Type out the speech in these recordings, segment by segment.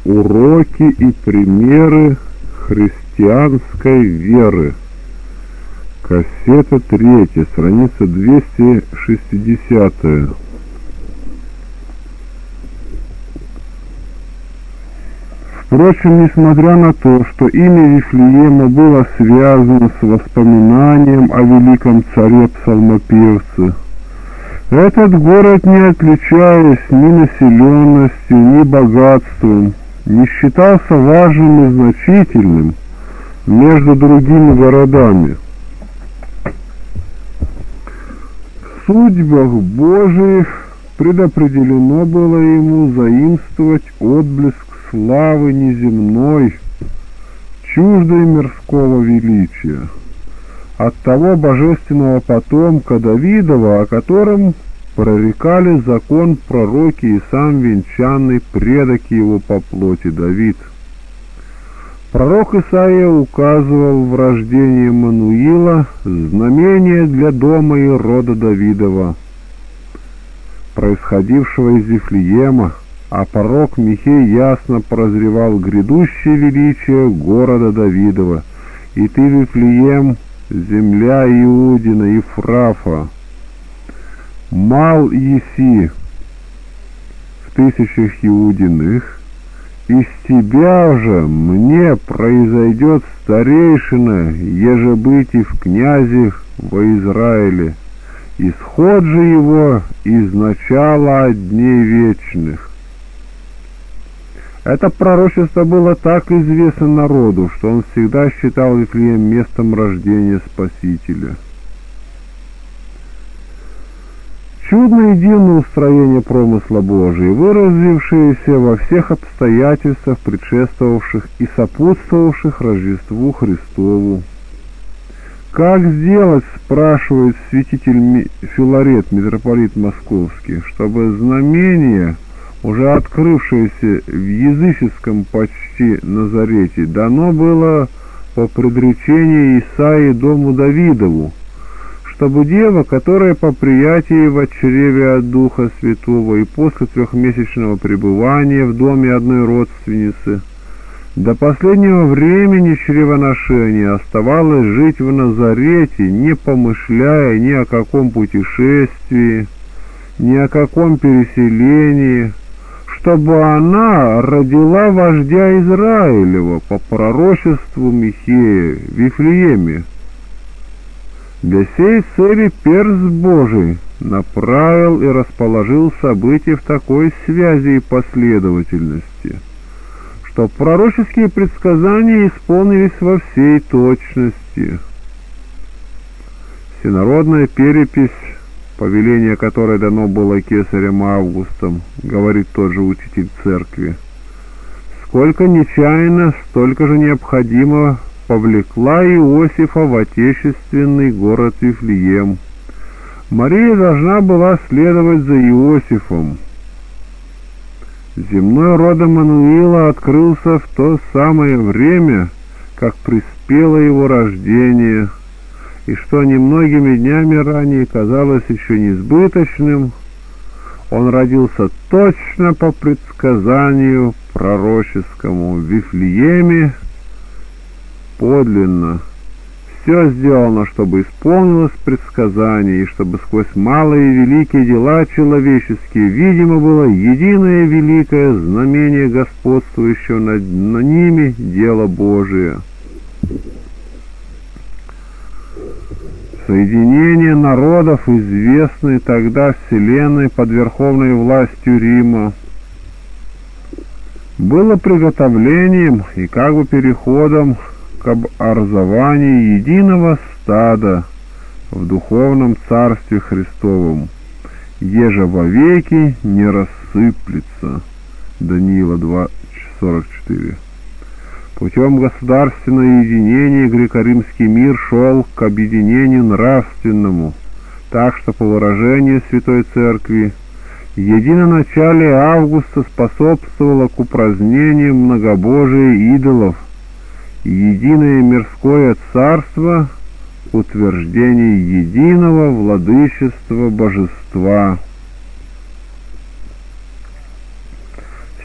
Уроки и примеры христианской веры. Кассета 3, страница 260. Впрочем, несмотря на то, что имя Вифлеема было связано с воспоминанием о великом царе-псалмопевце, этот город, не отличаясь ни населенностью, ни богатством, не считался важным и значительным между другими городами. В судьбах Божиих предопределено было ему заимствовать отблеск славы неземной, чуждой мирского величия, от того божественного потомка Давидова, о котором прорекали закон пророки и сам венчанный предок его по плоти Давид. Пророк Исаия указывал в рождении Иммануила знамение для дома и рода Давидова, происходившего из Вифлеема, а пророк Михей ясно прозревал грядущее величие города Давидова. «И ты, Вифлеем, земля Иудина, Ефрафа, мал еси в тысячах Иудиных, из тебя же мне произойдет старейшина, еже быть и в князе во Израиле, исход же его из начала от дней вечных». Это пророчество было так известно народу, что он всегда считал Вифлеем местом рождения Спасителя. Чудное и дивное устроение промысла Божия, выразившееся во всех обстоятельствах, предшествовавших и сопутствовавших Рождеству Христову. Как сделать, спрашивает святитель Филарет, митрополит Московский, чтобы знамение, уже открывшееся в языческом почти Назарете, дано было по предречению Исаии дому Давидову, чтобы дева, которая по приятии в чреве от Духа Святого и после трехмесячного пребывания в доме одной родственницы до последнего времени чревоношения оставалась жить в Назарете, не помышляя ни о каком путешествии, ни о каком переселении, чтобы она родила вождя Израилева по пророчеству Михея в Вифлееме. Для сей цели перст Божий направил и расположил события в такой связи и последовательности, что пророческие предсказания исполнились во всей точности. Всенародная перепись, повеление которое дано было кесарем Августом, говорит тот же учитель церкви, сколько нечаянно, столько же необходимо повлекла Иосифа в отечественный город Вифлеем. Мария должна была следовать за Иосифом. Земной род Иммануила открылся в то самое время, как приспело его рождение, и что немногими днями ранее казалось еще несбыточным, он родился точно по предсказанию пророческому в Вифлееме. Подлинно все сделано, чтобы исполнилось предсказание, и чтобы сквозь малые и великие дела человеческие видимо было единое великое знамение господствующего над ними дело Божие. Соединение народов, известной тогда вселенной под верховной властью Рима, было приготовлением и как бы переходом к образованию единого стада в духовном царстве Христовом, еже вовеки не рассыплется. Даниила 2:44. Путем государственного единения греко-римский мир шел к объединению нравственному, так что, по выражению Святой Церкви, единоначалие Августа способствовало к упразднению многобожия идолов, и единое мирское царство — утверждение единого владычества божества.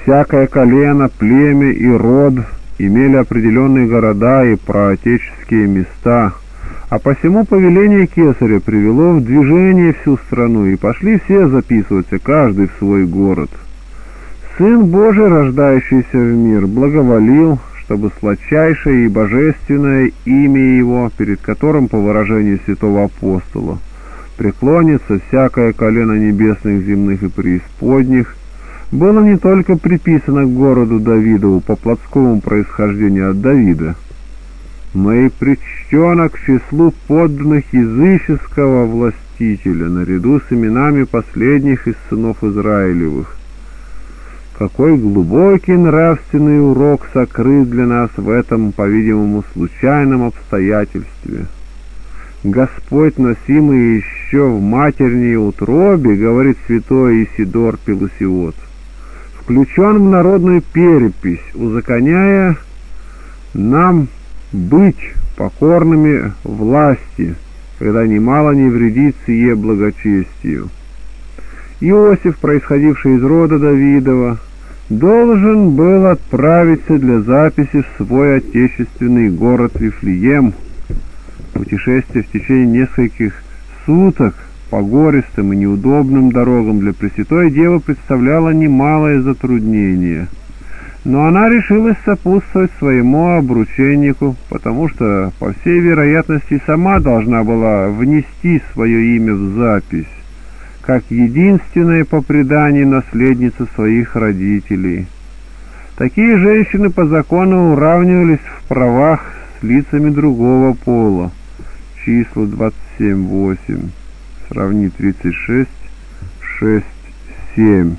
Всякое колено, племя и род имели определенные города и праотеческие места, а посему повеление кесаря привело в движение всю страну, и пошли все записываться, каждый в свой город. Сын Божий, рождающийся в мир, благоволил, чтобы сладчайшее и божественное имя Его, перед которым, по выражению святого апостола, преклонится всякое колено небесных, земных и преисподних, было не только приписано к городу Давидову по плотскому происхождению от Давида, но и причтено к числу подданных языческого властителя, наряду с именами последних из сынов Израилевых. Какой глубокий нравственный урок сокрыт для нас в этом, по-видимому, случайном обстоятельстве. Господь, носимый еще в матерней утробе, говорит святой Исидор Пелусиот, включен в народную перепись, узаконяя нам быть покорными власти, когда немало не вредит сие благочестию. Иосиф, происходивший из рода Давидова, должен был отправиться для записи в свой отечественный город Вифлеем. Путешествие в течение нескольких суток по гористым и неудобным дорогам для Пресвятой Девы представляло немалое затруднение. Но она решилась сопутствовать своему обрученнику, потому что, по всей вероятности, сама должна была внести свое имя в запись, как единственная по преданию наследница своих родителей. Такие женщины по закону уравнивались в правах с лицами другого пола. Числа 27:8. Сравни 36:6-7.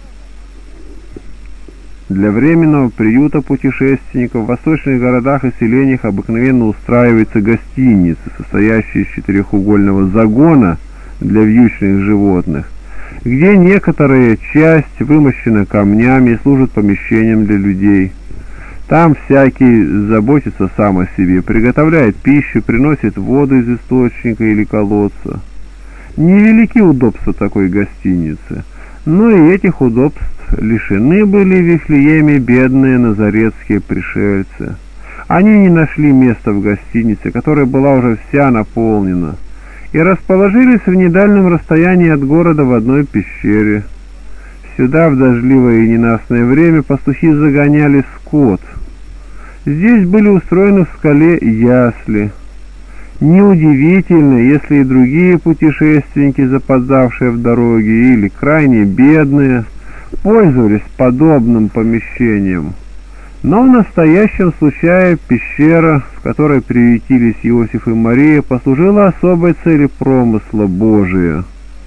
Для временного приюта путешественников в восточных городах и селениях обыкновенно устраиваются гостиницы, состоящие из четырехугольного загона для вьючных животных, где некоторая часть вымощена камнями и служит помещением для людей. Там всякий заботится сам о себе, приготовляет пищу, приносит воду из источника или колодца. Невелики удобства такой гостиницы, но и этих удобств лишены были в Вифлееме бедные назаретские пришельцы. Они не нашли места в гостинице, которая была уже вся наполнена, и расположились в недальнем расстоянии от города в одной пещере. Сюда в дождливое и ненастное время пастухи загоняли скот. Здесь были устроены в скале ясли. Неудивительно, если и другие путешественники, запоздавшие в дороге или крайне бедные, пользовались подобным помещением. Но в настоящем случае пещера, в которой приютились Иосиф и Мария, послужила особой цели промысла Божия.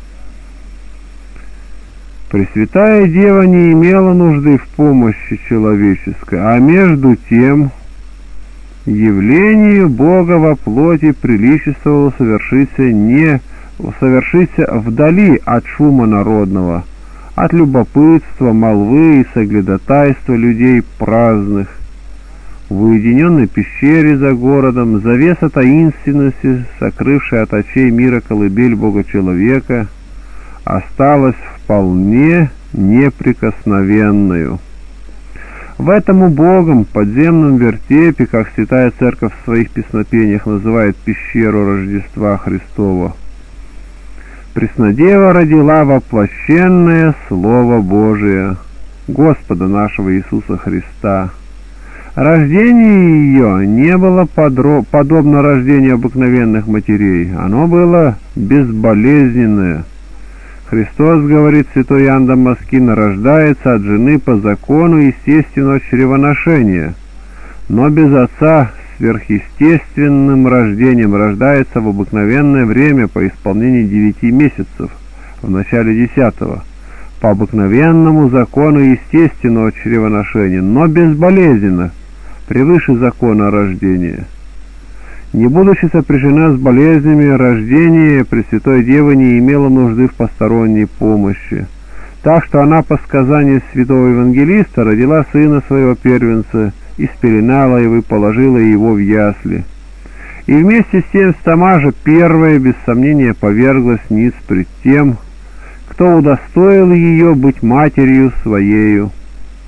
Пресвятая Дева не имела нужды в помощи человеческой, а между тем явлению Бога во плоти приличествовало совершиться вдали от шума народного, от любопытства, молвы и соглядатайства людей праздных. В уединенной пещере за городом завеса таинственности, сокрывшая от очей мира колыбель Бога-человека, осталась вполне неприкосновенную. В этом убогом подземном вертепе, как Святая Церковь в своих песнопениях называет пещеру Рождества Христова, Преснодева родила воплощенное Слово Божие, Господа нашего Иисуса Христа. Рождение ее не было подобно рождению обыкновенных матерей, оно было безболезненное. Христос, говорит святой Иоанн Дамаскин, рождается от жены по закону естественного чревоношения, но без отца сверхъестественным рождением рождается в обыкновенное время по исполнении 9 месяцев, в начале 10-го, по обыкновенному закону естественного чревоношения, но безболезненно, превыше закона рождения. Не будучи сопряжена с болезнями рождения, Пресвятой Девы не имела нужды в посторонней помощи, так что она, по сказанию святого евангелиста, родила сына своего первенца, и спеленала его и положила его в ясли. И вместе с тем сама же первая, без сомнения, поверглась ниц пред тем, кто удостоил ее быть матерью своею.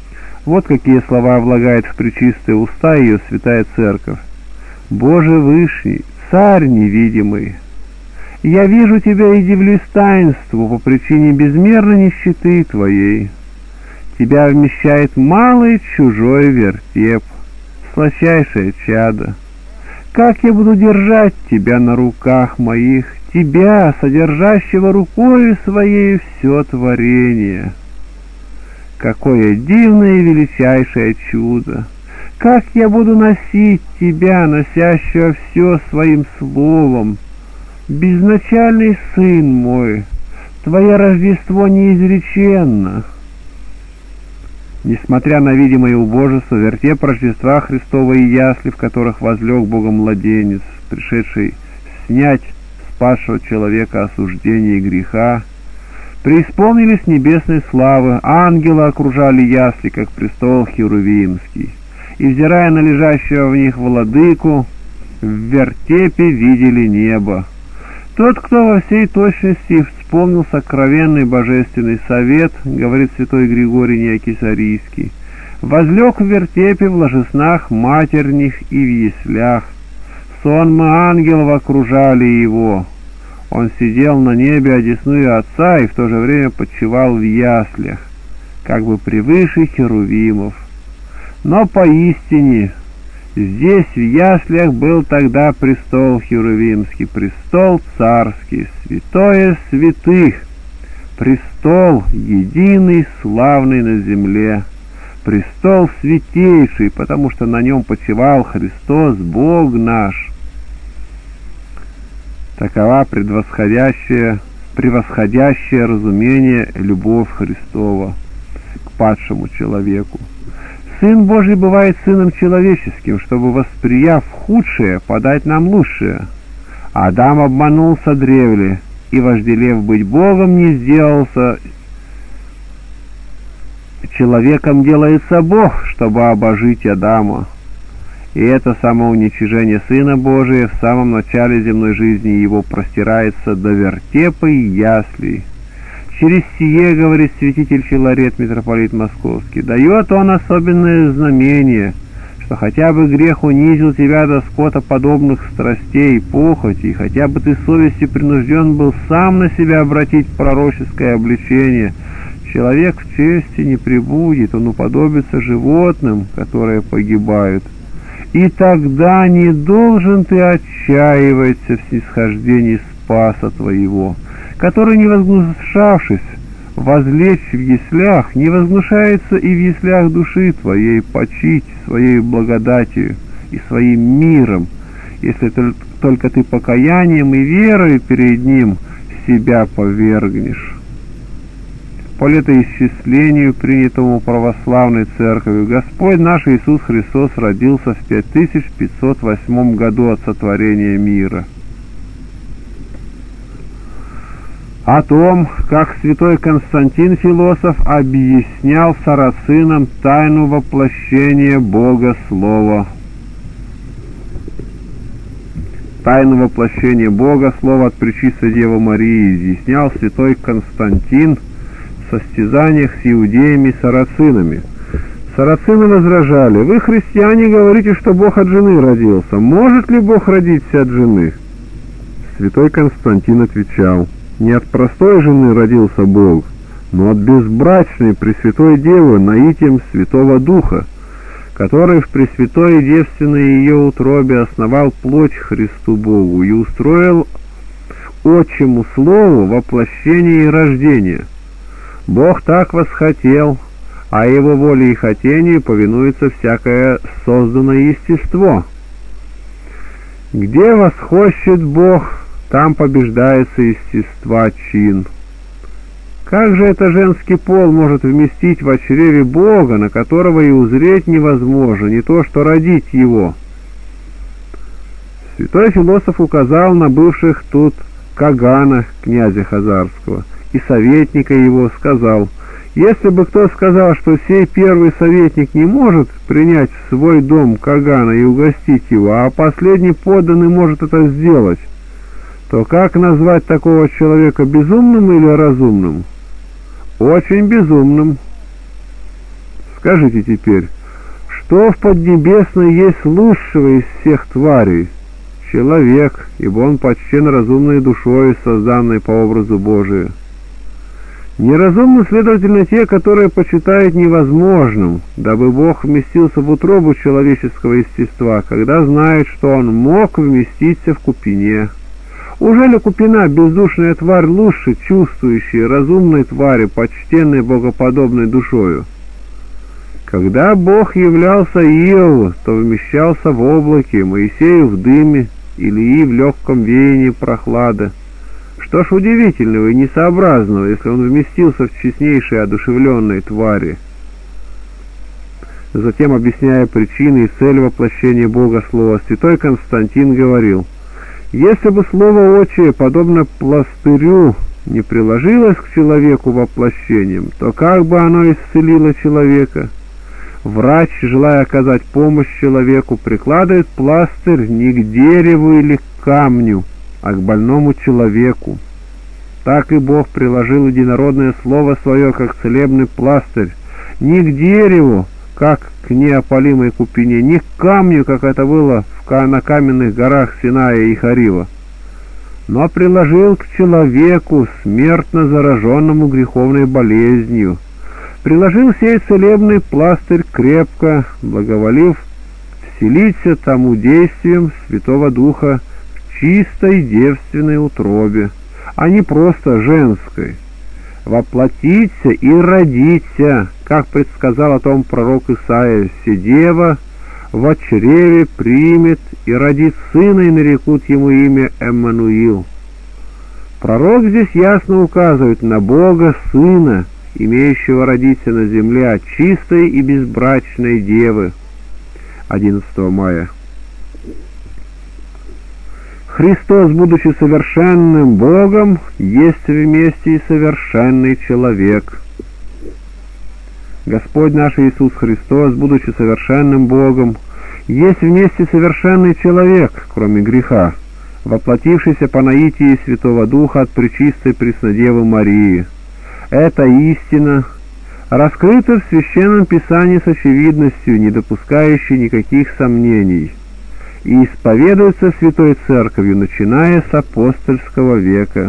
Вот какие слова влагает в пречистые уста ее святая Церковь. «Боже Вышний, Царь невидимый, я вижу Тебя и дивлюсь таинству по причине безмерной нищеты Твоей. Тебя вмещает малый чужой вертеп, сладчайшее чадо. Как я буду держать Тебя на руках моих, Тебя, содержащего рукою Своей все творение? Какое дивное и величайшее чудо! Как я буду носить Тебя, носящего все Своим словом? Безначальный Сын мой, Твое Рождество неизреченно». Несмотря на видимое убожество, вертеп Рождества Христова и ясли, в которых возлег Богомладенец, пришедший снять спасшего человека осуждения и греха, преисполнились небесной славы, ангелы окружали ясли, как престол херувимский, и, взирая на лежащего в них владыку, в вертепе видели небо. Тот, кто во всей точности вспомнил сокровенный божественный совет, говорит святой Григорий Неокисарийский, возлег в вертепе в ложеснах матерних и в яслях. Сонмы ангелов окружали его. Он сидел на небе одесную Отца и в то же время почивал в яслях, как бы превыше херувимов. Но поистине здесь в яслях был тогда престол херувимский, престол царский, святое святых, престол единый, славный на земле, престол святейший, потому что на нем почивал Христос, Бог наш. Такова превосходящее разумение любовь Христова к падшему человеку. Сын Божий бывает сыном человеческим, чтобы, восприяв худшее, подать нам лучшее. Адам обманулся древле, и, вожделев быть Богом, не сделался человеком, делается Бог, чтобы обожить Адама. И это самоуничижение Сына Божия в самом начале земной жизни его простирается до вертепа и яслей. Через сие, говорит святитель Филарет, митрополит Московский, дает он особенное знамение, что хотя бы грех унизил тебя до скотоподобных страстей и похотей, хотя бы ты совестью принужден был сам на себя обратить пророческое обличение, человек в чести не пребудет, он уподобится животным, которые погибают. И тогда не должен ты отчаиваться в снисхождении Спаса твоего, который, не возгнушавшись возлечь в яслях, не возгнушается и в яслях души твоей почить своей благодатью и своим миром, если только ты покаянием и верой перед Ним себя повергнешь. По летоисчислению, принятому православной церковью, Господь наш Иисус Христос родился в 5508 году от сотворения мира. О том, как святой Константин Философ объяснял сарацинам тайну воплощения Бога Слова. Тайну воплощения Бога Слова от Пречистой Девы Марии изъяснял святой Константин в состязаниях с иудеями и сарацинами. Сарацины возражали: «Вы, христиане, говорите, что Бог от жены родился. Может ли Бог родиться от жены?» Святой Константин отвечал: «Не от простой жены родился Бог, но от безбрачной Пресвятой Девы наитием Святого Духа, который в Пресвятой и девственной ее утробе основал плоть Христу Богу и устроил отчему Слову воплощение и рождение. Бог так восхотел, а Его воле и хотению повинуется всякое созданное естество. Где восхочет Бог, там побеждается естества чин. Как же это женский пол может вместить в чреве Бога, на которого и узреть невозможно, не то что родить его?» Святой Философ указал на бывших тут Кагана, князя Хазарского, и советника его, сказал: «Если бы кто сказал, что сей первый советник не может принять в свой дом Кагана и угостить его, а последний подданный может это сделать, то как назвать такого человека безумным или разумным?» «Очень безумным», — Скажите теперь, что в Поднебесной есть лучшего из всех тварей? Человек, ибо он почтен разумной душой, созданной по образу Божию. Неразумны, следовательно, те, которые почитают невозможным, дабы Бог вместился в утробу человеческого естества, когда знает, что Он мог вместиться в купине. Ужели купина, бездушная тварь, лучше чувствующей, разумной твари, почтенной богоподобной душою? Когда Бог являлся Иову, то вмещался в облаке, Моисею в дыме, Илии в легком веянии прохлады. Что ж удивительного и несообразного, если он вместился в честнейшей одушевленной твари? Затем, объясняя причины и цель воплощения Бога Слова, святой Константин говорил: «Если бы Слово Отчее, подобно пластырю, не приложилось к человеку воплощением, то как бы оно исцелило человека? Врач, желая оказать помощь человеку, прикладывает пластырь не к дереву или к камню, а к больному человеку. Так и Бог приложил единородное Слово Свое, как целебный пластырь, не к дереву, как к неопалимой купине, не к камню, как это было на каменных горах Синая и Харива, но приложил к человеку, смертно зараженному греховной болезнью. Приложил сей целебный пластырь крепко, благоволив вселиться тому действием Святого Духа в чистой девственной утробе, а не просто женской. Воплотиться и родиться, как предсказал о том пророк Исаия: «Вседева во чреве примет и родит сына, и нарекут ему имя Эммануил». Пророк здесь ясно указывает на Бога Сына, имеющего родиться на земле от чистой и безбрачной девы. 11 мая. Христос, будучи совершенным Богом, есть вместе и совершенный человек. Господь наш Иисус Христос, будучи совершенным Богом, есть вместе совершенный человек, кроме греха, воплотившийся по наитии Святого Духа от пречистой Преснодевы Марии. Эта истина раскрыта в Священном Писании с очевидностью, не допускающей никаких сомнений, и исповедуется Святой Церковью, начиная с апостольского века.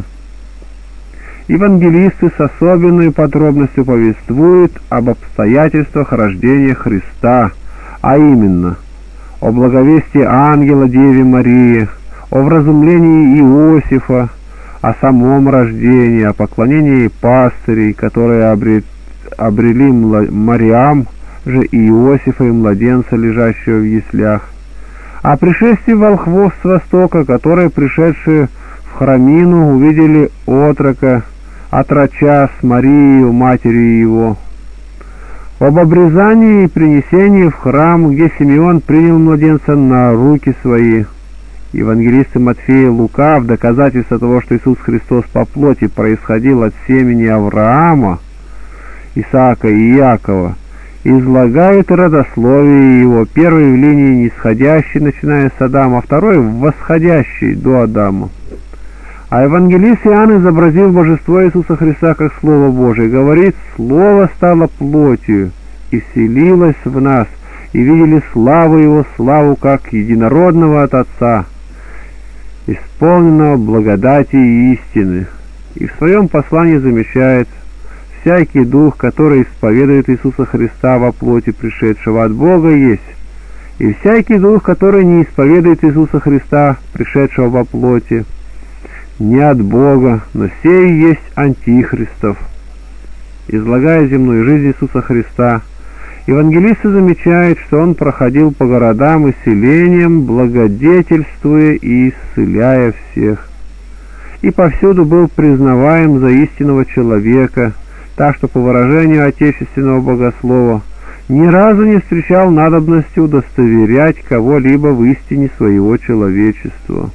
Евангелисты с особенной подробностью повествуют об обстоятельствах рождения Христа, а именно о благовестии ангела Деве Марии, о вразумлении Иосифа, о самом рождении, о поклонении пастырей, которые обрели Мариам же и Иосифа и младенца, лежащего в яслях, о пришествии волхвов с востока, которые, пришедшие в храмину, увидели отрока, отроча с Марией, матерью его, об обрезании и принесении в храм, где Симеон принял младенца на руки свои. Евангелисты Матфей и Лука, в доказательство того, что Иисус Христос по плоти происходил от семени Авраама, Исаака и Иакова, излагают родословие его, первый в линии нисходящий, начиная с Адама, второй восходящий до Адама. А евангелист Иоанн, изобразив божество Иисуса Христа как Слово Божие, говорит: «Слово стало плотью и вселилось в нас, и видели славу Его, славу как единородного от Отца, исполненного благодати и истины». И в своем послании замечает: «Всякий дух, который исповедует Иисуса Христа во плоти, пришедшего от Бога, есть, и всякий дух, который не исповедует Иисуса Христа, пришедшего во плоти, не от Бога, но сей есть антихристов». Излагая земную жизнь Иисуса Христа, евангелисты замечают, что Он проходил по городам и селениям, благодетельствуя и исцеляя всех, и повсюду был признаваем за истинного человека, так что, по выражению отечественного богослова, ни разу не встречал надобности удостоверять кого-либо в истине своего человечества.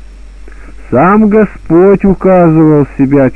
Сам Господь называл себя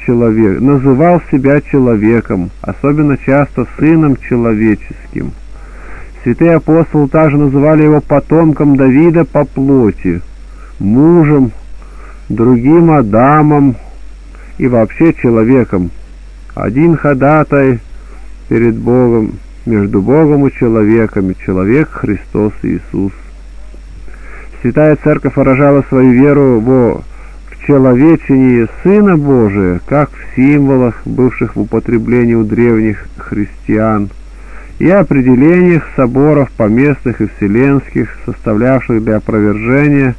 человеком, особенно часто сыном человеческим. Святые апостолы также называли его потомком Давида по плоти, мужем, другим Адамом и вообще человеком, один ходатай перед Богом, между Богом и человеками, человек Христос Иисус. Святая Церковь выражала свою веру в человечении Сына Божия, как в символах, бывших в употреблении у древних христиан, и определениях соборов поместных и вселенских, составлявшихся для опровержения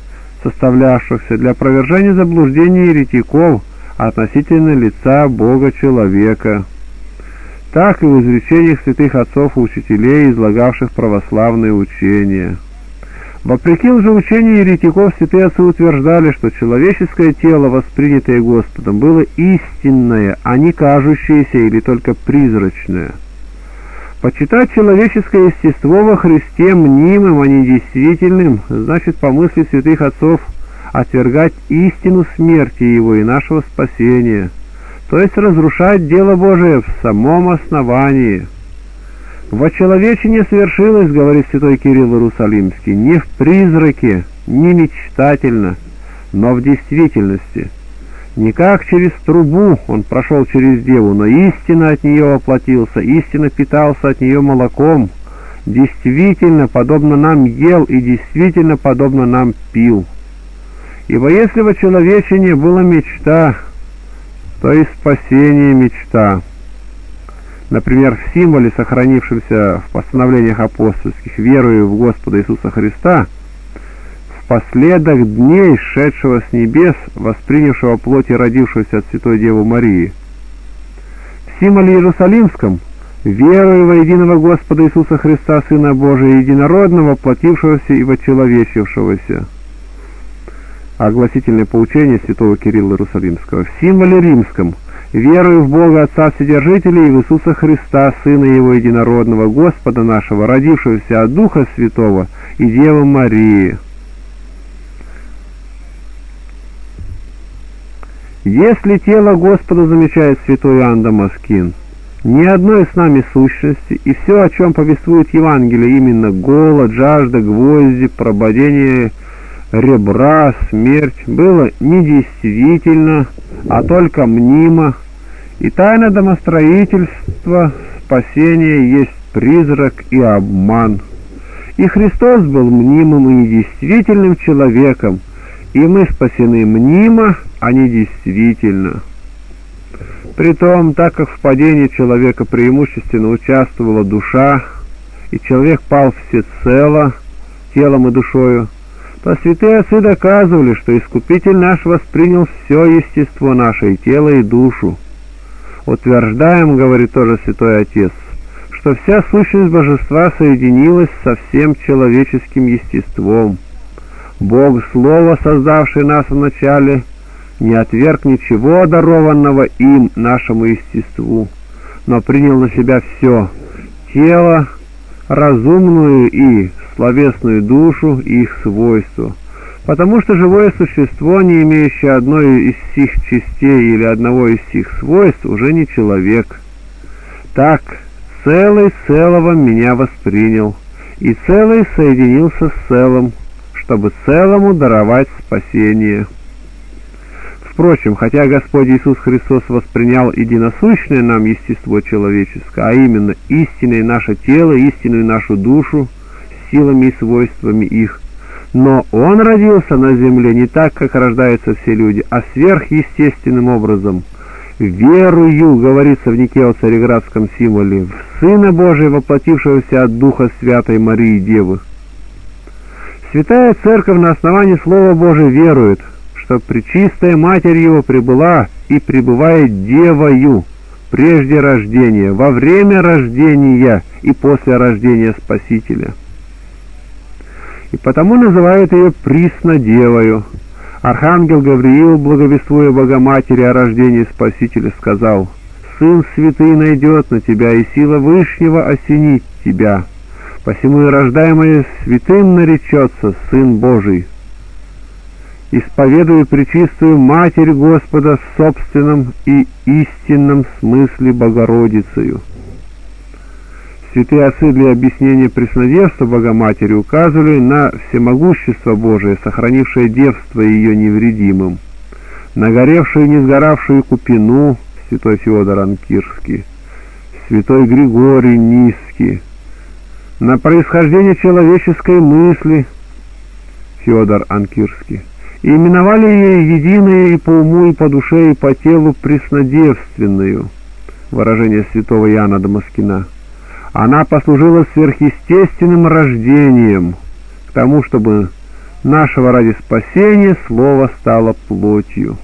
заблуждений еретиков относительно лица Бога-человека, так и в изречениях святых отцов и учителей, излагавших православные учения. Вопреки лжеучению еретиков, святые отцы утверждали, что человеческое тело, воспринятое Господом, было истинное, а не кажущееся или только призрачное. Почитать человеческое естество во Христе мнимым, а не действительным, значит, по мысли святых отцов, отвергать истину смерти Его и нашего спасения, то есть разрушать дело Божие в самом основании. «Вочеловечение совершилось, — говорит святой Кирилл Иерусалимский, — не в призраке, не мечтательно, но в действительности. Не как через трубу он прошел через деву, но истинно от нее воплотился, истинно питался от нее молоком, действительно подобно нам ел и действительно подобно нам пил. Ибо если вочеловечение было мечта, то и спасение мечта». Например, в символе, сохранившемся в постановлениях апостольских, верою в Господа Иисуса Христа, в последах дней, шедшего с небес, воспринявшего плоть и родившегося от Святой Девы Марии. В символе Иерусалимском, верою во единого Господа Иисуса Христа, Сына Божия, единородного, воплотившегося и вочловечившегося. Огласительное поучение святого Кирилла Иерусалимского. В символе римском, верую в Бога Отца Вседержителя и в Иисуса Христа, Сына Его Единородного, Господа нашего, родившегося от Духа Святого и Девы Марии. Если тело Господа, замечает святой Иоанн Дамаскин, ни одной с нами сущности, и все, о чем повествует Евангелие, именно голод, жажда, гвозди, прободение ребра, смерть, было не действительно, а только мнимо, и тайна домостроительства, спасения есть призрак и обман. И Христос был мнимым и недействительным человеком, и мы спасены мнимо, а не действительно. Притом, так как в падении человека преимущественно участвовала душа, и человек пал всецело, телом и душою, то святые отцы доказывали, что Искупитель наш воспринял все естество наше, и тело, и душу. Утверждаем, говорит тоже святой Отец, что вся сущность Божества соединилась со всем человеческим естеством. Бог, Слово, создавший нас вначале, не отверг ничего дарованного им, нашему естеству, но принял на себя все — тело, разумную и словесную душу и их свойства, потому что живое существо, не имеющее одной из сих частей или одного из сих свойств, уже не человек. Так, целый целого меня воспринял, и целый соединился с целым, чтобы целому даровать спасение. Впрочем, хотя Господь Иисус Христос воспринял единосущное нам естество человеческое, а именно истинное наше тело, истинную нашу душу, силами и свойствами их, но Он родился на земле не так, как рождаются все люди, а сверхъестественным образом. «Верую», говорится в Никео-Цареградском символе, «в Сына Божия, воплотившегося от Духа Святой Марии Девы». Святая Церковь на основании Слова Божия верует, что Пречистая Матерь Его пребыла и пребывает Девою прежде рождения, во время рождения и после рождения Спасителя. И потому называют ее Приснодевою. Архангел Гавриил, благовествуя Богоматери о рождении Спасителя, сказал: «Сын Святый найдет на тебя, и сила Вышнего осенит тебя. Посему и рождаемое святым наречется Сын Божий. Исповедуя Пречистую Матерь Господа в собственном и истинном смысле Богородицею». Святые отцы для объяснения преснодевства Богоматери указывали на всемогущество Божие, сохранившее девство ее невредимым, на горевшую и не сгоравшую купину, святой Феодор Анкирский, святой Григорий Низкий, на происхождение человеческой мысли Федор Анкирский, и именовали ее единое и по уму, и по душе, и по телу преснодевственную, выражение святого Иоанна Дамаскина. Она послужила сверхъестественным рождением к тому, чтобы нашего ради спасения Слово стало плотью.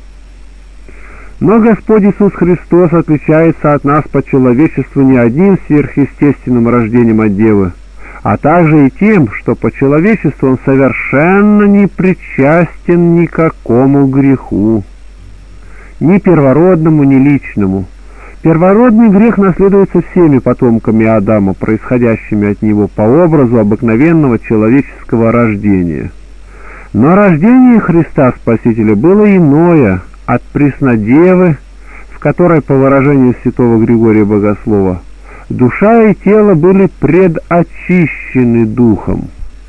Но Господь Иисус Христос отличается от нас по человечеству не одним сверхъестественным рождением от Девы, а также и тем, что по человечеству Он совершенно не причастен никакому греху, ни первородному, ни личному. Первородный грех наследуется всеми потомками Адама, происходящими от него по образу обыкновенного человеческого рождения. Но рождение Христа Спасителя было иное, от Преснодевы, в которой, по выражению святого Григория Богослова, душа и тело были предочищены Духом.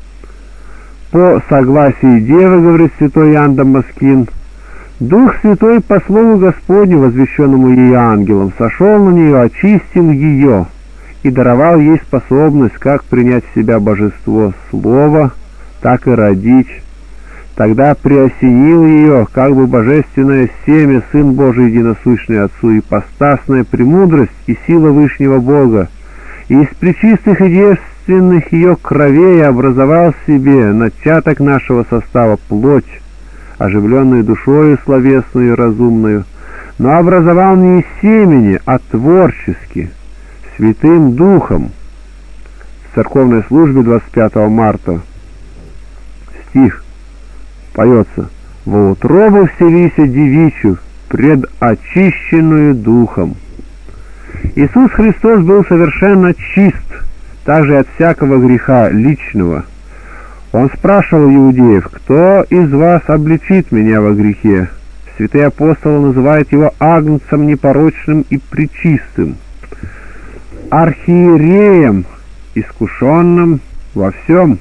По согласии Девы, говорит святой Иоанн Дамаскин, Дух Святой по слову Господню, возвещенному ей ангелом, сошел на нее, очистил ее и даровал ей способность как принять в себя божество Слово, так и родить. Тогда приосенил ее, как бы божественное семя, Сын Божий единосущный Отцу, ипостасная премудрость и сила Вышнего Бога, и из пречистых и девственных ее кровей образовал себе начаток нашего состава плоть, оживленную душою словесную и разумную, но образовал не из семени, а творчески, Святым Духом. В церковной службе 25 марта стих поется: «Во утробу вселися девичью, предочищенную Духом». Иисус Христос был совершенно чист, также от всякого греха личного. Он спрашивал иудеев: «Кто из вас обличит меня во грехе?» Святые апостолы называют его агнцем непорочным и пречистым, архиереем, искушенным во всем,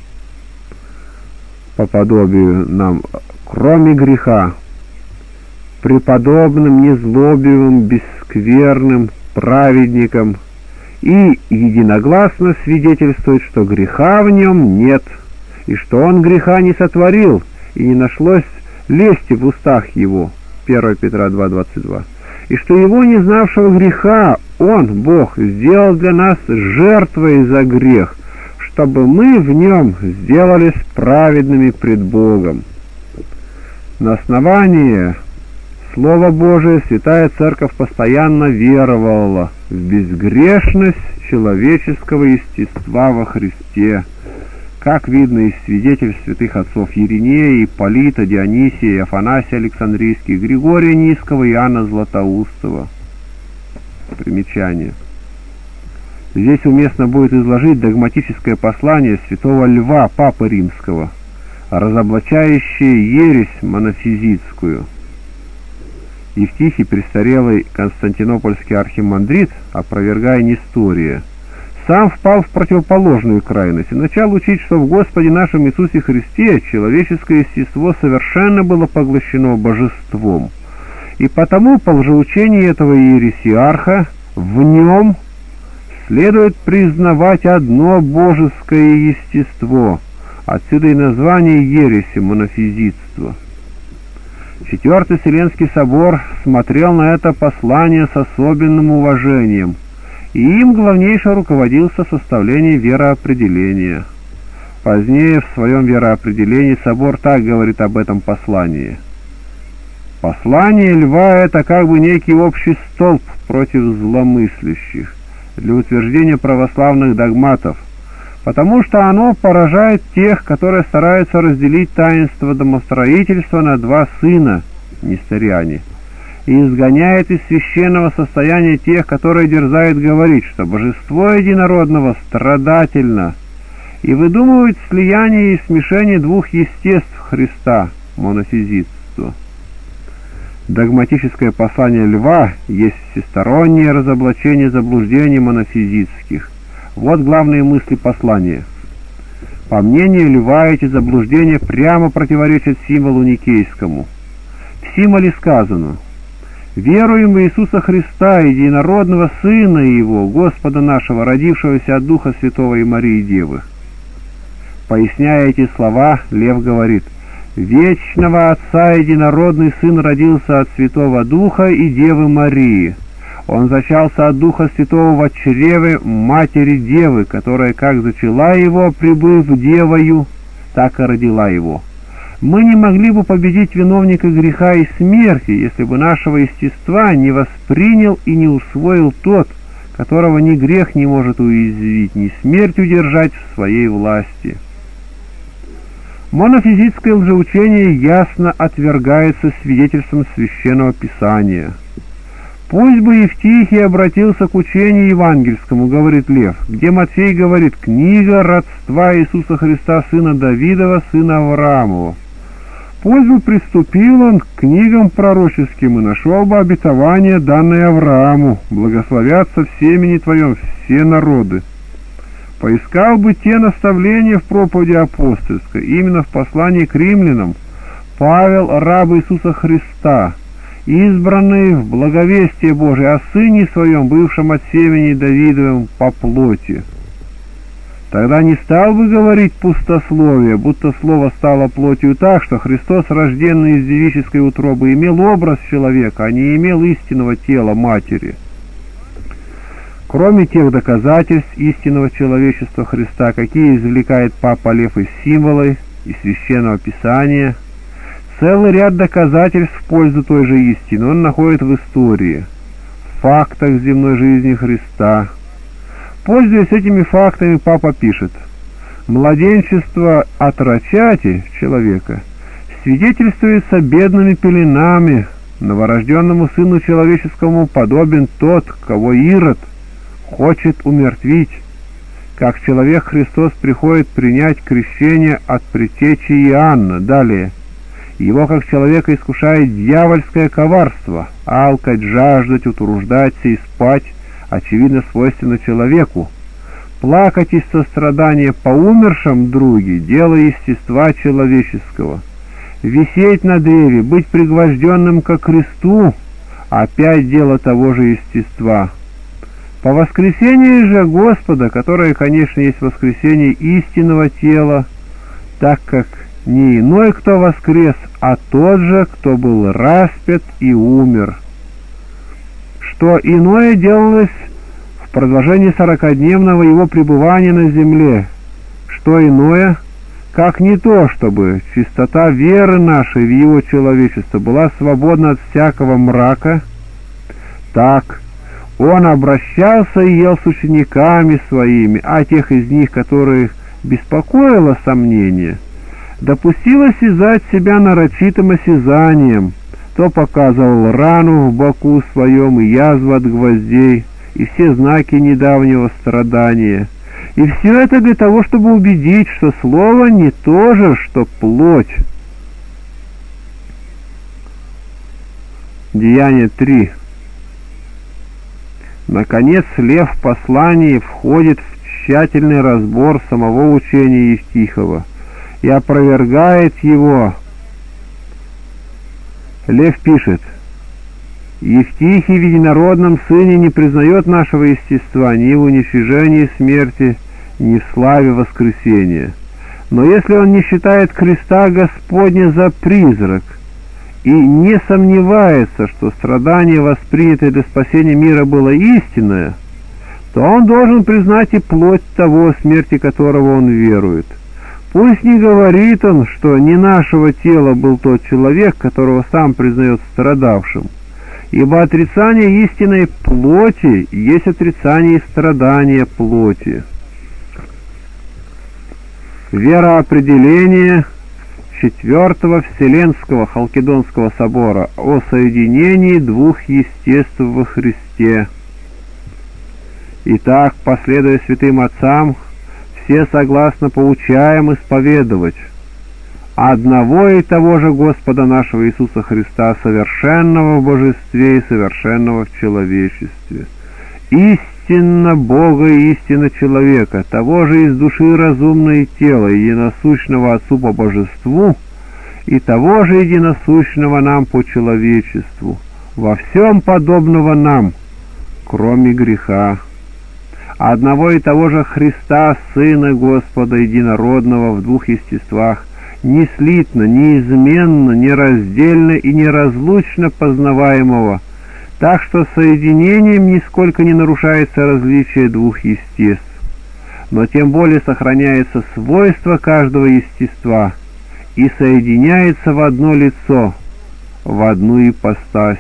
по подобию нам, кроме греха, преподобным, незлобивым, бесскверным, праведником, и единогласно свидетельствует, что греха в нем нет, и что он греха не сотворил, и не нашлось лести в устах его, 1 Петра 2,22, и что его, не знавшего греха, он, Бог, сделал для нас жертвой за грех, чтобы мы в нем сделались праведными пред Богом. На основании Слова Божия Святая Церковь постоянно веровала в безгрешность человеческого естества во Христе, как видно из свидетельств святых отцов Иринея, Ипполита, Дионисия, Афанасия Александрийских, Григория Низкого и Иоанна Златоустова. Примечание. Здесь уместно будет изложить догматическое послание святого Льва, Папы Римского, разоблачающее ересь монофизитскую. Евтихий, престарелый константинопольский архимандрит, опровергая Нестория, сам впал в противоположную крайность и начал учить, что в Господе нашем Иисусе Христе человеческое естество совершенно было поглощено божеством, и потому по лжеучению этого ересиарха в нем следует признавать одно божеское естество, отсюда и название ереси монофизитства. Четвертый Вселенский собор смотрел на это послание с особенным уважением, и им главнейше руководился составлением вероопределения. Позднее в своем вероопределении собор так говорит об этом послании: «Послание Льва — это как бы некий общий столб против зломыслящих для утверждения православных догматов, потому что оно поражает тех, которые стараются разделить таинство домостроительства на два сына, несториане, и изгоняет из священного состояния тех, которые дерзают говорить, что божество единородного страдательно, и выдумывают слияние и смешение двух естеств Христа, монофизитство». Догматическое послание Льва есть всестороннее разоблачение заблуждений монофизитских. Вот главные мысли послания. По мнению Льва, эти заблуждения прямо противоречат символу никейскому. В символе сказано: Веруем в Иисуса Христа, единородного Сына Его, Господа нашего, родившегося от Духа Святого и Марии Девы». Поясняя эти слова, Лев говорит: «Вечного Отца единородный Сын родился от Святого Духа и Девы Марии. Он зачался от Духа Святого во чреве Матери Девы, которая как зачала Его, прибыв Девою, так и родила Его. Мы не могли бы победить виновника греха и смерти, если бы нашего естества не воспринял и не усвоил тот, которого ни грех не может уязвить, ни смерть удержать в своей власти». Монофизитское лжеучение ясно отвергается свидетельством Священного Писания. «Пусть бы Евтихий обратился к учению евангельскому, — говорит Лев, — где Матфей говорит: книга родства Иисуса Христа, сына Давидова, сына Авраамова. Пусть бы приступил он к книгам пророческим и нашел бы обетование, данное Аврааму: благословятся в семени твоем все народы. Поискал бы те наставления в проповеди апостольской, именно в послании к римлянам, Павел, раб Иисуса Христа, избранный в благовестие Божие о Сыне Своем, бывшем от семени Давидовым по плоти. Тогда не стал бы говорить пустословие, будто слово стало плотью так, что Христос, рожденный из девической утробы, имел образ человека, а не имел истинного тела матери». Кроме тех доказательств истинного человечества Христа, какие извлекает Папа Лев из символов и Священного Писания, целый ряд доказательств в пользу той же истины он находит в истории, в фактах земной жизни Христа. Пользуясь этими фактами, Папа пишет: «Младенчество отрочати человека свидетельствуется бедными пеленами, новорожденному Сыну Человеческому подобен тот, кого Ирод хочет умертвить. Как человек Христос приходит принять крещение от предтечи Иоанна». Далее: «Его как человека искушает дьявольское коварство, алкать, жаждать, утруждаться и спать, очевидно свойственно человеку. Плакать из сострадания по умершим друге — дело естества человеческого. Висеть на древе, быть пригвожденным ко кресту — опять дело того же естества. По воскресении же Господа, которое, конечно, есть воскресение истинного тела, так как не иной, кто воскрес, а тот же, кто был распят и умер. Что иное делалось в продолжении 40-дневного его пребывания на земле? Что иное, как не то, чтобы чистота веры нашей в его человечество была свободна от всякого мрака? Так он обращался и ел с учениками своими, а тех из них, которых беспокоило сомнение, допустил осязать себя нарочитым осязанием, то показывал рану в боку своем и язву от гвоздей, и все знаки недавнего страдания. И все это для того, чтобы убедить, что слово не то же, что плоть». Деяние 3. Наконец, Лев в послании входит в тщательный разбор самого учения Евтихова и опровергает его. Лев пишет: «Евтихий в единородном Сыне не признает нашего естества ни в уничижении смерти, ни в славе воскресения. Но если он не считает креста Господня за призрак и не сомневается, что страдание, воспринятое для спасения мира, было истинное, то он должен признать и плоть того, смерти которого он верует. Пусть не говорит он, что не нашего тела был тот человек, которого сам признает страдавшим, ибо отрицание истинной плоти есть отрицание страдания плоти». Вероопределение Четвертого Вселенского Халкидонского собора о соединении двух естеств во Христе. Итак, последуя святым отцам, все согласно поучаем исповедовать одного и того же Господа нашего Иисуса Христа, совершенного в божестве и совершенного в человечестве, истинно Бога и истинно человека, того же из души разумное тело, единосущного Отцу по божеству, и того же единосущного нам по человечеству, во всем подобного нам, кроме греха. Одного и того же Христа, Сына Господа Единородного в двух естествах, неслитно, неизменно, нераздельно и неразлучно познаваемого, так что соединением нисколько не нарушается различие двух естеств, но тем более сохраняется свойство каждого естества и соединяется в одно лицо, в одну ипостась.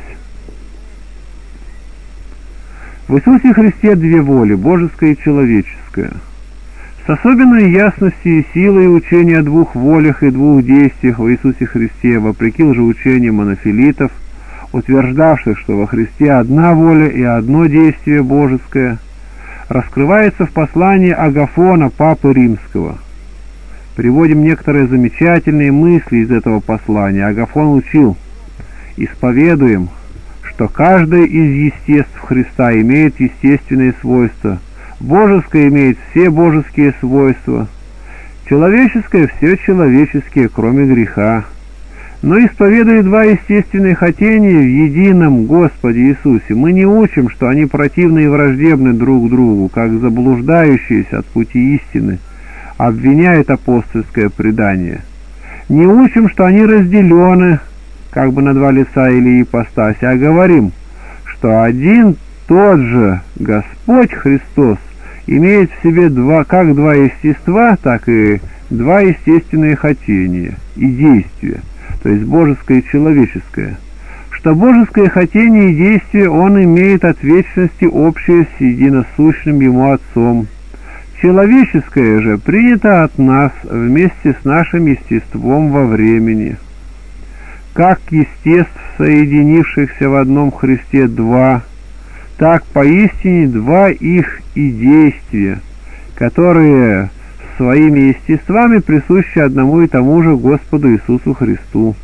В Иисусе Христе две воли, божеская и человеческая. С особенной ясностью и силой учения о двух волях и двух действиях в Иисусе Христе, вопреки лжеучению монофилитов, утверждавших, что во Христе одна воля и одно действие божеское, раскрывается в послании Агафона, Папы Римского. Приводим некоторые замечательные мысли из этого послания. Агафон учил: «Исповедуем, что каждое из естеств Христа имеет естественные свойства, божеское имеет все божеские свойства, человеческое все человеческие, кроме греха. Но исповедуя два естественные хотения в едином Господе Иисусе, мы не учим, что они противны и враждебны друг другу, как заблуждающиеся от пути истины обвиняет апостольское предание. Не учим, что они разделены, как бы на два лица или ипостаси, а говорим, что один тот же Господь Христос имеет в себе как два естества, так и два естественные хотения и действия, то есть божеское и человеческое, что божеское хотение и действие он имеет от вечности общее с единосущным ему Отцом. Человеческое же принято от нас вместе с нашим естеством во времени. Как естеств, соединившихся в одном Христе два, так поистине два их и действия, которые своими естествами присущи одному и тому же Господу Иисусу Христу».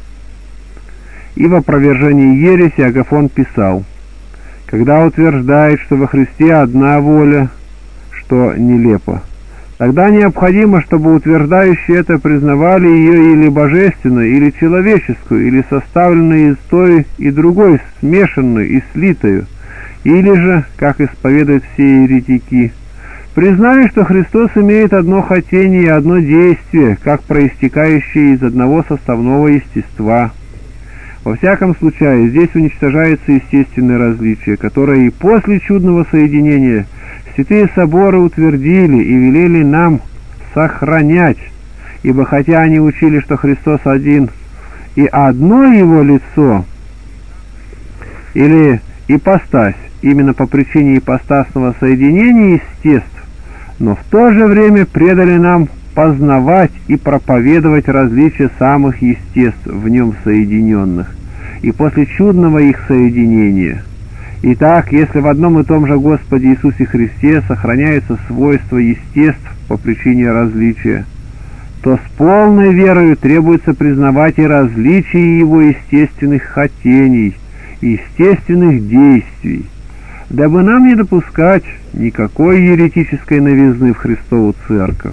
И в опровержении ереси Агафон писал: «Когда утверждает, что во Христе одна воля, что нелепо, тогда необходимо, чтобы утверждающие это признавали ее или божественную, или человеческую, или составленную из той и другой, смешанную и слитую, или же, как исповедуют все еретики, признали, что Христос имеет одно хотение и одно действие, как проистекающие из одного составного естества. Во всяком случае, здесь уничтожается естественное различие, которое и после чудного соединения святые соборы утвердили и велели нам сохранять, ибо хотя они учили, что Христос один и одно его лицо, или ипостась, именно по причине ипостасного соединения естеств, но в то же время предали нам познавать и проповедовать различия самых естеств в нем соединенных, и после чудного их соединения. Итак, если в одном и том же Господе Иисусе Христе сохраняются свойства естеств по причине различия, то с полной верою требуется признавать и различия его естественных хотений и естественных действий, дабы нам не допускать никакой еретической новизны в Христову Церковь.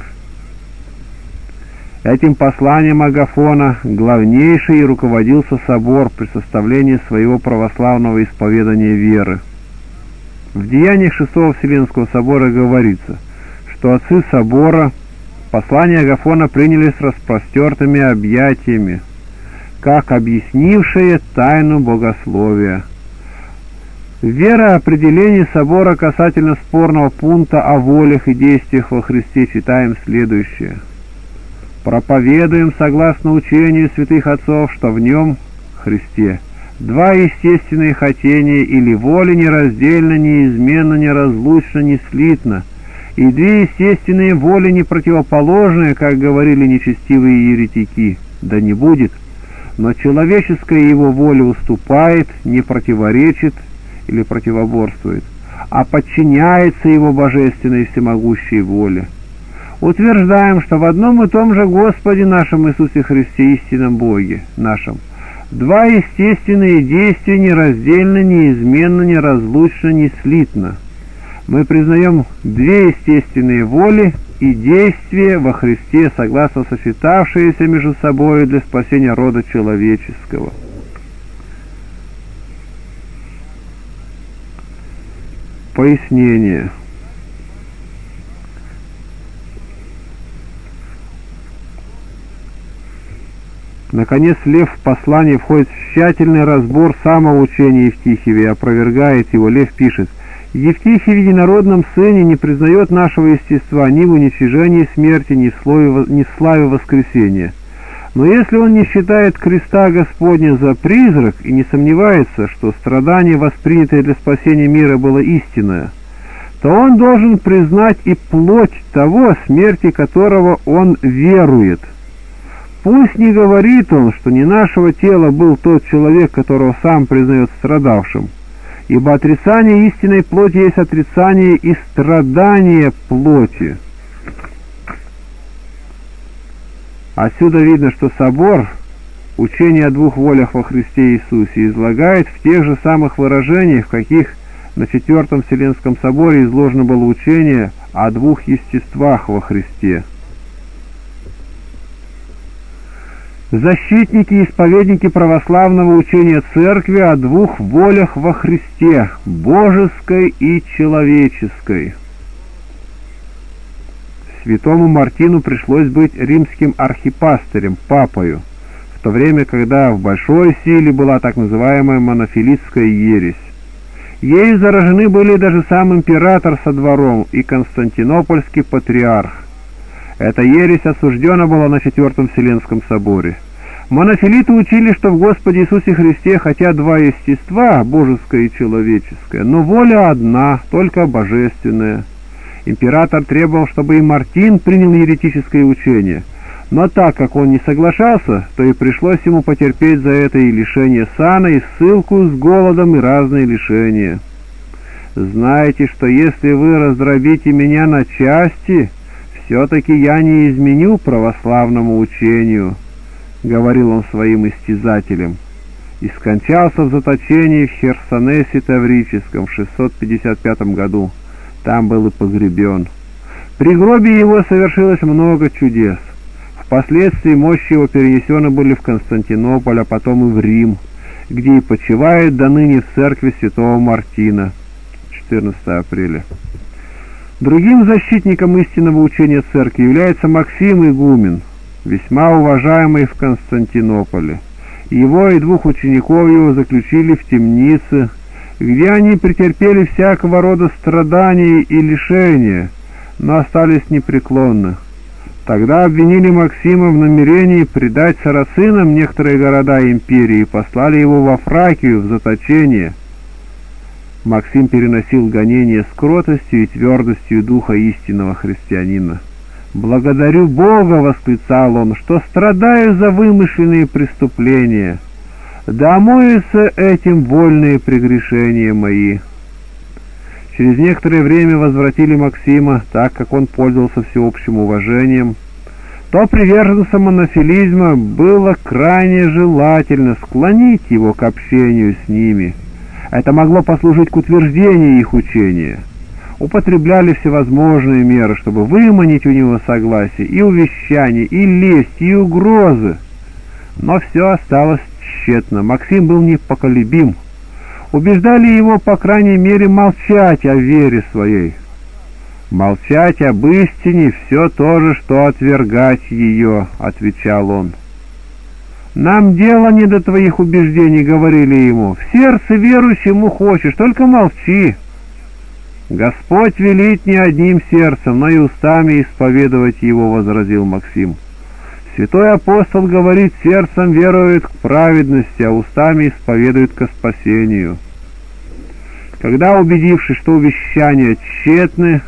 Этим посланием Агафона главнейший руководился собор при составлении своего православного исповедания веры. В деяниях Шестого Вселенского собора говорится, что отцы собора послание Агафона приняли с распростертыми объятиями, как объяснившие тайну богословия. В вероопределении собора касательно спорного пункта о волях и действиях во Христе читаем следующее: «Проповедуем, согласно учению святых отцов, что в нем, Христе, два естественные хотения или воли нераздельно, неизменно, неразлучно, неслитно, и две естественные воли не противоположные, как говорили нечестивые еретики, да не будет, но человеческая его воля уступает, не противоречит или противоборствует, а подчиняется его божественной всемогущей воле. Утверждаем, что в одном и том же Господе нашем Иисусе Христе, истинном Боге нашем, два естественные действия нераздельно, неизменно, неразлучно, неслитно. Мы признаем две естественные воли и действия во Христе, согласно сочетавшиеся между собой для спасения рода человеческого. Пояснение. Наконец, Лев в послании входит в тщательный разбор самого учения Евтихия и опровергает его. Лев пишет: «Евтихий в единородном сыне не признает нашего естества ни в уничижении смерти, ни в славе воскресения. Но если он не считает креста Господня за призрак и не сомневается, что страдание, воспринятое для спасения мира, было истинное, то он должен признать и плоть того, смерти которого он верует. Пусть не говорит он, что не нашего тела был тот человек, которого сам признает страдавшим, ибо отрицание истинной плоти есть отрицание и страдание плоти». Отсюда видно, что собор учение о двух волях во Христе Иисусе излагает в тех же самых выражениях, в каких на Четвертом Вселенском соборе изложено было учение о двух естествах во Христе. Защитники и исповедники православного учения Церкви о двух волях во Христе, божеской и человеческой. Святому Мартину пришлось быть римским архипастырем, папою, в то время, когда в большой силе была так называемая монофилитская ересь. Ею заражены были даже сам император со двором и Константинопольский патриарх. Эта ересь осуждена была на Четвертом Вселенском соборе. Монофилиты учили, что в Господе Иисусе Христе хотя два естества, божеское и человеческое, но воля одна, только божественная. Император требовал, чтобы и Мартин принял еретическое учение, но так как он не соглашался, то и пришлось ему потерпеть за это и лишение сана, и ссылку с голодом, и разные лишения. «Знаете, что если вы раздробите меня на части, все-таки я не изменю православному учению», — говорил он своим истязателям, и скончался в заточении в Херсонесе Таврическом в 655 году. Там был и погребен. При гробе его совершилось много чудес. Впоследствии мощи его перенесены были в Константинополь, а потом и в Рим, где и почивает до ныне в церкви святого Мартина. 14 апреля. Другим защитником истинного учения церкви является Максим Игумен, весьма уважаемый в Константинополе. Его и двух учеников его заключили в темнице, где они претерпели всякого рода страдания и лишения, но остались непреклонны. Тогда обвинили Максима в намерении предать сарацинам некоторые города империи и послали его во Фракию в заточение. Максим переносил гонения с кротостью и твердостью духа истинного христианина. «Благодарю Бога», — восклицал он, — «что страдаю за вымышленные преступления. Да омоются этим вольные прегрешения мои». Через некоторое время возвратили Максима, так как он пользовался всеобщим уважением. То приверженцам монофилизма было крайне желательно склонить его к общению с ними. Это могло послужить к утверждению их учения. Употребляли всевозможные меры, чтобы выманить у него согласие, и увещания, и лесть, и угрозы. Но все осталось тщетно. Максим был непоколебим. Убеждали его, по крайней мере, молчать о вере своей. «Молчать об истине — все то же, что отвергать ее», — отвечал он. «Нам дело не до твоих убеждений», — говорили ему. «В сердце верующему хочешь, только молчи». «Господь велит не одним сердцем, но и устами исповедовать его», — возразил Максим. «Святой апостол говорит, сердцем верует к праведности, а устами исповедует ко спасению». Когда, убедившись, что увещания тщетны,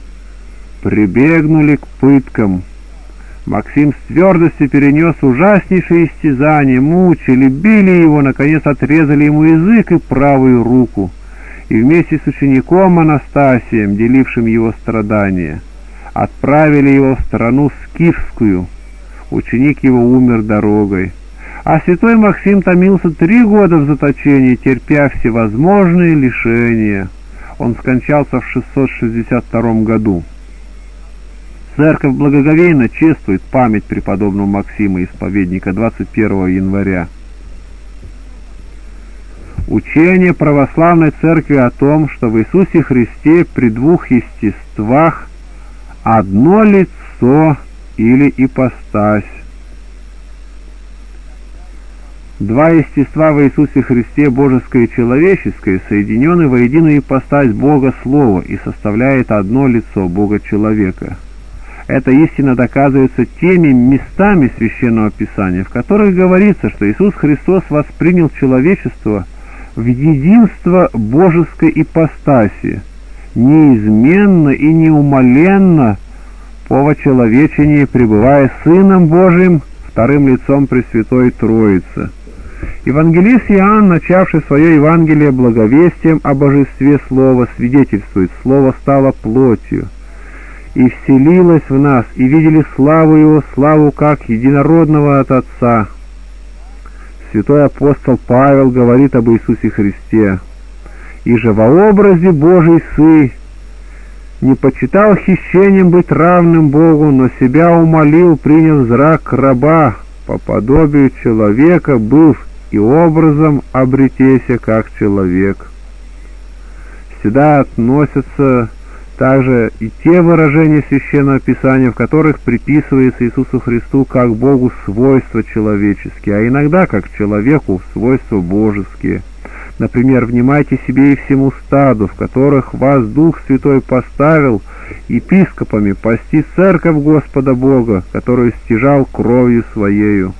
прибегнули к пыткам. Максим с твердостью перенес ужаснейшие истязания, мучили, били его, наконец отрезали ему язык и правую руку, и вместе с учеником Анастасием, делившим его страдания, отправили его в страну скифскую. Ученик его умер дорогой, а святой Максим томился 3 года в заточении, терпя всевозможные лишения. Он скончался в 662 году. Церковь благоговейно чествует память преподобного Максима Исповедника 21 января. Учение православной церкви о том, что в Иисусе Христе при двух естествах одно лицо или ипостась. Два естества в Иисусе Христе, божеское и человеческое, соединены во единую ипостась Бога Слова и составляет одно лицо Бога-человека. Эта истина доказывается теми местами Священного Писания, в которых говорится, что Иисус Христос воспринял человечество в единство божеской ипостаси, неизменно и неумоленно по вочеловечении, пребывая Сыном Божиим, вторым лицом Пресвятой Троицы. Евангелист Иоанн, начавший свое Евангелие благовестием о божестве Слова, свидетельствует: «Слово стало плотью и вселилось в нас, и видели славу Его, славу как единородного от Отца». Святой апостол Павел говорит об Иисусе Христе: «И же во образе Божий Сын не почитал хищением быть равным Богу, но себя умолил, приняв зрак раба, по подобию человека, быв и образом обретеся как человек». Сюда относятся также и те выражения Священного Писания, в которых приписывается Иисусу Христу как Богу свойства человеческие, а иногда как человеку свойства божеские. Например, «Внимайте себе и всему стаду, в которых вас Дух Святой поставил епископами пасти церковь Господа Бога, которую стяжал кровью Своею.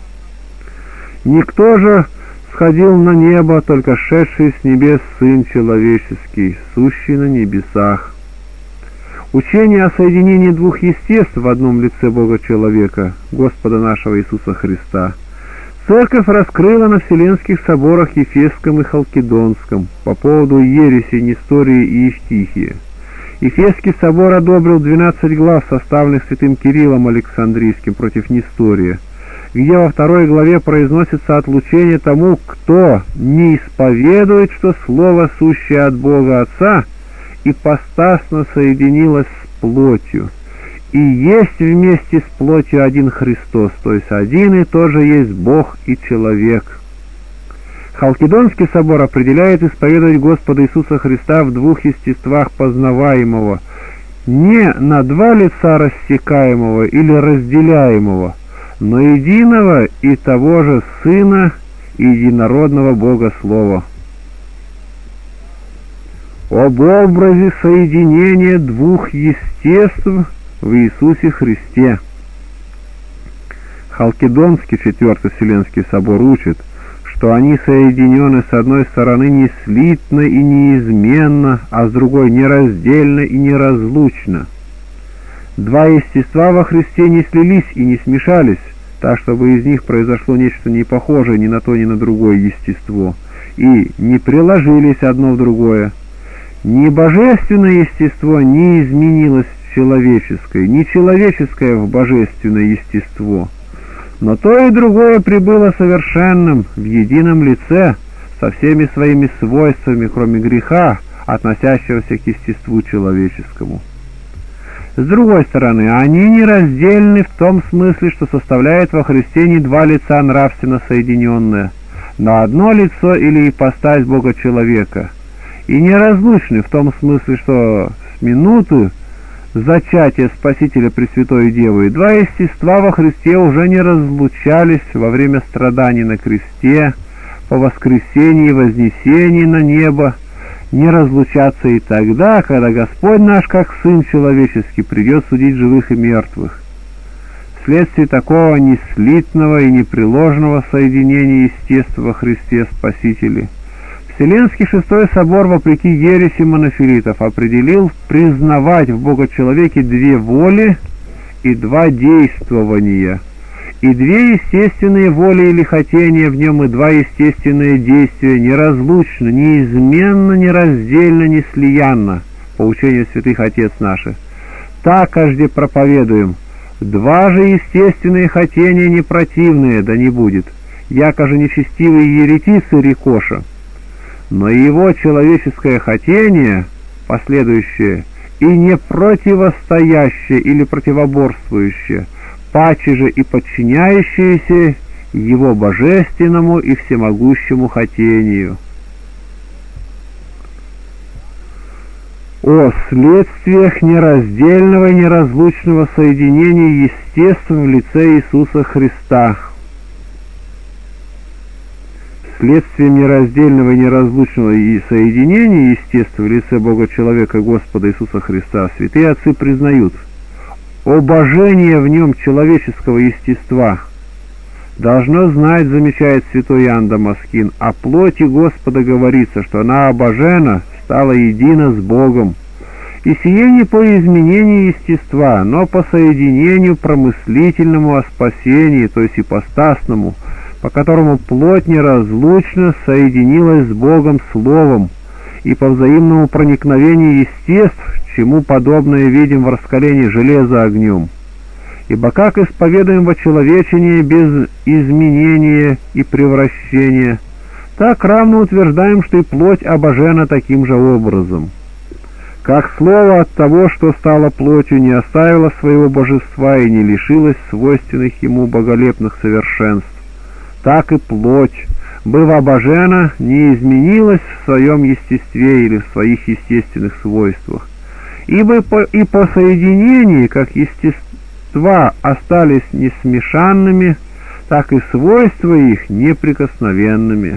Никто же сходил на небо, только шедший с небес Сын Человеческий, сущий на небесах». Учение о соединении двух естеств в одном лице Бога-человека, Господа нашего Иисуса Христа, Церковь раскрыла на Вселенских соборах Ефесском и Халкидонском по поводу ереси Нестории и Евтихия. Ефесский собор одобрил 12 глав, составленных святым Кириллом Александрийским против Нестория, где во 2 главе произносится отлучение тому, кто не исповедует, что Слово, сущее от Бога Отца, ипостасно соединилось с плотью, и есть вместе с плотью один Христос, то есть один и тот же есть Бог и человек. Халкидонский собор определяет исповедовать Господа Иисуса Христа в двух естествах познаваемого, не на два лица рассекаемого или разделяемого, но единого и того же Сына и единородного Бога Слова. Об образе соединения двух естеств в Иисусе Христе. Халкидонский 4-й Вселенский собор учит, что они соединены с одной стороны не слитно и неизменно, а с другой нераздельно и неразлучно. Два естества во Христе не слились и не смешались, так чтобы из них произошло нечто не похожее ни на то, ни на другое естество, и не приложились одно в другое. Ни божественное естество не изменилось в человеческое, ни человеческое в божественное естество, но то и другое прибыло совершенным в едином лице со всеми своими свойствами, кроме греха, относящегося к естеству человеческому. С другой стороны, они нераздельны в том смысле, что составляют во Христе не два лица нравственно соединенные, но одно лицо или ипостась Бога-человека, и неразлучны в том смысле, что с минуты зачатия Спасителя Пресвятой Девы два естества во Христе уже не разлучались во время страданий на кресте, по воскресении и вознесении на небо, не разлучаться и тогда, когда Господь наш, как Сын Человеческий, придет судить живых и мертвых. Вследствие такого неслитного и непреложного соединения естеств во Христе Спасителе, Вселенский Шестой Собор, вопреки ереси монофилитов, определил признавать в Бога-человеке две воли и два действования, и две естественные воли или хотения в нем, и два естественные действия, неразлучно, неизменно, нераздельно, неслиянно, по учению святых Отец наших. Так каждый проповедуем: два же естественные хотения не противные, да не будет, яко же нечестивый еретиц и рекоша. Но его человеческое хотение, последующее, и не противостоящее или противоборствующее, паче же и подчиняющееся его божественному и всемогущему хотению. о следствиях нераздельного и неразлучного соединения естеств в лице Иисуса Христа. Следствием нераздельного и неразлучного соединения естеств в лице Бога-человека Господа Иисуса Христа святые отцы признают обожение в нем человеческого естества. Должно знать, замечает святой Иоанн Дамаскин, о плоти Господа говорится, что она обожена, стала едина с Богом. И сие не по изменению естества, но по соединению промыслительному о спасении, то есть ипостасному, по которому плоть неразлучно соединилась с Богом Словом, и по взаимному проникновению естеств, чему подобное видим в раскалении железа огнем. Ибо как исповедуем вочеловечение без изменения и превращения, так равно утверждаем, что и плоть обожена таким же образом. Как слово от того, что стало плотью, не оставило своего божества и не лишилось свойственных ему боголепных совершенств, так и плоть, быв обожена, не изменилась в своем естестве или в своих естественных свойствах. Ибо и по соединении, как естества остались несмешанными, так и свойства их неприкосновенными.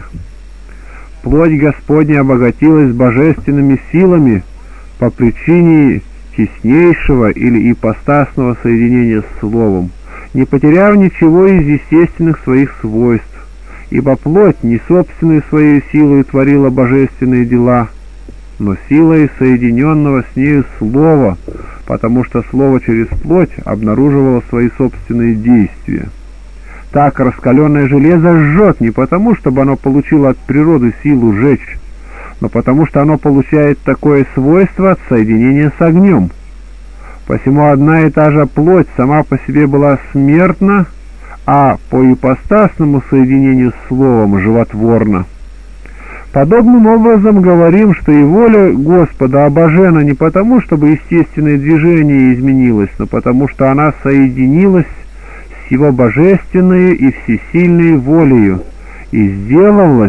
Плоть Господня обогатилась божественными силами по причине теснейшего или ипостасного соединения с Словом, не потеряв ничего из естественных своих свойств, ибо плоть не собственной своей силой творила божественные дела, но силой соединенного с нею Слова, потому что Слово через плоть обнаруживало свои собственные действия. Так раскаленное железо жжет не потому, чтобы оно получило от природы силу жечь, но потому что оно получает такое свойство от соединения с огнем. Посему одна и та же плоть сама по себе была смертна, а по ипостасному соединению с Словом животворна. Подобным образом говорим, что и воля Господа обожена не потому, чтобы естественное движение изменилось, но потому что она соединилась с Его божественной и всесильной волею и сделалась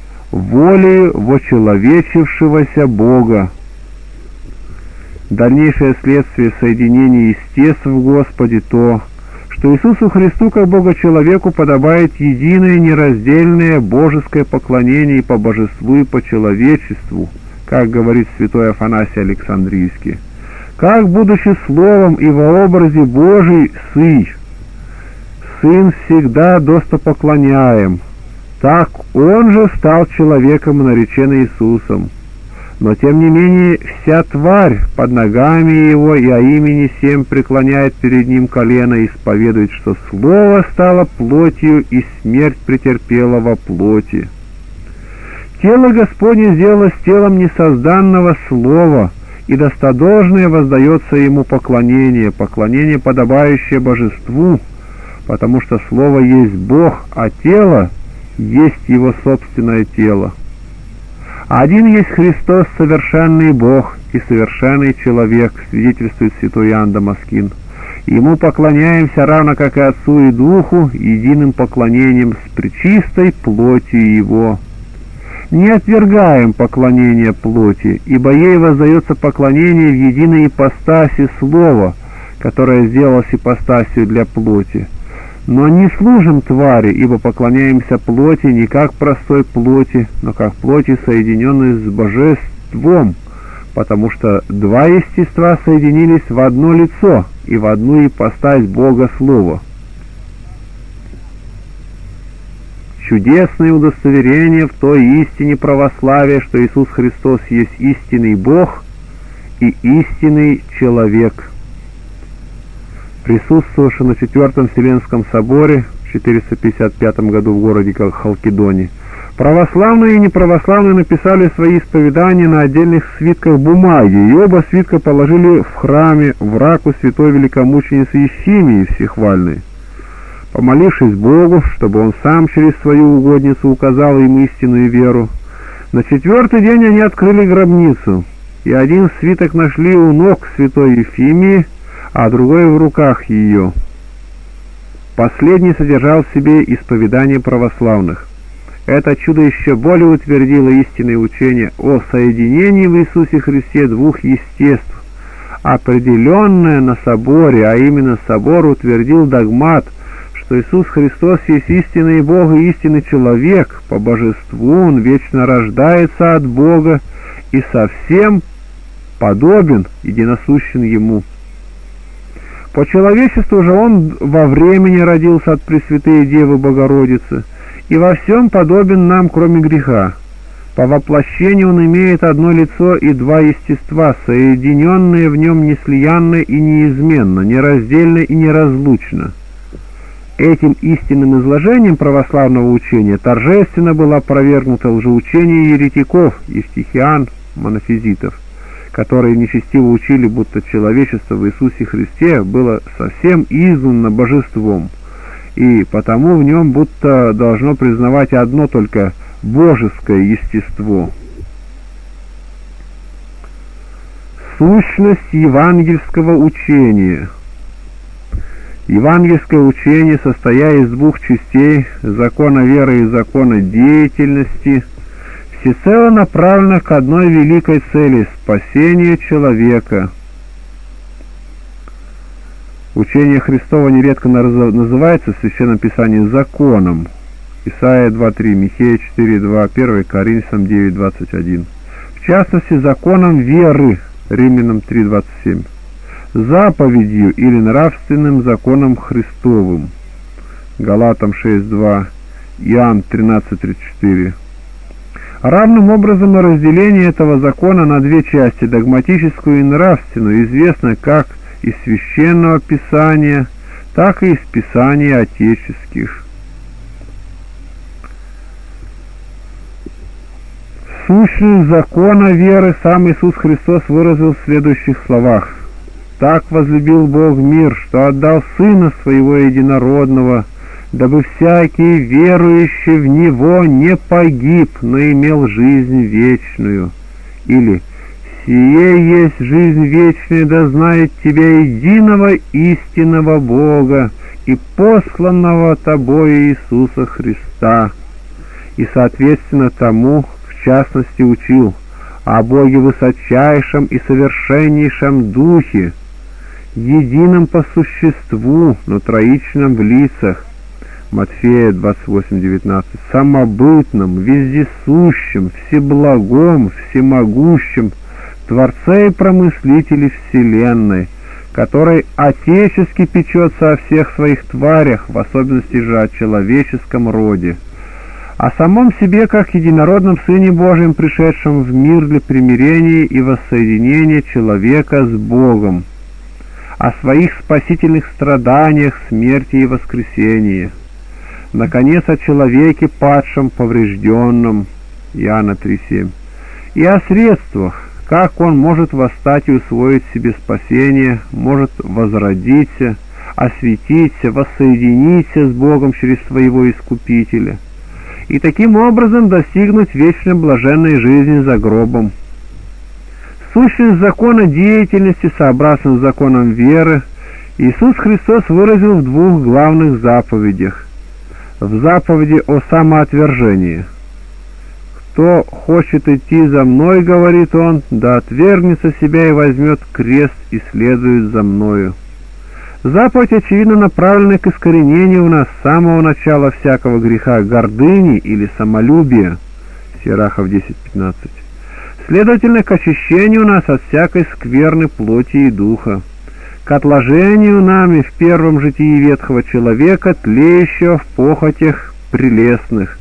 волею вочеловечившегося Бога. Дальнейшее следствие соединения естеств в Господе то, что Иисусу Христу как Бога-человеку подобает единое нераздельное божеское поклонение и по божеству, и по человечеству, как говорит святой Афанасий Александрийский, как, будучи Словом и во образе Божий Сын всегда достопоклоняем, так Он же стал человеком, нареченный Иисусом. Но тем не менее вся тварь под ногами Его и о имени Сем преклоняет перед Ним колено и исповедует, что Слово стало плотью и смерть претерпела во плоти. Тело Господне сделалось телом несозданного Слова, и достодолжное воздается Ему поклонение, подобающее Божеству, потому что Слово есть Бог, а тело есть Его собственное тело. Один есть Христос, совершенный Бог и совершенный человек, свидетельствует святой Иоанн Дамаскин. Ему поклоняемся, равно как и Отцу и Духу, единым поклонением с пречистой плотью Его. Не отвергаем поклонение плоти, ибо ей воздается поклонение в единой ипостаси Слова, которое сделалось ипостасью для плоти. Но не служим твари, ибо поклоняемся плоти не как простой плоти, но как плоти, соединенной с божеством, потому что два естества соединились в одно лицо и в одну ипостась Бога Слова. Чудесное удостоверение в той истине православия, что Иисус Христос есть истинный Бог и истинный человек. Присутствовавший на Четвертом Вселенском соборе в 455 году в городе Халкидоне, православные и неправославные написали свои исповедания на отдельных свитках бумаги, и оба свитка положили в храме в раку святой великомученицы Ефимии Всехвальной. Помолившись Богу, чтобы Он сам через свою угодницу указал им истинную веру, на четвертый день они открыли гробницу, и один свиток нашли у ног святой Ефимии, а другой в руках ее. Последний содержал в себе исповедание православных. Это чудо еще более утвердило истинное учение о соединении в Иисусе Христе двух естеств, определенное на соборе, а именно собор утвердил догмат, что Иисус Христос есть истинный Бог и истинный человек, по божеству Он вечно рождается от Бога и совсем подобен, единосущен Ему. По человечеству же Он во времени родился от Пресвятой Девы Богородицы, и во всем подобен нам, кроме греха. По воплощению Он имеет одно лицо и два естества, соединенные в Нем неслиянно и неизменно, нераздельно и неразлучно. Этим истинным изложением православного учения торжественно было опровергнуто лжеучение еретиков, евтихиан, монофизитов, которые нечестиво учили, будто человечество в Иисусе Христе было совсем изгнано божеством, и потому в нем будто должно признавать одно только божеское естество. Сущность евангельского учения. Евангельское учение, состоя из двух частей, закона веры и закона деятельности, всецело направлено к одной великой цели – спасению человека. Учение Христово нередко называется в Священном Писании законом. Исайя 2.3, Михея 4.2, 1 Коринфянам 9.21. В частности, законом веры, Римлянам 3.27. Заповедью или нравственным законом Христовым, Галатам 6.2, Иоанн 13.34. Равным образом и разделение этого закона на две части, догматическую и нравственную, известно как из Священного Писания, так и из Писаний отеческих. Сущность закона веры сам Иисус Христос выразил в следующих словах: «Так возлюбил Бог мир, что отдал Сына Своего Единородного, дабы всякий, верующий в Него, не погиб, но имел жизнь вечную». Или «Сие есть жизнь вечная, да знает Тебя единого истинного Бога и посланного Тобою Иисуса Христа». И соответственно тому, в частности, учил о Боге высочайшем и совершеннейшем Духе, едином по существу, но троичном в лицах, Матфея 28:19, самобытном, вездесущем, всеблагом, всемогущем, Творце и Промыслителе вселенной, который отечески печется о всех своих тварях, в особенности же о человеческом роде, о самом себе как единородном Сыне Божьем, пришедшем в мир для примирения и воссоединения человека с Богом, о своих спасительных страданиях, смерти и воскресении, наконец, о человеке падшем, поврежденном, Иоанна 3:7, и о средствах, как он может восстать и усвоить себе спасение, может возродиться, осветиться, воссоединиться с Богом через своего Искупителя, и таким образом достигнуть вечно блаженной жизни за гробом. Сущность закона деятельности, сообразно с законом веры, Иисус Христос выразил в двух главных заповедях. В заповеди о самоотвержении. «Кто хочет идти за Мной, — говорит Он, — да отвергнется себя и возьмет крест и следует за Мною». Заповедь, очевидно, направлена к искоренению у нас с самого начала всякого греха гордыни или самолюбия, Сирахов 10:15. Следовательно, к очищению нас от всякой скверны плоти и духа, к отложению нами в первом житии ветхого человека, тлеющего в похотях прелестных,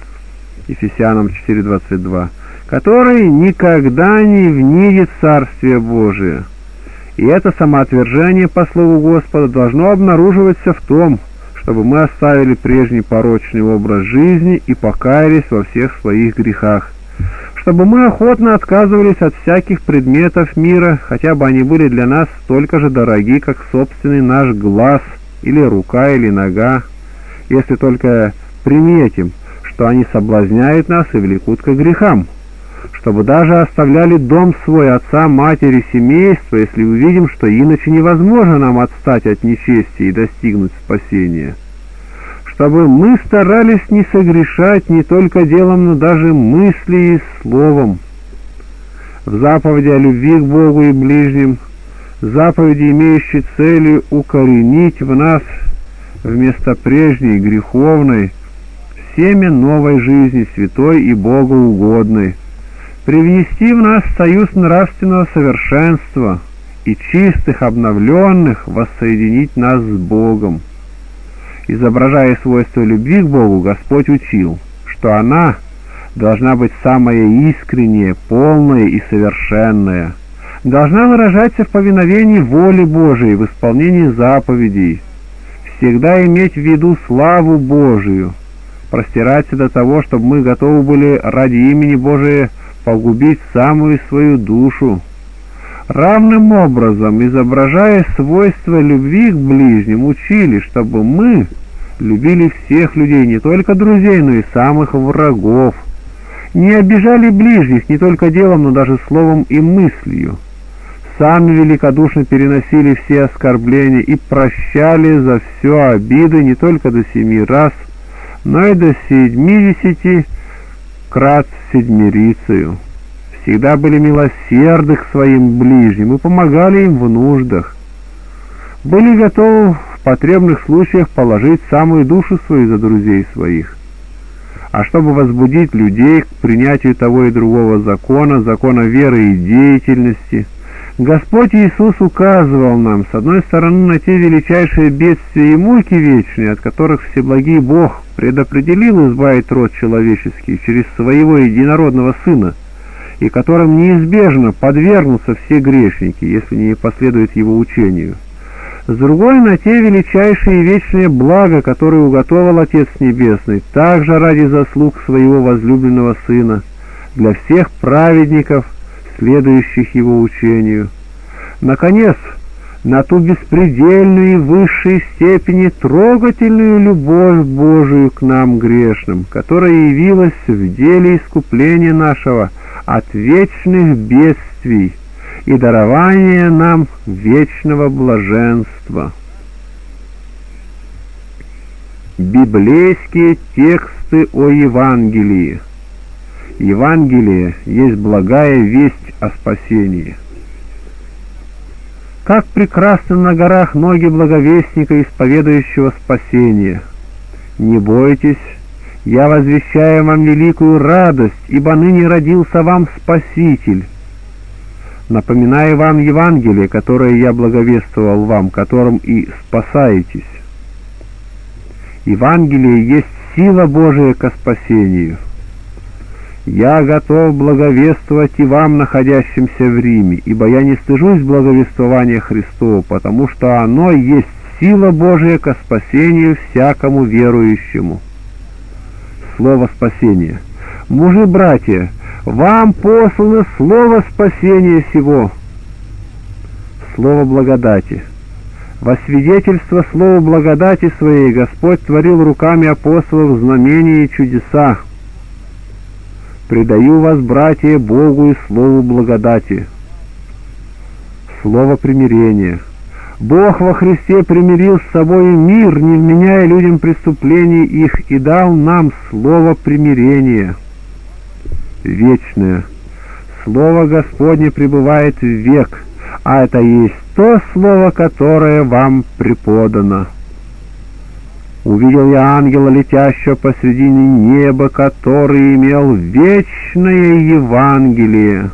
Ефесянам 4:22, который никогда не внидит Царствие Божие. И это самоотвержение, по слову Господа, должно обнаруживаться в том, чтобы мы оставили прежний порочный образ жизни и покаялись во всех своих грехах, чтобы мы охотно отказывались от всяких предметов мира, хотя бы они были для нас столько же дороги, как собственный наш глаз, или рука, или нога, если только приметим, что они соблазняют нас и влекут к грехам, чтобы даже оставляли дом свой, отца, матери, семейство, если увидим, что иначе невозможно нам отстать от нечестия и достигнуть спасения, чтобы мы старались не согрешать не только делом, но даже мыслью и словом. В заповеди о любви к Богу и ближним, заповеди, имеющие целью укоренить в нас вместо прежней греховной семя новой жизни, святой и богоугодной, привнести в нас союз нравственного совершенства и чистых, обновленных воссоединить нас с Богом. Изображая свойства любви к Богу, Господь учил, что она должна быть самая искренняя, полная и совершенная, должна выражаться в повиновении воле Божией, в исполнении заповедей, всегда иметь в виду славу Божию, простираться до того, чтобы мы готовы были ради имени Божия погубить самую свою душу. Равным образом, изображая свойства любви к ближним, учили, чтобы мы любили всех людей, не только друзей, но и самых врагов, не обижали ближних не только делом, но даже словом и мыслью, сами великодушно переносили все оскорбления и прощали за все обиды не только до 7 раз, но и до 70 крат седмирицею. Всегда были милосердны к своим ближним и помогали им в нуждах. Были готовы в потребных случаях положить самую душу свою за друзей своих. А чтобы возбудить людей к принятию того и другого закона, закона веры и деятельности, Господь Иисус указывал нам, с одной стороны, на те величайшие бедствия и муки вечные, от которых Всеблагий Бог предопределил избавить род человеческий через Своего единородного Сына, и которым неизбежно подвергнутся все грешники, если не последуют Его учению. С другой, на те величайшие и вечные блага, которые уготовил Отец Небесный, также ради заслуг Своего возлюбленного Сына, для всех праведников, следующих Его учению. Наконец, на ту беспредельную и высшей степени трогательную любовь Божию к нам грешным, которая явилась в деле искупления нашего от вечных бедствий и дарования нам вечного блаженства. Библейские тексты о Евангелии. Евангелие есть благая весть о спасении. Как прекрасны на горах ноги благовестника, исповедующего спасение! Не бойтесь, я возвещаю вам великую радость, ибо ныне родился вам Спаситель. Напоминаю вам Евангелие, которое я благовествовал вам, которым и спасаетесь. Евангелие есть сила Божия ко спасению. Я готов благовествовать и вам, находящимся в Риме, ибо я не стыжусь благовествования Христова, потому что оно есть сила Божия ко спасению всякому верующему. Слово спасения. Мужи-братья, вам послано слово спасения сего, слово благодати. Во свидетельство слова благодати своей Господь творил руками апостолов знамения и чудеса. Предаю вас, братья, Богу и слову благодати. Слово примирения. Бог во Христе примирил с собой мир, не вменяя людям преступлений их, и дал нам слово примирения. Вечное. Слово Господне пребывает в век, а это есть то слово, которое вам преподано. Увидел я ангела, летящего посредине неба, который имел вечное Евангелие,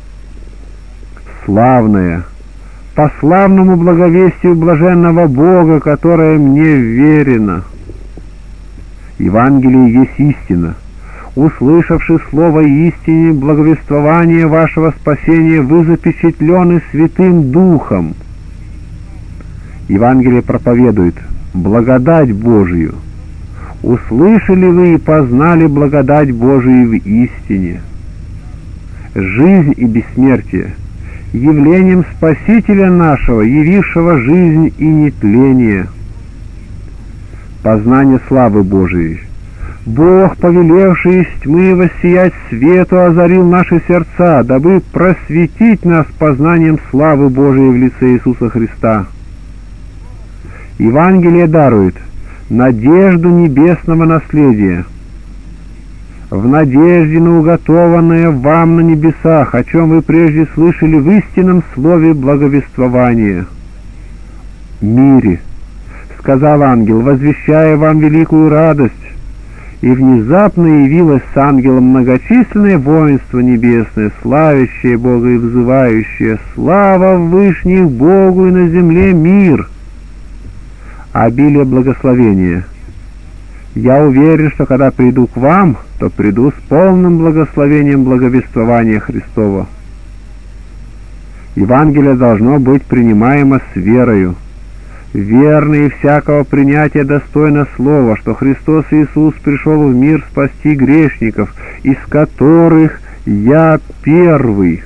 славное, по славному благовестию блаженного Бога, которое мне верено. Евангелие есть истина. Услышавши слово истине, благовествование вашего спасения, вы запечатлены Святым Духом. Евангелие проповедует благодать Божию. Услышали вы и познали благодать Божию в истине. Жизнь и бессмертие, явлением Спасителя нашего, явившего жизнь и нетление. Познание славы Божией. Бог, повелевший из тьмы воссиять свету, озарил наши сердца, дабы просветить нас познанием славы Божией в лице Иисуса Христа. Евангелие дарует надежду небесного наследия, в надежде на уготованное вам на небесах, о чем вы прежде слышали в истинном слове благовествования. Мире, сказал ангел, возвещая вам великую радость, и внезапно явилось с ангелом многочисленное воинство небесное, славящее Бога и взывающее: слава в вышних Богу и на земле мир. Обилие благословения. Я уверен, что когда приду к вам, то приду с полным благословением благовествования Христова. Евангелие должно быть принимаемо с верою. Верно и всякого принятия достойно слова, что Христос Иисус пришел в мир спасти грешников, из которых я первый.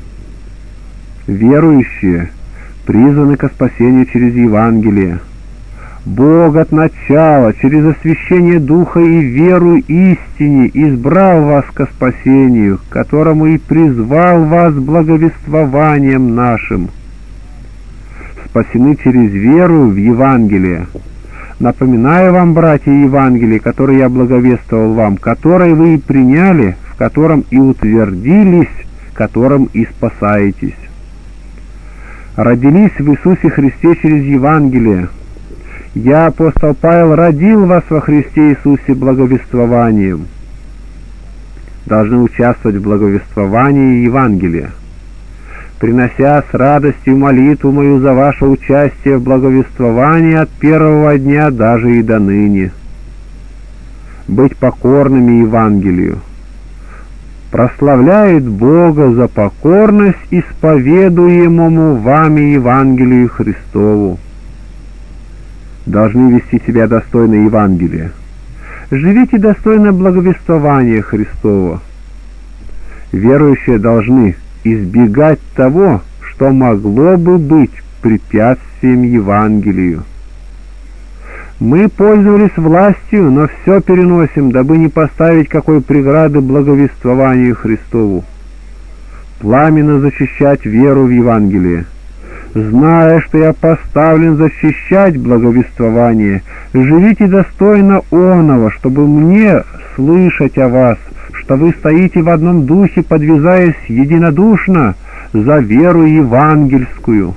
Верующие призваны ко спасению через Евангелие. Бог от начала, через освящение Духа и веру истине, избрал вас ко спасению, к которому и призвал вас благовествованием нашим. Спасены через веру в Евангелие. Напоминаю вам, братья, Евангелие, которое я благовествовал вам, которое вы и приняли, в котором и утвердились, которым и спасаетесь. Родились в Иисусе Христе через Евангелие. Я, апостол Павел, родил вас во Христе Иисусе благовествованием. Должны участвовать в благовествовании Евангелия, принося с радостью молитву мою за ваше участие в благовествовании от первого дня даже и до ныне. Быть покорными Евангелию. Прославляет Бога за покорность исповедуемому вами Евангелию Христову. Должны вести себя достойно Евангелия. Живите достойно благовествования Христова. Верующие должны избегать того, что могло бы быть препятствием Евангелию. Мы пользовались властью, но все переносим, дабы не поставить какой преграды благовествованию Христову. Пламенно защищать веру в Евангелие. Зная, что я поставлен защищать благовествование, живите достойно оного, чтобы мне слышать о вас, что вы стоите в одном духе, подвязаясь единодушно за веру евангельскую,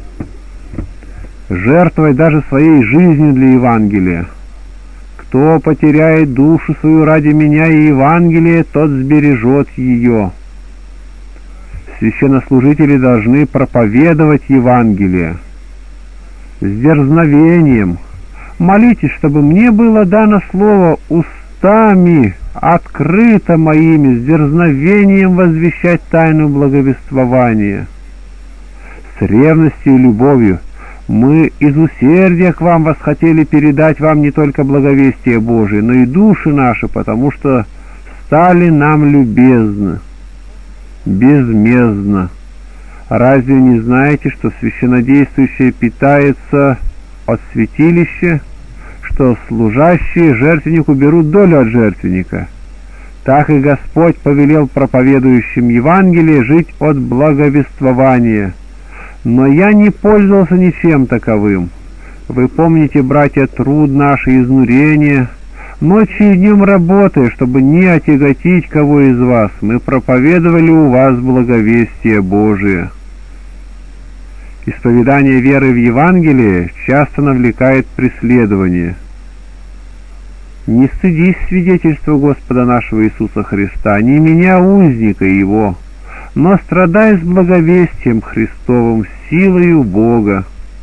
жертвуя даже своей жизнью для Евангелия. Кто потеряет душу свою ради меня и Евангелия, тот сбережет ее. Священнослужители должны проповедовать Евангелие с дерзновением. Молитесь, чтобы мне было дано слово устами, открыто моими, с дерзновением возвещать тайну благовествования. С ревностью и любовью мы из усердия к вам восхотели передать вам не только благовестие Божие, но и души наши, потому что стали нам любезны. Безмездно. Разве не знаете, что священнодействующее питается от святилища, что служащие жертвеннику берут долю от жертвенника? Так и Господь повелел проповедующим Евангелие жить от благовествования. Но я не пользовался ничем таковым. Вы помните, братья, труд наш и изнурение, ночью и днем работая, чтобы не отяготить кого из вас, мы проповедовали у вас благовестие Божие. Исповедание веры в Евангелие часто навлекает преследование. Не стыдись свидетельства Господа нашего Иисуса Христа, не меня, узника Его, но страдай с благовестием Христовым, силою Бога.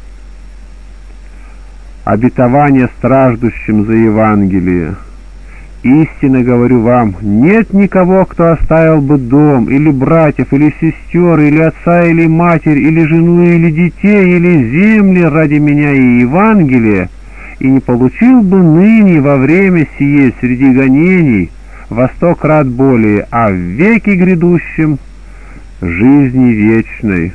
Обетование страждущим за Евангелие. Истинно говорю вам, нет никого, кто оставил бы дом, или братьев, или сестер, или отца, или матерь, или жену, или детей, или земли ради меня и Евангелия, и не получил бы ныне во время сие среди гонений во 100 крат более, а в веке грядущем жизни вечной.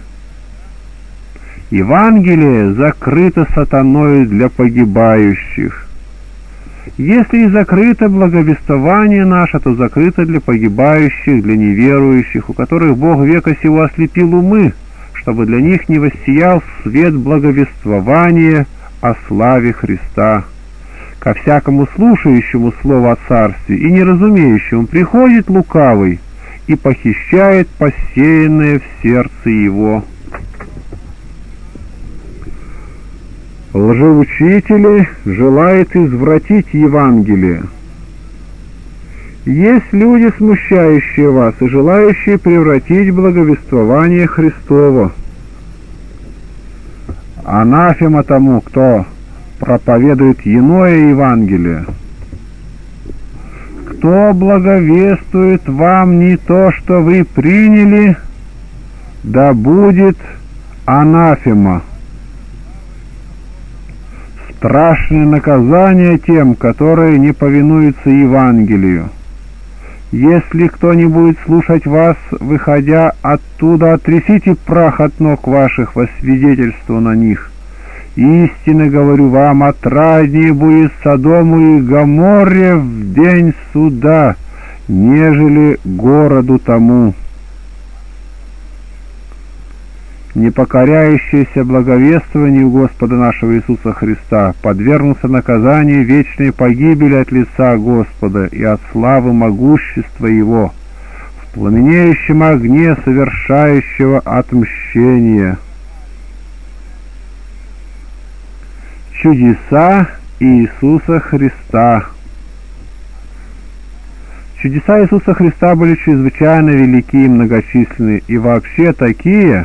Евангелие закрыто сатаною для погибающих. Если и закрыто благовествование наше, то закрыто для погибающих, для неверующих, у которых Бог века сего ослепил умы, чтобы для них не воссиял свет благовествования о славе Христа, Ко всякому слушающему слово о царстве и неразумеющему приходит лукавый и похищает посеянное в сердце его. Лжеучители желают извратить Евангелие. Есть люди, смущающие вас и желающие превратить благовествование Христово. Анафема тому, кто проповедует иное Евангелие. Кто благовествует вам не то, что вы приняли, да будет анафема. Страшное наказание тем, которые не повинуются Евангелию. Если кто не будет слушать вас, выходя оттуда, отрясите прах от ног ваших во свидетельство на них. Истинно говорю вам, отраднее будет Содому и Гоморре в день суда, нежели городу тому. Непокоряющийся благовествованию Господа нашего Иисуса Христа подвергнулся наказанию вечной погибели от лица Господа и от славы могущества Его, в пламенеющем огне совершающего отмщение. Чудеса Иисуса Христа. Чудеса Иисуса Христа были чрезвычайно велики и многочисленны, и вообще такие,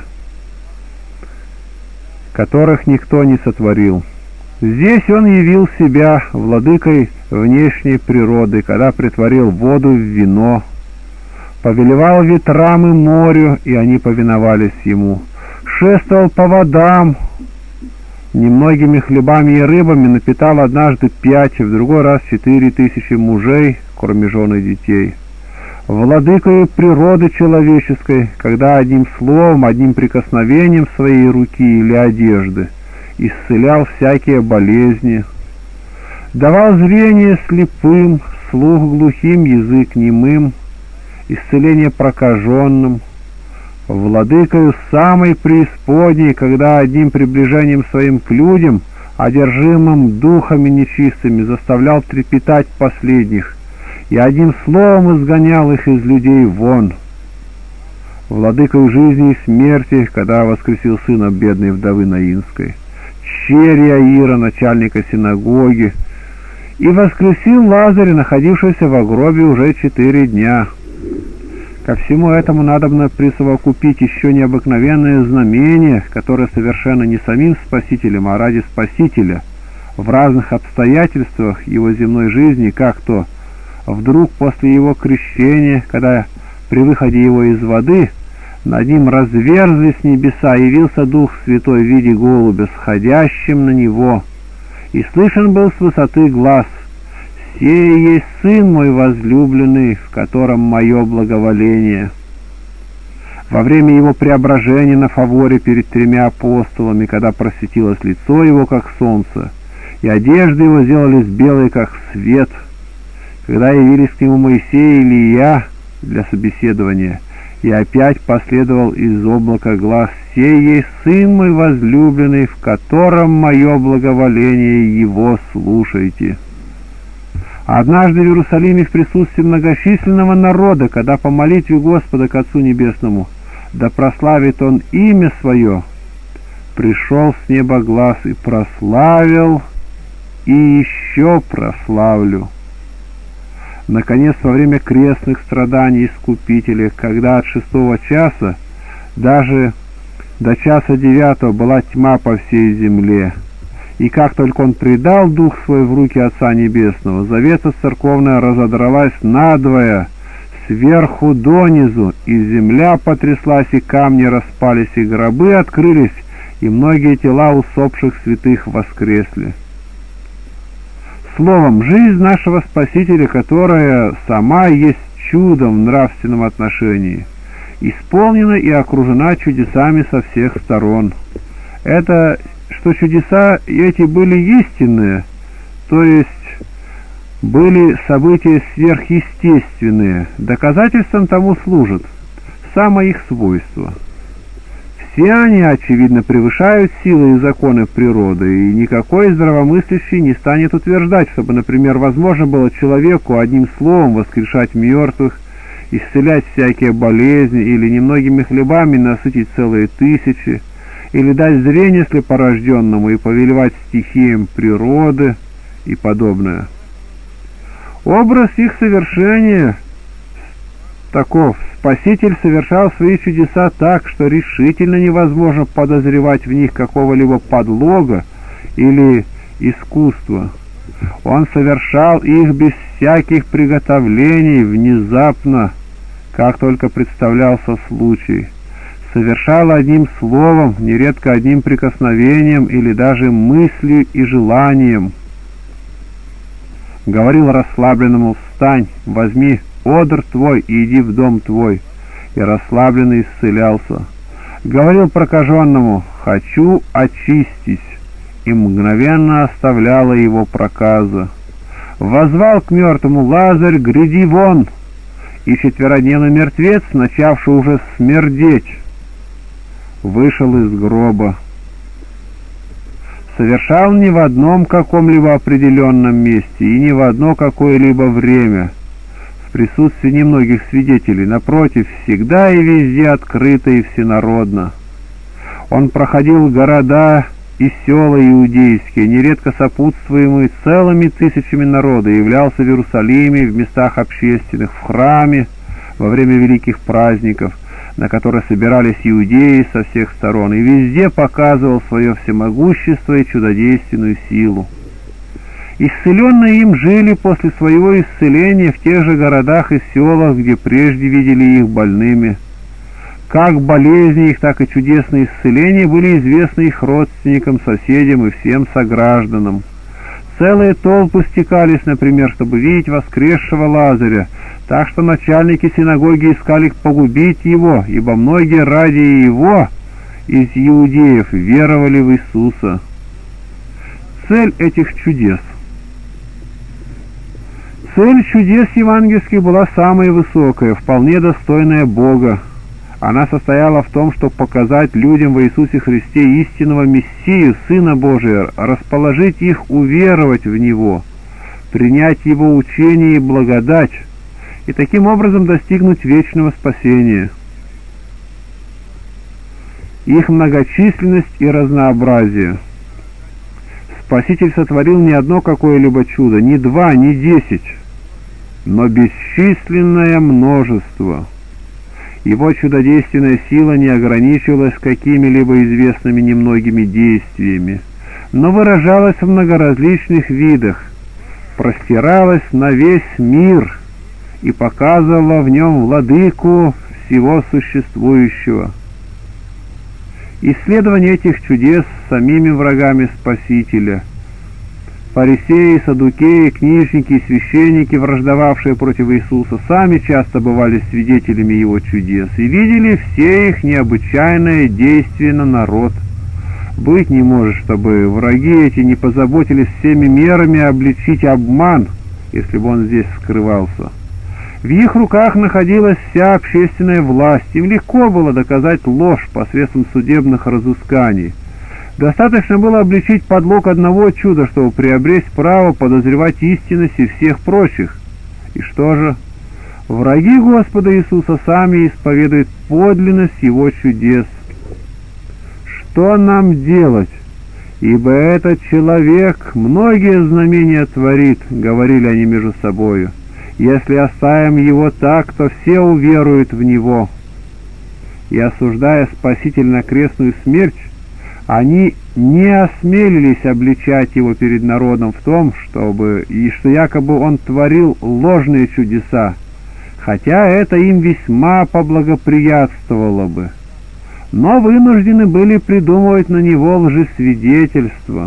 которых никто не сотворил. Здесь Он явил себя владыкой внешней природы, когда претворил воду в вино, повелевал ветрам и морю, и они повиновались Ему, шествовал по водам, немногими хлебами и рыбами напитал однажды 5, в другой раз 4000 мужей, кроме жен и детей. Владыкою природы человеческой, когда одним словом, одним прикосновением своей руки или одежды исцелял всякие болезни, давал зрение слепым, слух глухим, язык немым, исцеление прокаженным, владыкою самой преисподней, когда одним приближением своим к людям, одержимым духами нечистыми, заставлял трепетать последних, и одним словом изгонял их из людей вон. Владыкою жизни и смерти, когда воскресил сына бедной вдовы Наинской, черя Ира, начальника синагоги, и воскресил Лазаря, находившегося в гробе уже 4 дня. Ко всему этому надобно присовокупить еще необыкновенное знамение, которое совершенно не самим Спасителем, а ради Спасителя, в разных обстоятельствах его земной жизни, как то вдруг после его крещения, когда при выходе его из воды над ним разверзлись небеса, явился Дух Святой в виде голубя, сходящим на него, и слышен был с высоты глас: «Сей есть Сын мой возлюбленный, в котором мое благоволение». Во время его преображения на фаворе перед 3 апостолами, когда просветилось лицо его, как солнце, и одежды его сделались белые, как свет, когда явились к нему Моисей и Илия для собеседования, и опять последовал из облака глас: «Сей есть Сын мой возлюбленный, в котором мое благоволение, его слушайте». Однажды в Иерусалиме в присутствии многочисленного народа, когда по молитве Господа к Отцу Небесному да прославит Он имя Свое, пришел с неба глас и прославил, и еще прославлю. Наконец, во время крестных страданий Искупителя, когда от 6 часа даже до часа 9 была тьма по всей земле, и как только Он предал Дух Свой в руки Отца Небесного, завеса церковная разодралась надвое, сверху донизу, и земля потряслась, и камни распались, и гробы открылись, и многие тела усопших святых воскресли. Словом, жизнь нашего Спасителя, которая сама есть чудом в нравственном отношении, исполнена и окружена чудесами со всех сторон. Это, что чудеса эти были истинные, то есть были события сверхъестественные, доказательством тому служит самое их свойство. Все они, очевидно, превышают силы и законы природы, и никакой здравомыслящий не станет утверждать, чтобы, например, возможно было человеку одним словом воскрешать мертвых, исцелять всякие болезни, или немногими хлебами насытить целые тысячи, или дать зрение слепорожденному и повелевать стихиям природы и подобное. Образ их совершения таков: Спаситель совершал свои чудеса так, что решительно невозможно подозревать в них какого-либо подлога или искусства. Он совершал их без всяких приготовлений, внезапно, как только представлялся случай. Совершал одним словом, нередко одним прикосновением или даже мыслью и желанием. Говорил расслабленному: «Встань, возьми одр твой и иди в дом твой», и расслабленный исцелялся. Говорил прокаженному: «Хочу очистись», и мгновенно оставляла его проказа. Воззвал к мертвому: «Лазарь, гряди вон», и четверодневный мертвец, начавший уже смердеть, вышел из гроба. Совершал не в одном каком-либо определенном месте и не в одно какое-либо время, в присутствии немногих свидетелей, напротив, всегда и везде открыто и всенародно. Он проходил города и села иудейские, нередко сопутствуемый целыми тысячами народа, являлся в Иерусалиме, в местах общественных, в храме, во время великих праздников, на которые собирались иудеи со всех сторон, и везде показывал свое всемогущество и чудодейственную силу. Исцеленные им жили после своего исцеления в тех же городах и селах, где прежде видели их больными. Как болезни их, так и чудесные исцеления были известны их родственникам, соседям и всем согражданам. Целые толпы стекались, например, чтобы видеть воскресшего Лазаря, так что начальники синагоги искали погубить его, ибо многие ради его из иудеев веровали в Иисуса. Цель этих чудес. Цель чудес евангельских была самая высокая, вполне достойная Бога. Она состояла в том, чтобы показать людям во Иисусе Христе истинного Мессию, Сына Божия, расположить их уверовать в Него, принять Его учение и благодать, и таким образом достигнуть вечного спасения. Их многочисленность и разнообразие. Спаситель сотворил не одно какое-либо чудо, не 2, не 10, но бесчисленное множество. Его чудодейственная сила не ограничивалась какими-либо известными немногими действиями, но выражалась в многоразличных видах, простиралась на весь мир и показывала в нем владыку всего существующего. Исследование этих чудес самими врагами Спасителя, фарисеи, саддукеи, книжники и священники, враждовавшие против Иисуса, сами часто бывали свидетелями Его чудес и видели все их необычайное действие на народ. Быть не может, чтобы враги эти не позаботились всеми мерами обличить обман, если бы он здесь скрывался. В их руках находилась вся общественная власть, им легко было доказать ложь посредством судебных разысканий. Достаточно было обличить подлог одного чуда, чтобы приобрести право подозревать истинность и всех прочих. И что же? Враги Господа Иисуса сами исповедуют подлинность Его чудес. Что нам делать? Ибо этот человек многие знамения творит, говорили они между собою. Если оставим его так, то все уверуют в него. И осуждая Спасителя на крестную смерть, они не осмелились обличать его перед народом в том, что якобы он творил ложные чудеса, хотя это им весьма поблагоприятствовало бы. Но вынуждены были придумывать на него лжесвидетельство.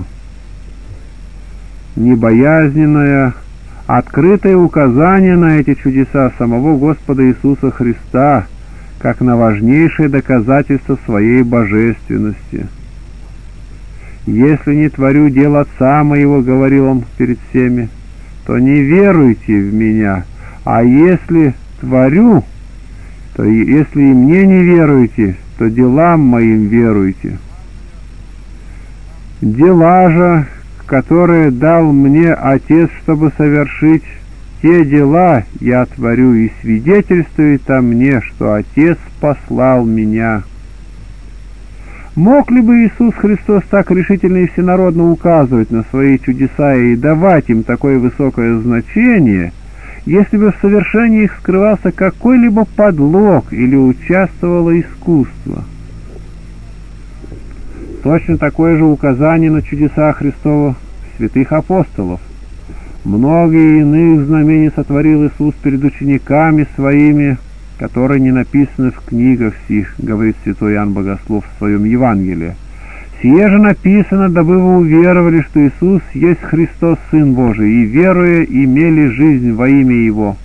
Небоязненное, открытое указание на эти чудеса самого Господа Иисуса Христа, как на важнейшее доказательство своей божественности. «Если не творю дел Отца моего, — говорил он перед всеми, — то не веруйте в меня, а если творю, то если и мне не веруете, что делам моим веруйте. Дела же, которые дал мне Отец, чтобы совершить, те дела я творю, и свидетельствует о мне, что Отец послал меня». Мог ли бы Иисус Христос так решительно и всенародно указывать на свои чудеса и давать им такое высокое значение, если бы в совершении их скрывался какой-либо подлог или участвовало искусство? Точно такое же указание на чудеса Христова святых апостолов. Многие иных знамений сотворил Иисус перед учениками своими, которые не написаны в книгах сих, говорит святой Иоанн Богослов в своем Евангелии. Сие же написано, дабы вы уверовали, что Иисус есть Христос, Сын Божий, и, веруя, имели жизнь во имя Его.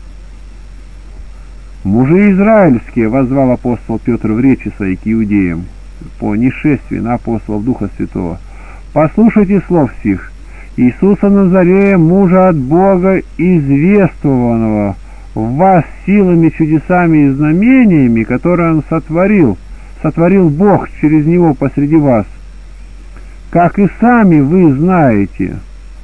Мужи израильские, воззвал апостол Петр в речи своей к иудеям, по нишествии на апостолов Духа Святого, послушайте слов сих: Иисуса Назарея, мужа от Бога, извествованного в вас силами, чудесами и знамениями, которые Он сотворил Бог через Него посреди вас, как и сами вы знаете,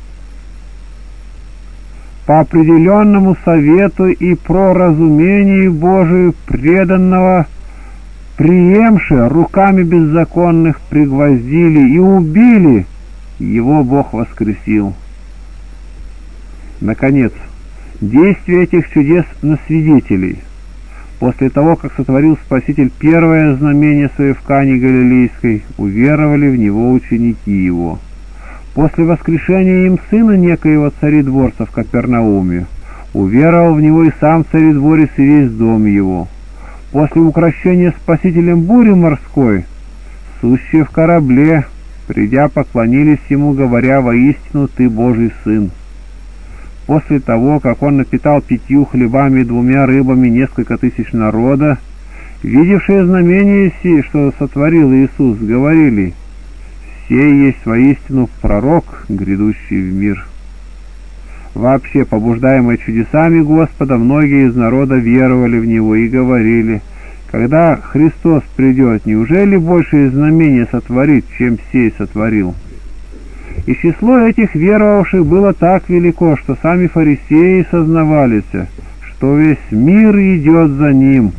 по определенному совету и проразумению Божию преданного, приемши руками беззаконных, пригвоздили и убили, Его Бог воскресил. Наконец, действие этих чудес на свидетелей. После того, как сотворил Спаситель первое знамение свое в Кане Галилейской, уверовали в Него ученики Его. После воскрешения им сына некоего царедворца в Капернауме, уверовал в Него и сам царедворец и весь дом его. После укрощения Спасителем бури морской, сущие в корабле, придя, поклонились Ему, говоря: «Воистину Ты Божий Сын». После того, как Он напитал 5 хлебами и 2 рыбами несколько тысяч народа, видевшие знамения сии, что сотворил Иисус, говорили: «Сей есть воистину пророк, грядущий в мир». Вообще, побуждаемые чудесами Господа, многие из народа веровали в Него и говорили: «Когда Христос придет, неужели большие знамения сотворит, чем сей сотворил?» И число этих веровавших было так велико, что сами фарисеи сознавались, что весь мир идет за Ним.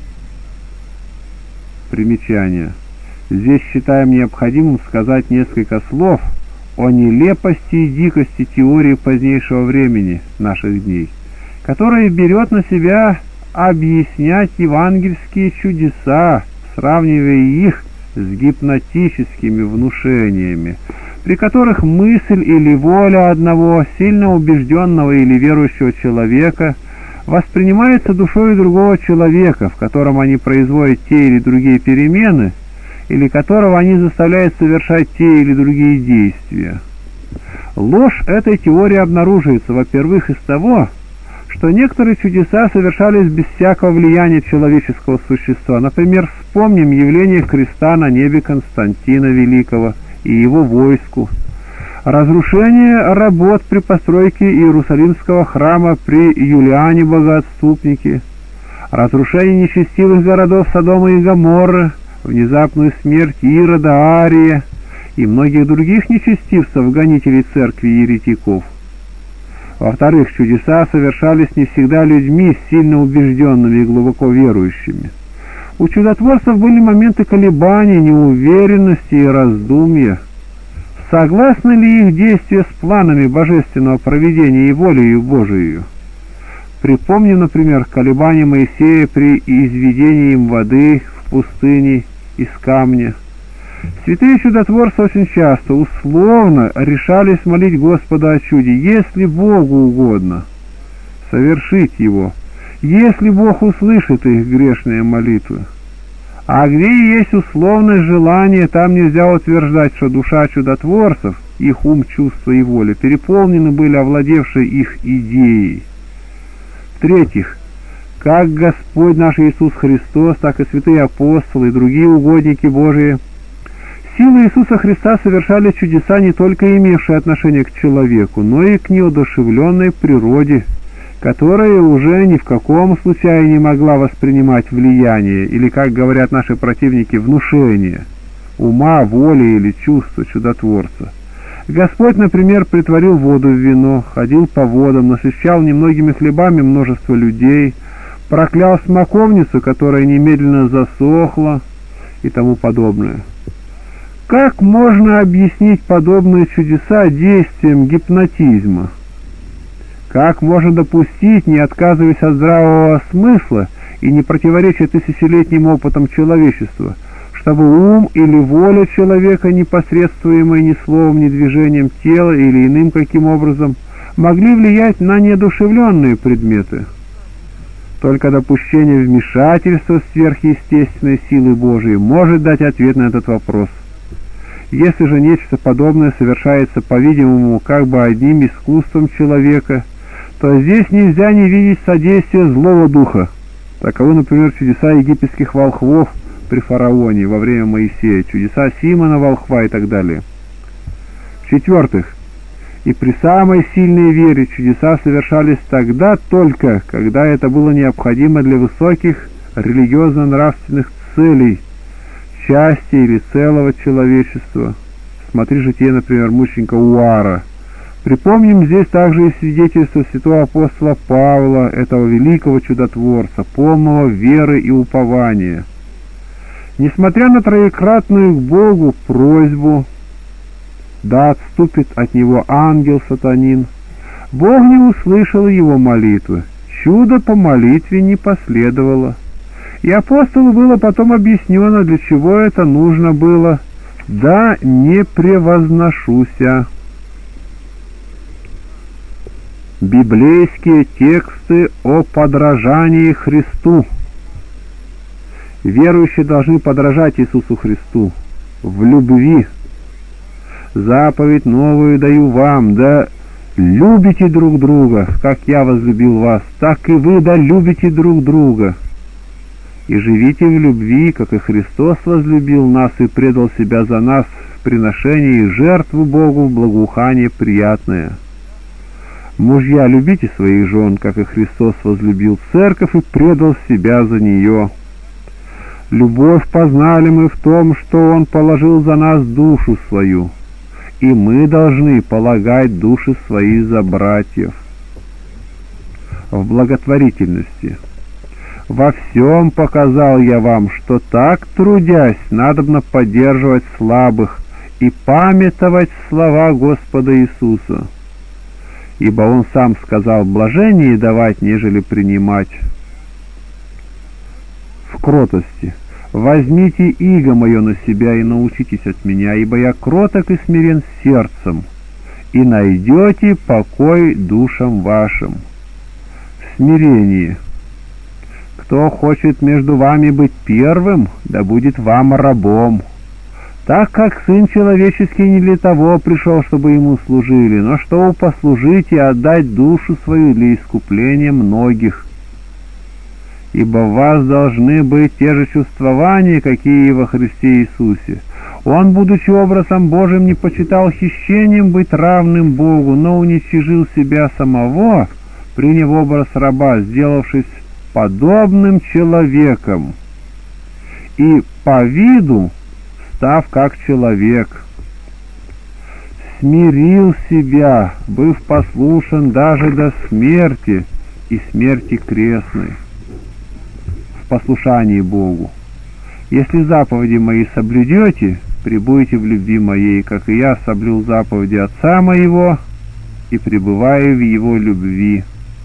Примечание. Здесь считаем необходимым сказать несколько слов о нелепости и дикости теории позднейшего времени наших дней, которая берет на себя объяснять евангельские чудеса, сравнивая их с гипнотическими внушениями, при которых мысль или воля одного сильно убежденного или верующего человека воспринимается душой другого человека, в котором они производят те или другие перемены, или которого они заставляют совершать те или другие действия. Ложь этой теории обнаруживается, во-первых, из того, что некоторые чудеса совершались без всякого влияния человеческого существа. Например, вспомним явление креста на небе Константина Великого и его войску, разрушение работ при постройке Иерусалимского храма при Юлиане Богоотступнике, разрушение нечестивых городов Содома и Гоморры, внезапную смерть Ирода, Ария и многих других нечестивцев, гонителей церкви и еретиков. Во-вторых, чудеса совершались не всегда людьми сильно убежденными и глубоко верующими. У чудотворцев были моменты колебаний, неуверенности и раздумья. Согласны ли их действия с планами божественного провидения и волею Божией? Припомним, например, колебания Моисея при изведении им воды в пустыне из камня. Святые чудотворцы очень часто условно решались молить Господа о чуде, если Богу угодно совершить его, если Бог услышит их грешные молитвы. А где есть условное желание, там нельзя утверждать, что душа чудотворцев, их ум, чувства и воля переполнены были овладевшей их идеей. В-третьих, как Господь наш Иисус Христос, так и святые апостолы и другие угодники Божии, силы Иисуса Христа совершали чудеса, не только имевшие отношение к человеку, но и к неодушевленной природе, которая уже ни в каком случае не могла воспринимать влияние, или, как говорят наши противники, внушение ума, воли или чувства чудотворца. Господь, например, притворил воду в вино, ходил по водам, насыщал немногими хлебами множество людей, проклял смоковницу, которая немедленно засохла и тому подобное. Как можно объяснить подобные чудеса действием гипнотизма? Как можно допустить, не отказываясь от здравого смысла и не противоречия тысячелетним опытам человечества, чтобы ум или воля человека, непосредствуемая ни словом, ни движением тела или иным каким образом, могли влиять на неодушевленные предметы? Только допущение вмешательства сверхъестественной силы Божией может дать ответ на этот вопрос. Если же нечто подобное совершается, по-видимому, как бы одним искусством человека, то здесь нельзя не видеть содействия злого духа. Таковы, например, чудеса египетских волхвов при фараоне во время Моисея, чудеса Симона волхва и так далее. В-четвертых, и при самой сильной вере чудеса совершались тогда только, когда это было необходимо для высоких религиозно-нравственных целей, части или целого человечества. Смотри житие, например, мученика Уара. Припомним здесь также и свидетельство святого апостола Павла, этого великого чудотворца, полного веры и упования. Несмотря на троекратную к Богу просьбу, да отступит от него ангел сатанин, Бог не услышал его молитвы, чудо по молитве не последовало. И апостолу было потом объяснено, для чего это нужно было. Да не превозношуся. Библейские тексты о подражании Христу. Верующие должны подражать Иисусу Христу в любви. Заповедь новую даю вам, да любите друг друга, как я возлюбил вас, так и вы да любите друг друга. И живите в любви, как и Христос возлюбил нас и предал себя за нас в приношении жертвы Богу в благоухание приятное. Мужья, любите своих жен, как и Христос возлюбил церковь и предал себя за нее. Любовь познали мы в том, что Он положил за нас душу свою, и мы должны полагать души свои за братьев. В благотворительности. Во всем показал я вам, что так, трудясь, надобно поддерживать слабых и памятовать слова Господа Иисуса. Ибо Он сам сказал: блажение давать, нежели принимать. В кротости. Возьмите иго мое на себя и научитесь от меня, ибо я кроток и смирен сердцем, и найдете покой душам вашим. В смирении. Кто хочет между вами быть первым, да будет вам рабом, так как Сын Человеческий не для того пришел, чтобы Ему служили, но чтобы послужить и отдать душу свою для искупления многих. Ибо в вас должны быть те же чувствования, какие и во Христе Иисусе. Он, будучи образом Божиим, не почитал хищением быть равным Богу, но уничижил себя самого, приняв образ раба, сделавшись подобным человеком, и по виду став как человек, смирил себя, быв послушен даже до смерти и смерти крестной. В послушании Богу. Если заповеди мои соблюдете, пребудете в любви моей, как и я соблюл заповеди Отца моего и пребываю в Его любви.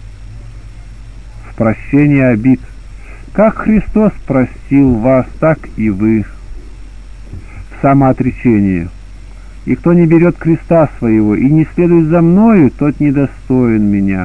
В прощении обид. Как Христос простил вас, так и вы. В самоотречении. И кто не берет креста своего и не следует за мною, тот недостоин меня.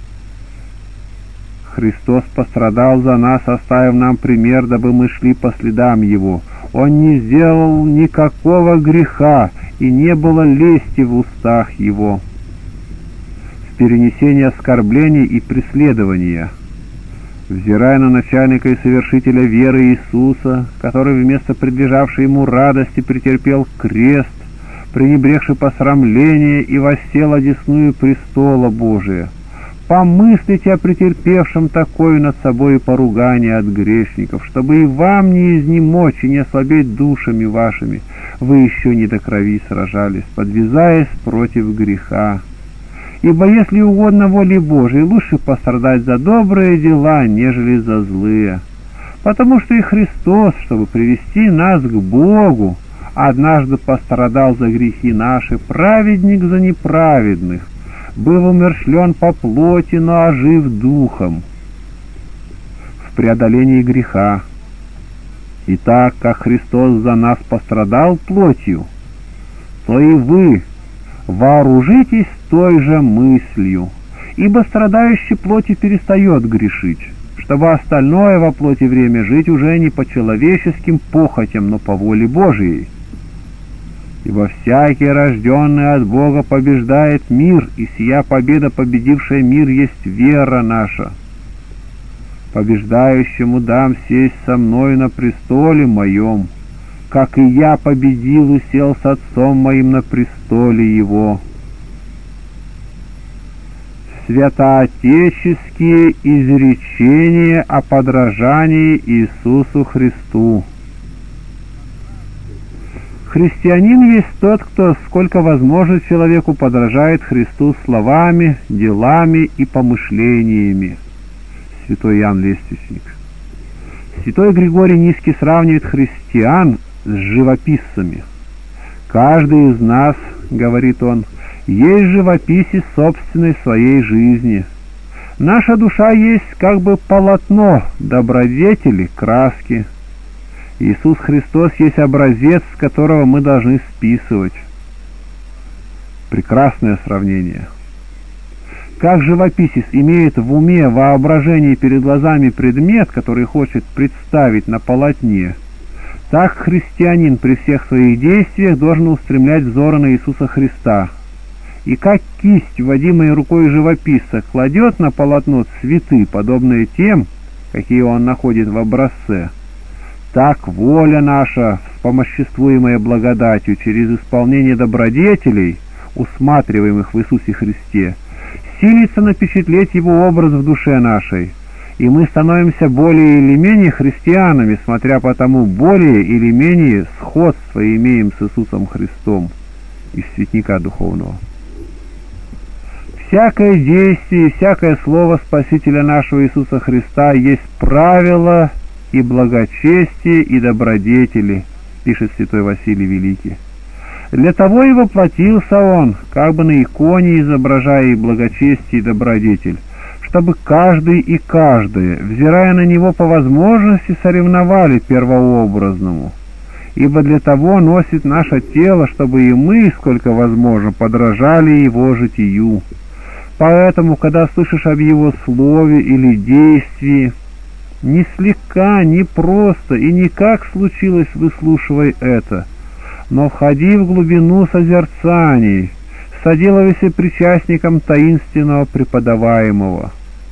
Христос пострадал за нас, оставив нам пример, дабы мы шли по следам Его. Он не сделал никакого греха, и не было лести в устах Его. В перенесении оскорблений и преследования. Взирая на начальника и совершителя веры Иисуса, который вместо предлежавшей Ему радости претерпел крест, пренебрегши посрамление и воссел одесную престола Божия, помыслите о претерпевшем такое над собой поругание от грешников, чтобы и вам не изнемочь и не ослабеть душами вашими. Вы еще не до крови сражались, подвязаясь против греха. Ибо если угодно воле Божией, лучше пострадать за добрые дела, нежели за злые. Потому что и Христос, чтобы привести нас к Богу, однажды пострадал за грехи наши, праведник за неправедных, был умерщвлен по плоти, но ожив духом в преодолении греха. Итак, как Христос за нас пострадал плотью, то и вы вооружитесь той же мыслью, ибо страдающий плотью перестает грешить, чтобы остальное во плоти время жить уже не по человеческим похотям, но по воле Божией. Ибо всякий, рожденный от Бога, побеждает мир, и сия победа, победившая мир, есть вера наша. Побеждающему дам сесть со мной на престоле моем, как и я победил и сел с Отцом моим на престоле его. Святоотеческие изречения о подражании Иисусу Христу. Христианин есть тот, кто, сколько возможно человеку, подражает Христу словами, делами и помышлениями. Святой Иоанн Лествичник. Святой Григорий Низкий сравнивает христиан с живописцами. «Каждый из нас, — говорит он, — есть живописец собственной своей жизни. Наша душа есть как бы полотно, добродетели, краски. Иисус Христос есть образец, с которого мы должны списывать». Прекрасное сравнение. Как живописец имеет в уме, воображении перед глазами предмет, который хочет представить на полотне, так христианин при всех своих действиях должен устремлять взоры на Иисуса Христа. И как кисть, водимая рукой живописца, кладет на полотно цветы, подобные тем, какие он находит в образце, так воля наша, вспомоществуемая благодатью через исполнение добродетелей, усматриваемых в Иисусе Христе, силится напечатлеть Его образ в душе нашей, и мы становимся более или менее христианами, смотря по тому, более или менее сходство имеем с Иисусом Христом из Цветника Духовного. Всякое действие и всякое слово Спасителя нашего Иисуса Христа есть правило и благочестие, и добродетели, пишет святой Василий Великий. Для того и воплотился Он, как бы на иконе изображая и благочестие, и добродетель, чтобы каждый и каждая, взирая на Него по возможности, соревновали первообразному. Ибо для того носит наше тело, чтобы и мы, сколько возможно, подражали Его житию. Поэтому, когда слышишь об Его слове или действии, не слегка, не просто и не как случилось, выслушивай это, но входи в глубину созерцаний, соделывайся причастником таинственного преподаваемого.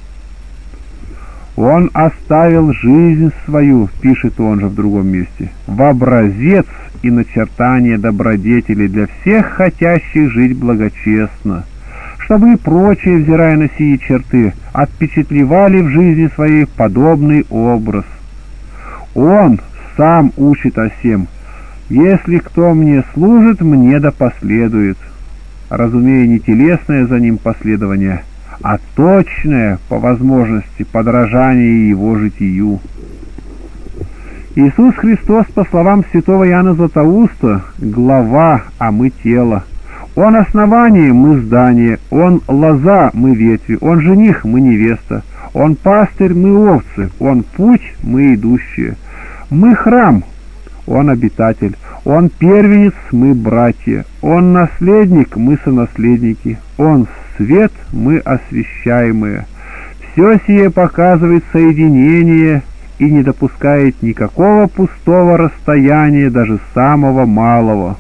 Он оставил жизнь свою, пишет он же в другом месте, в образец и начертание добродетели для всех хотящих жить благочестно, чтобы и прочие, взирая на сии черты, отпечатлевали в жизни своей подобный образ. Он сам учит о сем: «Если кто мне служит, мне да последует», разумея не телесное за ним последование, а точное, по возможности, подражание Его житию. Иисус Христос, по словам святого Иоанна Златоуста, глава, а мы тело. Он основание, мы здание, Он лоза, мы ветви, Он жених, мы невеста, Он пастырь, мы овцы, Он путь, мы идущие, мы храм, Он обитатель, Он первенец, мы братья, Он наследник, мы сонаследники, Он свет, мы освящаемые. Все сие показывает соединение и не допускает никакого пустого расстояния, даже самого малого.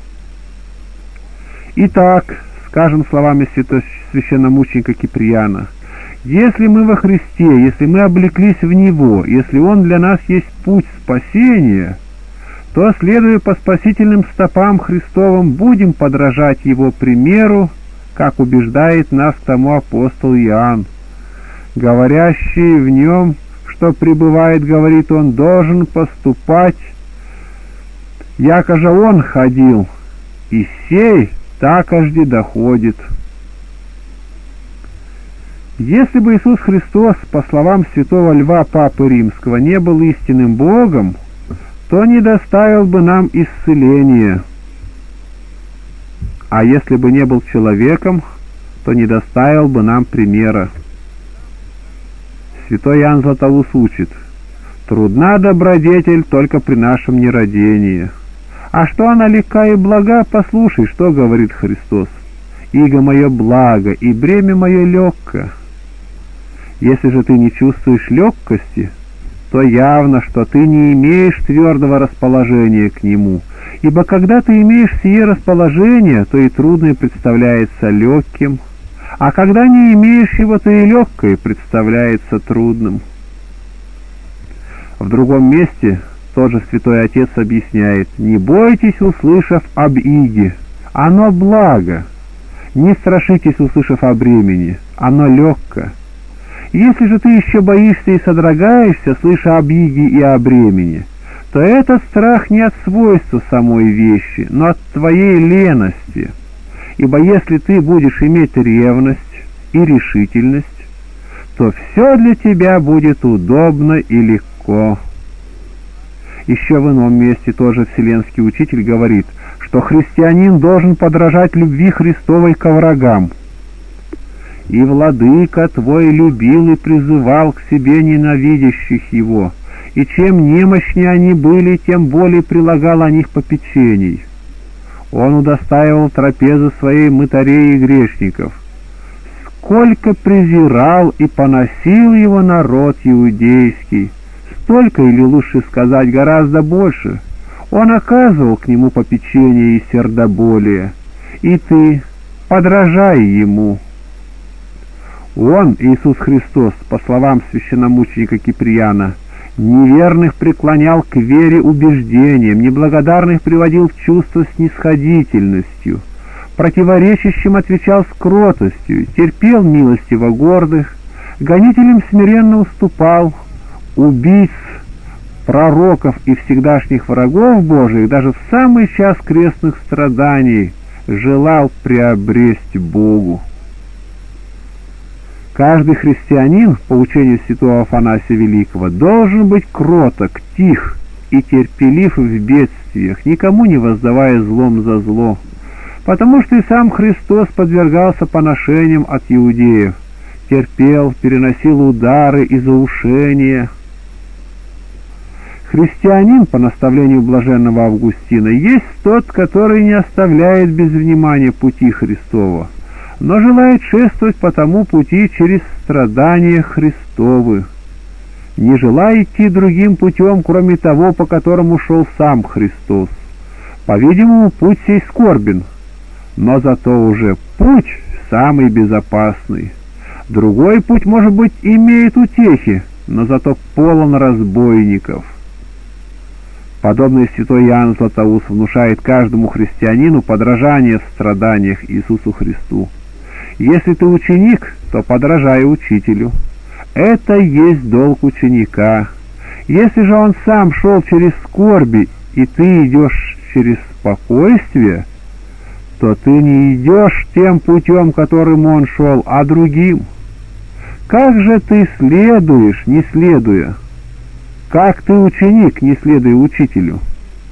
Итак, скажем словами священномученика Киприана, если мы во Христе, если мы облеклись в Него, если Он для нас есть путь спасения, то, следуя по спасительным стопам Христовым, будем подражать Его примеру, как убеждает нас к тому апостол Иоанн. Говорящий в нем, что пребывает, говорит он, должен поступать, яко же он ходил, и сей такожди доходит. Если бы Иисус Христос, по словам святого Льва Папы Римского, не был истинным Богом, то не доставил бы нам исцеления. А если бы не был человеком, то не доставил бы нам примера. Святой Иоанн Златоуст учит: «Трудна добродетель только при нашем нерадении. А что она легка и блага, послушай, что говорит Христос. Иго мое благо, и бремя мое легко». Если же ты не чувствуешь легкости, то явно, что ты не имеешь твердого расположения к нему, ибо когда ты имеешь сие расположение, то и трудное представляется легким, а когда не имеешь его, то и легкое представляется трудным. В другом месте тот же Святой Отец объясняет: «Не бойтесь, услышав об иге, оно благо, не страшитесь, услышав о бремени, оно легко. Если же ты еще боишься и содрогаешься, слыша об иге и о бремени, то этот страх не от свойства самой вещи, но от твоей лености. Ибо если ты будешь иметь ревность и решительность, то все для тебя будет удобно и легко». Еще в ином месте тоже Вселенский Учитель говорит, что христианин должен подражать любви Христовой ко врагам. «И владыка твой любил и призывал к себе ненавидящих его, и чем немощнее они были, тем более прилагал о них попечений. Он удостаивал трапезы своей мытарей и грешников. Сколько презирал и поносил его народ иудейский, столько, или лучше сказать, гораздо больше, он оказывал к нему попечение и сердоболие, и ты подражай ему». Он, Иисус Христос, по словам священномученика Киприана, неверных преклонял к вере убеждением, неблагодарных приводил в чувство снисходительностью, противоречащим отвечал с кротостью, терпел милостиво гордых, гонителям смиренно уступал, убийц, пророков и всегдашних врагов Божиих даже в самый час крестных страданий желал приобресть Богу. Каждый христианин, по учению святого Афанасия Великого, должен быть кроток, тих и терпелив в бедствиях, никому не воздавая злом за зло, потому что и сам Христос подвергался поношениям от иудеев, терпел, переносил удары и заушения. Христианин, по наставлению блаженного Августина, есть тот, который не оставляет без внимания пути Христова, но желает шествовать по тому пути через страдания Христовы, не желая идти другим путем, кроме того, по которому шел сам Христос. По-видимому, путь сей скорбен, но зато уже путь самый безопасный. Другой путь, может быть, имеет утехи, но зато полон разбойников. Подобный святой Иоанн Златоуст внушает каждому христианину подражание в страданиях Иисусу Христу. Если ты ученик, то подражай учителю. Это есть долг ученика. Если же он сам шел через скорби, и ты идешь через спокойствие, то ты не идешь тем путем, которым он шел, а другим. Как же ты следуешь, не следуя? Как ты ученик, не следуя учителю?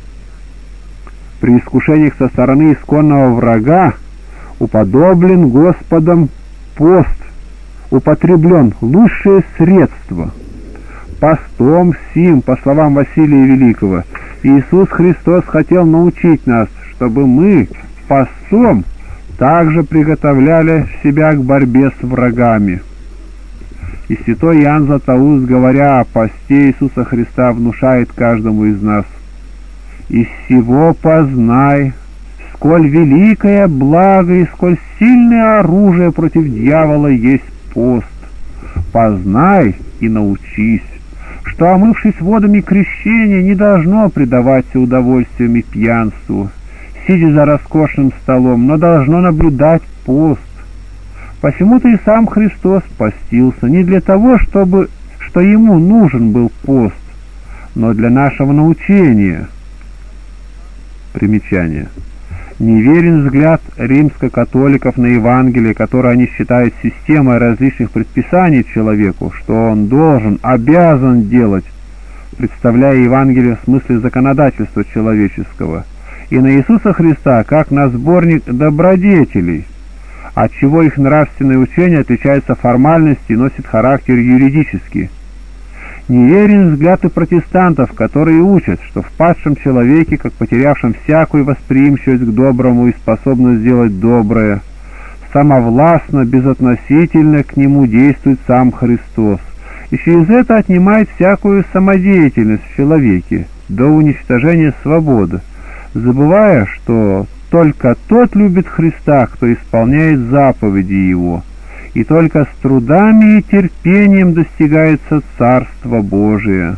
При искушениях со стороны исконного врага уподоблен Господом пост, употреблен лучшее средство. Постом сим, по словам Василия Великого, Иисус Христос хотел научить нас, чтобы мы постом также приготовляли себя к борьбе с врагами. И святой Иоанн Златоуст, говоря о посте Иисуса Христа, внушает каждому из нас: «Из сего познай, сколь великое благо и сколь сильное оружие против дьявола есть пост. Познай и научись, что, омывшись водами крещения, не должно предаваться удовольствиям и пьянству, сидя за роскошным столом, но должно наблюдать пост. Посему-то и сам Христос постился не для того, что ему нужен был пост, но для нашего научения. Примечание. Неверен взгляд римско-католиков на Евангелие, которое они считают системой различных предписаний человеку, что он должен, обязан делать, представляя Евангелие в смысле законодательства человеческого, и на Иисуса Христа как на сборник добродетелей, отчего их нравственное учение отличается формальностью и носит характер юридический. Неверен взгляд и протестантов, которые учат, что в падшем человеке, как потерявшем всякую восприимчивость к доброму и способность сделать доброе, самовластно, безотносительно к нему действует сам Христос, и через это отнимает всякую самодеятельность в человеке до уничтожения свободы, забывая, что только тот любит Христа, кто исполняет заповеди Его, и только с трудами и терпением достигается Царство Божие.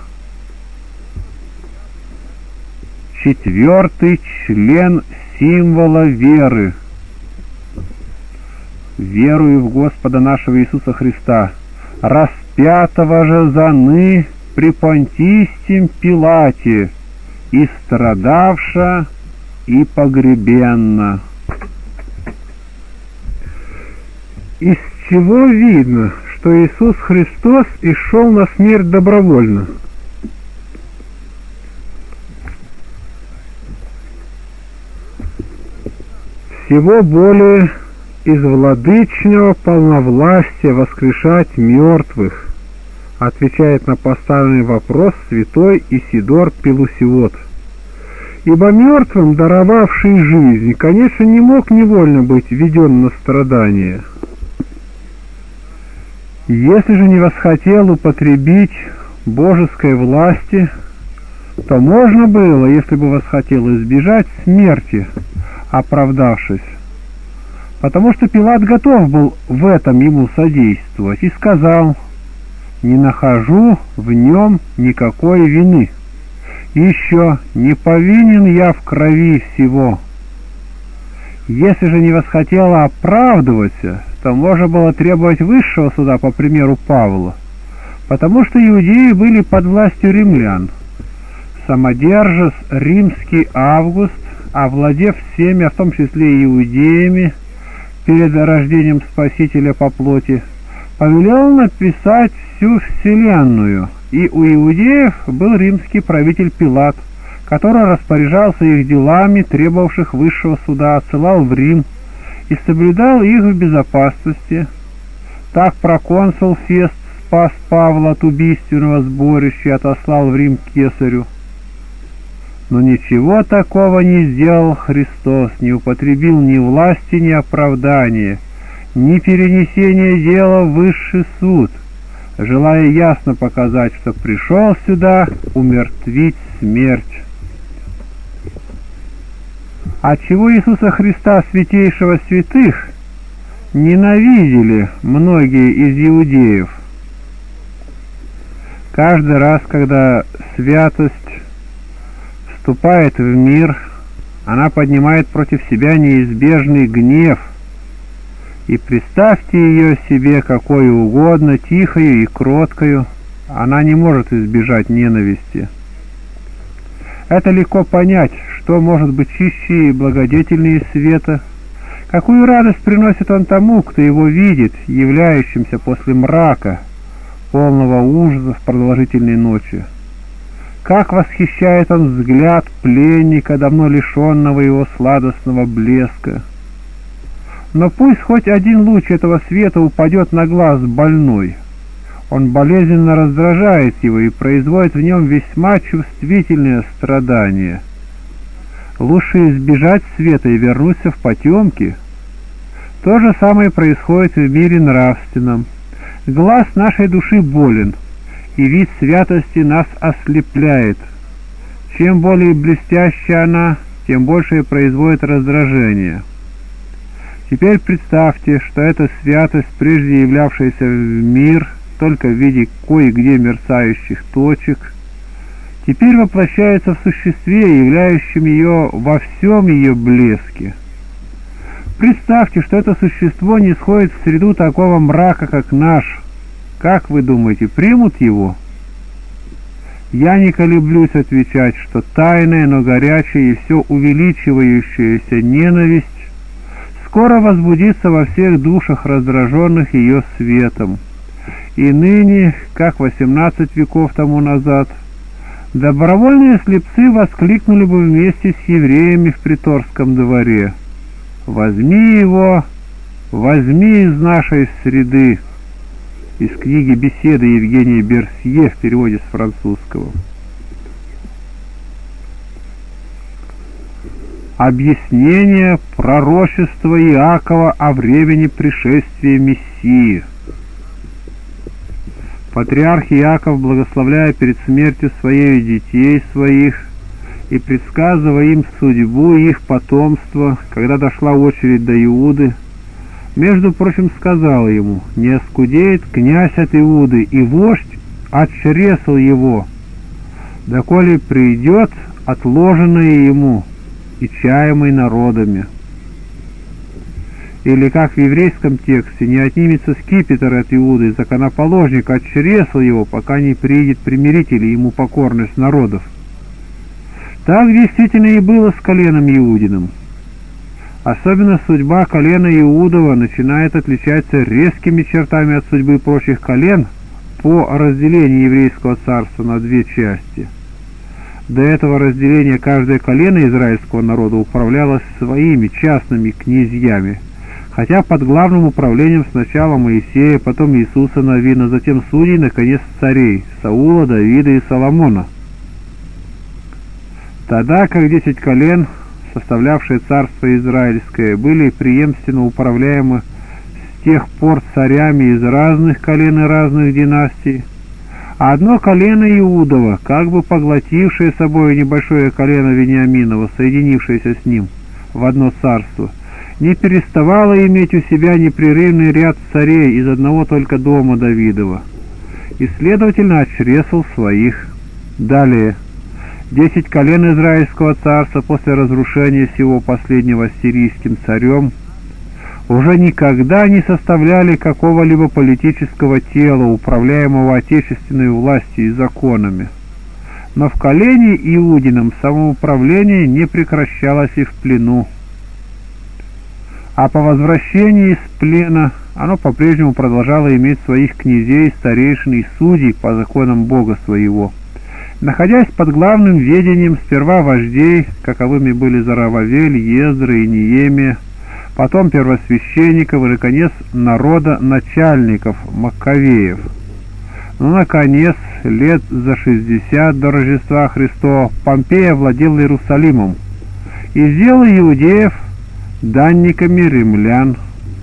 4-й член символа веры. Верую в Господа нашего Иисуса Христа, распятого же заны при Понтистем Пилате, и страдавша, и погребенна. Из чего видно, что Иисус Христос и шел на смерть добровольно? Всего более из владычного полновластия воскрешать мертвых, отвечает на поставленный вопрос святой Исидор Пелусиот. Ибо мертвым, даровавший жизнь, конечно, не мог невольно быть введен на страдания. Если же не восхотел употребить божеской власти, то можно было, если бы восхотел, избежать смерти, оправдавшись, потому что Пилат готов был в этом ему содействовать, и сказал: «Не нахожу в нем никакой вины. Еще не повинен я в крови всего». Если же не восхотела оправдываться, то можно было требовать высшего суда, по примеру Павла, потому что иудеи были под властью римлян. Самодержец римский Август, овладев всеми, а в том числе и иудеями, перед рождением Спасителя по плоти, повелел написать всю вселенную, и у иудеев был римский правитель Пилат, который распоряжался их делами, требовавших высшего суда, отсылал в Рим и соблюдал их в безопасности. Так проконсул Фест спас Павла от убийственного сборища и отослал в Рим к кесарю. Но ничего такого не сделал Христос, не употребил ни власти, ни оправдания, ни перенесения дела в высший суд, желая ясно показать, что пришел сюда умертвить смерть. Отчего Иисуса Христа, святейшего святых, ненавидели многие из иудеев? Каждый раз, когда святость вступает в мир, она поднимает против себя неизбежный гнев, и представьте ее себе какой угодно, тихою и кроткою, она не может избежать ненависти. Это легко понять, что может быть чище и благодетельнее света, какую радость приносит он тому, кто его видит, являющимся после мрака, полного ужаса в продолжительной ночи. Как восхищает он взгляд пленника, давно лишенного его сладостного блеска. Но пусть хоть один луч этого света упадет на глаз больной, он болезненно раздражает его и производит в нем весьма чувствительное страдание. Лучше избежать света и вернуться в потемки. То же самое происходит в мире нравственном. Глаз нашей души болен, и вид святости нас ослепляет. Чем более блестящая она, тем больше производит раздражение. Теперь представьте, что эта святость, прежде являвшаяся в мир только в виде кое-где мерцающих точек, теперь воплощается в существе, являющем ее во всем ее блеске. Представьте, что это существо не сходит в среду такого мрака, как наш. Как вы думаете, примут его? Я не колеблюсь отвечать, что тайная, но горячая и все увеличивающаяся ненависть скоро возбудится во всех душах, раздраженных ее светом. И ныне, как 18 веков тому назад, добровольные слепцы воскликнули бы вместе с евреями в приторском дворе: «Возьми его, возьми из нашей среды», из книги «Беседы» Евгения Берсье в переводе с французского. Объяснение пророчества Иакова о времени пришествия Мессии. Патриарх Иаков, благословляя перед смертью своей детей своих и предсказывая им судьбу их потомства, когда дошла очередь до Иуды, между прочим, сказал ему: «Не оскудеет князь от Иуды, и вождь от чресл его, доколе придет отложенное ему и чаемый народами». Или, как в еврейском тексте: «Не отнимется скипетр от Иуды, законоположник от чресл его, пока не приедет примиритель и ему покорность народов». Так действительно и было с коленом Иудиным. Особенно судьба колена Иудова начинает отличаться резкими чертами от судьбы прочих колен по разделению еврейского царства на две части. До этого разделения каждое колено израильского народа управлялось своими частными князьями, хотя под главным управлением сначала Моисея, потом Иисуса Навина, затем судей, наконец царей Саула, Давида и Соломона. Тогда как 10 колен, составлявшие царство израильское, были преемственно управляемы с тех пор царями из разных колен и разных династий, а одно колено Иудова, как бы поглотившее собой небольшое колено Вениаминова, соединившееся с ним в одно царство, не переставало иметь у себя непрерывный ряд царей из одного только дома Давидова, и, следовательно, от чресл своих. Далее, 10 колен Израильского царства после разрушения всего последнего ассирийским царем уже никогда не составляли какого-либо политического тела, управляемого отечественной властью и законами. Но в колене Иудином самоуправление не прекращалось и в плену. А по возвращении из плена оно по-прежнему продолжало иметь своих князей, старейшин и судей по законам Бога своего, находясь под главным ведением сперва вождей, каковыми были Зарававель, Ездра и Неемия, потом первосвященников и, наконец, народа начальников, Маккавеев. Но, наконец, лет за 60 до Рождества Христова Помпей овладел Иерусалимом и сделал иудеев данниками римлян.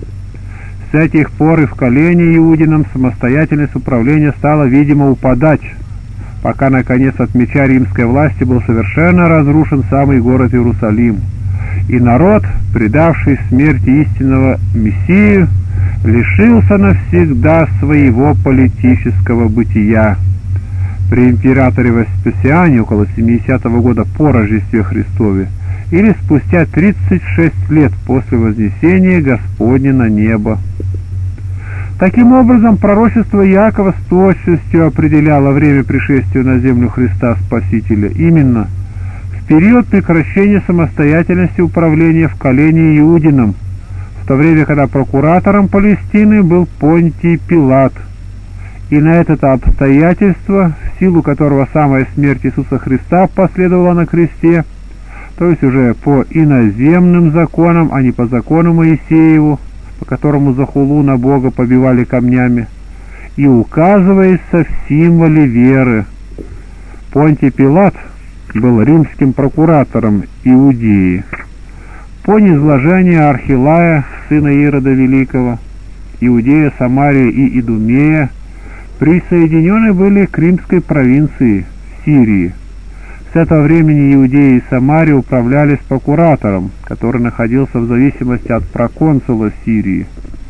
С этих пор и в колене Иудином самостоятельность управления стала, видимо, упадать, пока, наконец, от меча римской власти был совершенно разрушен самый город Иерусалим, и народ, предавший смерти истинного Мессию, лишился навсегда своего политического бытия. При императоре Веспасиане около 70 года по Рождестве Христове или спустя 36 лет после вознесения Господня на небо. Таким образом, пророчество Иакова с точностью определяло время пришествия на землю Христа Спасителя именно в период прекращения самостоятельности управления в колене Иудином, в то время, когда прокуратором Палестины был Понтий Пилат, и на это обстоятельство, в силу которого самая смерть Иисуса Христа последовала на кресте, то есть уже по иноземным законам, а не по закону Моисееву, по которому за хулу на Бога побивали камнями, и указывается в символе веры. Понтий Пилат был римским прокуратором Иудеи. По низложению Архилая, сына Ирода Великого, Иудея, Самария и Идумея присоединены были к римской провинции Сирии. С этого времени Иудея и Самария управлялись прокуратором, который находился в зависимости от проконсула Сирии.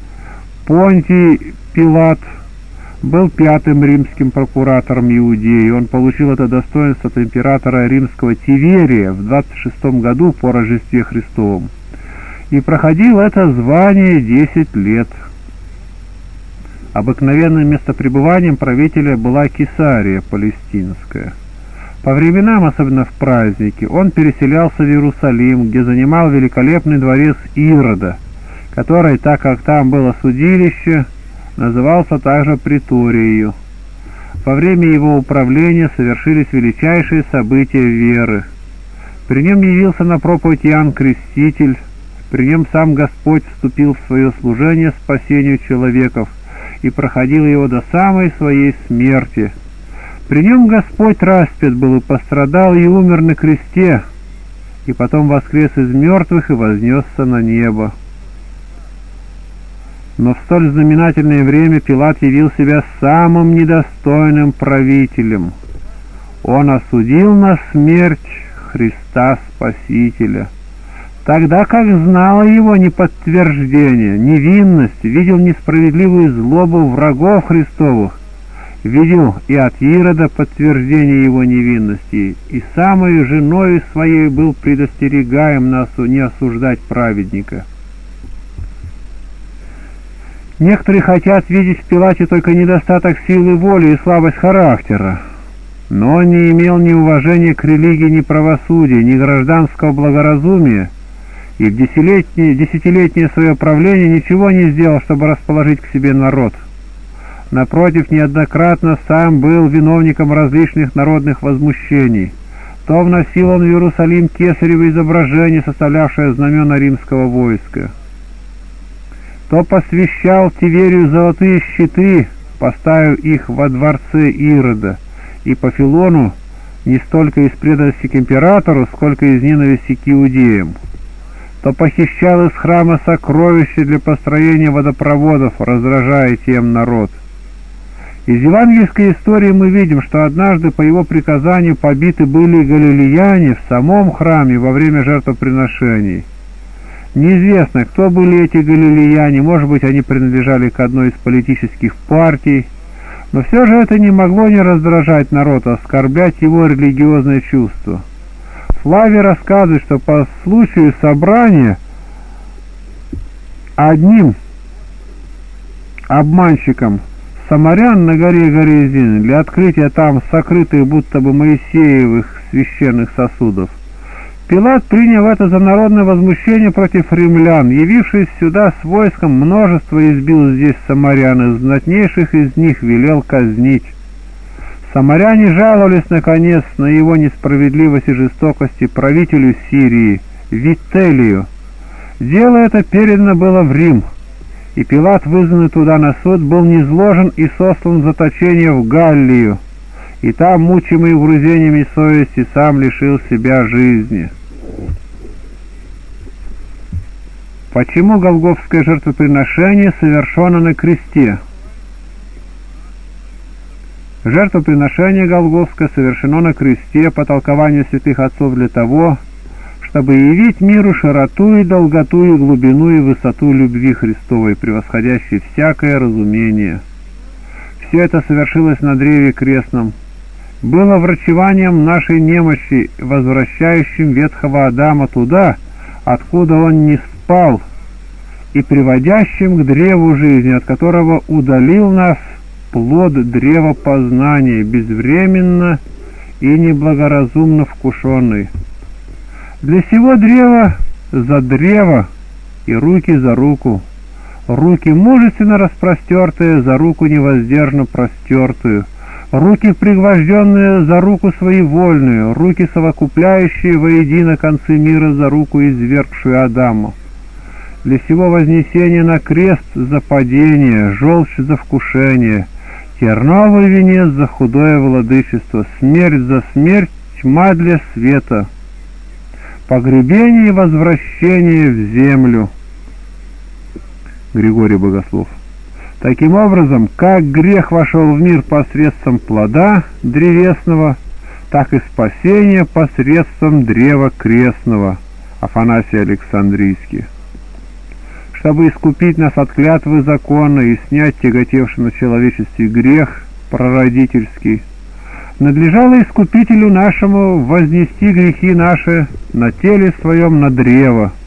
Понтий Пилат был пятым римским прокуратором Иудеи. Он получил это достоинство от императора римского Тиверия в 26 году по Рождестве Христовом. и проходил это звание 10 лет. Обыкновенным местопребыванием правителя была Кесария Палестинская. По временам, особенно в праздники, он переселялся в Иерусалим, где занимал великолепный дворец Ирода, который, так как там было судилище, назывался также Преторией. Во время его управления совершились величайшие события веры. При нем явился на проповедь Иоанн Креститель, при нем сам Господь вступил в свое служение спасению человеков и проходил его до самой своей смерти. При нем Господь распят был и пострадал, и умер на кресте, и потом воскрес из мертвых и вознесся на небо. Но в столь знаменательное время Пилат явил себя самым недостойным правителем. Он осудил на смерть Христа Спасителя, тогда как знало его неподтверждение, невинность, видел несправедливую злобу врагов Христовых, видел и от Ирода подтверждение его невинности, и самою женою своей был предостерегаем не осуждать праведника. Некоторые хотят видеть в Пилате только недостаток силы воли и слабость характера, но он не имел ни уважения к религии, ни правосудия, ни гражданского благоразумия, и в десятилетнее свое правление ничего не сделал, чтобы расположить к себе народ. Напротив, неоднократно сам был виновником различных народных возмущений. То вносил он в Иерусалим кесарево изображение, составлявшее знамена римского войска, то посвящал Тиверию золотые щиты, поставив их во дворце Ирода, и по Филону не столько из преданности к императору, сколько из ненависти к иудеям, то похищал из храма сокровища для построения водопроводов, раздражая тем народ. Из евангельской истории мы видим, что однажды по его приказанию побиты были галилеяне в самом храме во время жертвоприношений. Неизвестно, кто были эти галилеяне, может быть, они принадлежали к одной из политических партий, но все же это не могло не раздражать народ, оскорблять его религиозное чувство. Флавий рассказывает, что по случаю собрания одним обманщиком самарян на горе Горизин для открытия там сокрытых будто бы Моисеевых священных сосудов, Пилат принял это за народное возмущение против римлян, явившись сюда с войском, множество избил здесь самарян, и знатнейших из них велел казнить. Самаряне жаловались, наконец, на его несправедливость и жестокости правителю Сирии, Вителию. Дело это передано было в Рим, и Пилат, вызванный туда на суд, был низложен и сослан в заточение в Галлию, и там, мучимый угрызениями совести, сам лишил себя жизни. Почему голгофское жертвоприношение совершено на кресте? Жертвоприношение голгофское совершено на кресте по толкованию святых отцов для того, чтобы явить миру широту и долготу и глубину и высоту любви Христовой, превосходящей всякое разумение. Все это совершилось на древе крестном, было врачеванием нашей немощи, возвращающим ветхого Адама туда, откуда он не спал, и приводящим к древу жизни, от которого удалил нас плод древа познания, безвременно и неблагоразумно вкушенный. Для сего древа за древо и руки за руку, руки мужественно распростертые за руку невоздержно простертую, руки пригвожденные за руку своевольную, руки совокупляющие воедино концы мира за руку извергшую Адама. Для сего вознесения на крест за падение, желчь за вкушение, терновый венец за худое владычество, смерть за смерть, тьма для света, погребение и возвращение в землю. Григорий Богослов. Таким образом, как грех вошел в мир посредством плода древесного, так и спасение посредством древа крестного. Афанасий Александрийский. Чтобы искупить нас от клятвы закона и снять тяготевший на человечестве грех прародительский, надлежало искупителю нашему вознести грехи наши на теле своем на древо,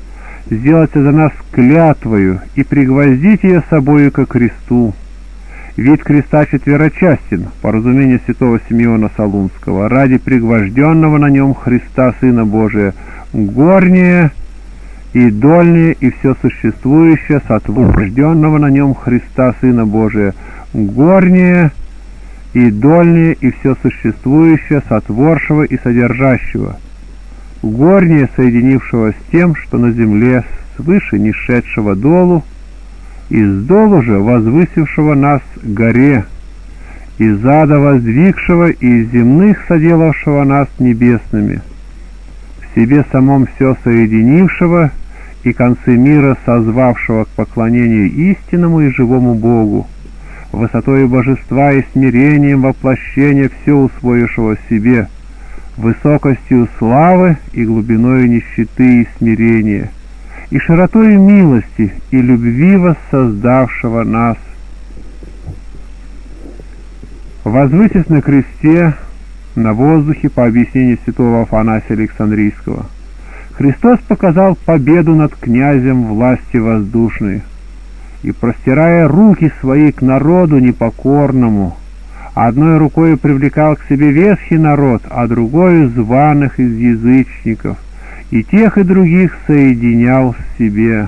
сделаться за нас клятвою и пригвоздить ее собою ко кресту. Вид креста четверочастен, по разумению святого Симеона Солунского, ради пригвожденного на нем Христа, Сына Божия, горнее и дольнее и все существующее, сотворенного на нем Христа, Сына Божия, горнее и дольнее и все существующее, сотворшего и содержащего, горнее соединившего с тем, что на земле, свыше не шедшего долу, из долу же возвысившего нас горе, из ада воздвигшего и из земных соделавшего нас небесными, в себе самом все соединившего и концы мира созвавшего к поклонению истинному и живому Богу, высотою божества и смирением воплощения все усвоившего в себе, высокостью славы и глубиною нищеты и смирения, и широтою милости и любви воссоздавшего нас. Возвысясь на кресте, на воздухе, по объяснению святого Афанасия Александрийского, Христос показал победу над князем власти воздушной, и, простирая руки свои к народу непокорному, одной рукой привлекал к себе ветхий народ, а другой званых из язычников, и тех и других соединял в себе.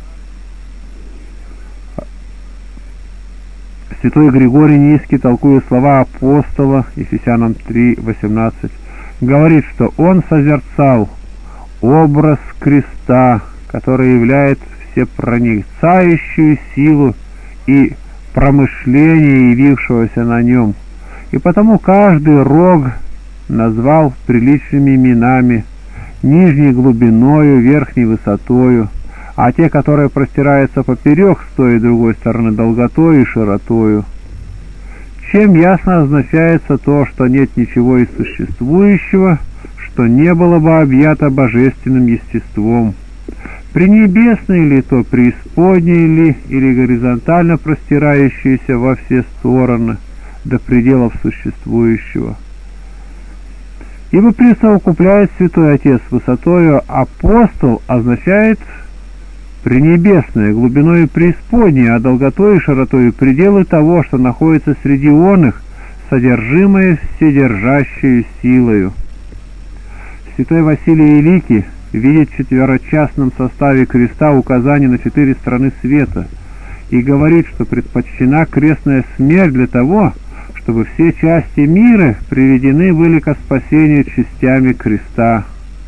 Святой Григорий Низкий, толкуя слова апостола, Ефесянам 3:18, говорит, что он созерцал образ креста, который являет всепроницающую силу и промышление явившегося на нем, и потому каждый рог назвал приличными именами, нижней глубиною, верхней высотою, а те, которые простираются поперек с той и другой стороны, долготою и широтою. Чем ясно означается то, что нет ничего из существующего, что не было бы объято божественным естеством. Пренебесное ли то, преисподнее ли, или горизонтально простирающееся во все стороны, до пределов существующего. Ибо присовокупляет Святой Отец высотою апостол означает пренебесное, глубиной преисподнее, а долготой и широтой пределы того, что находится среди оных, содержимое вседержащую силою. Святой Василий Великий видит в четверочастном составе креста указание на 4 стороны света и говорит, что предпочтена крестная смерть для того, чтобы все части мира приведены были ко спасению частями креста.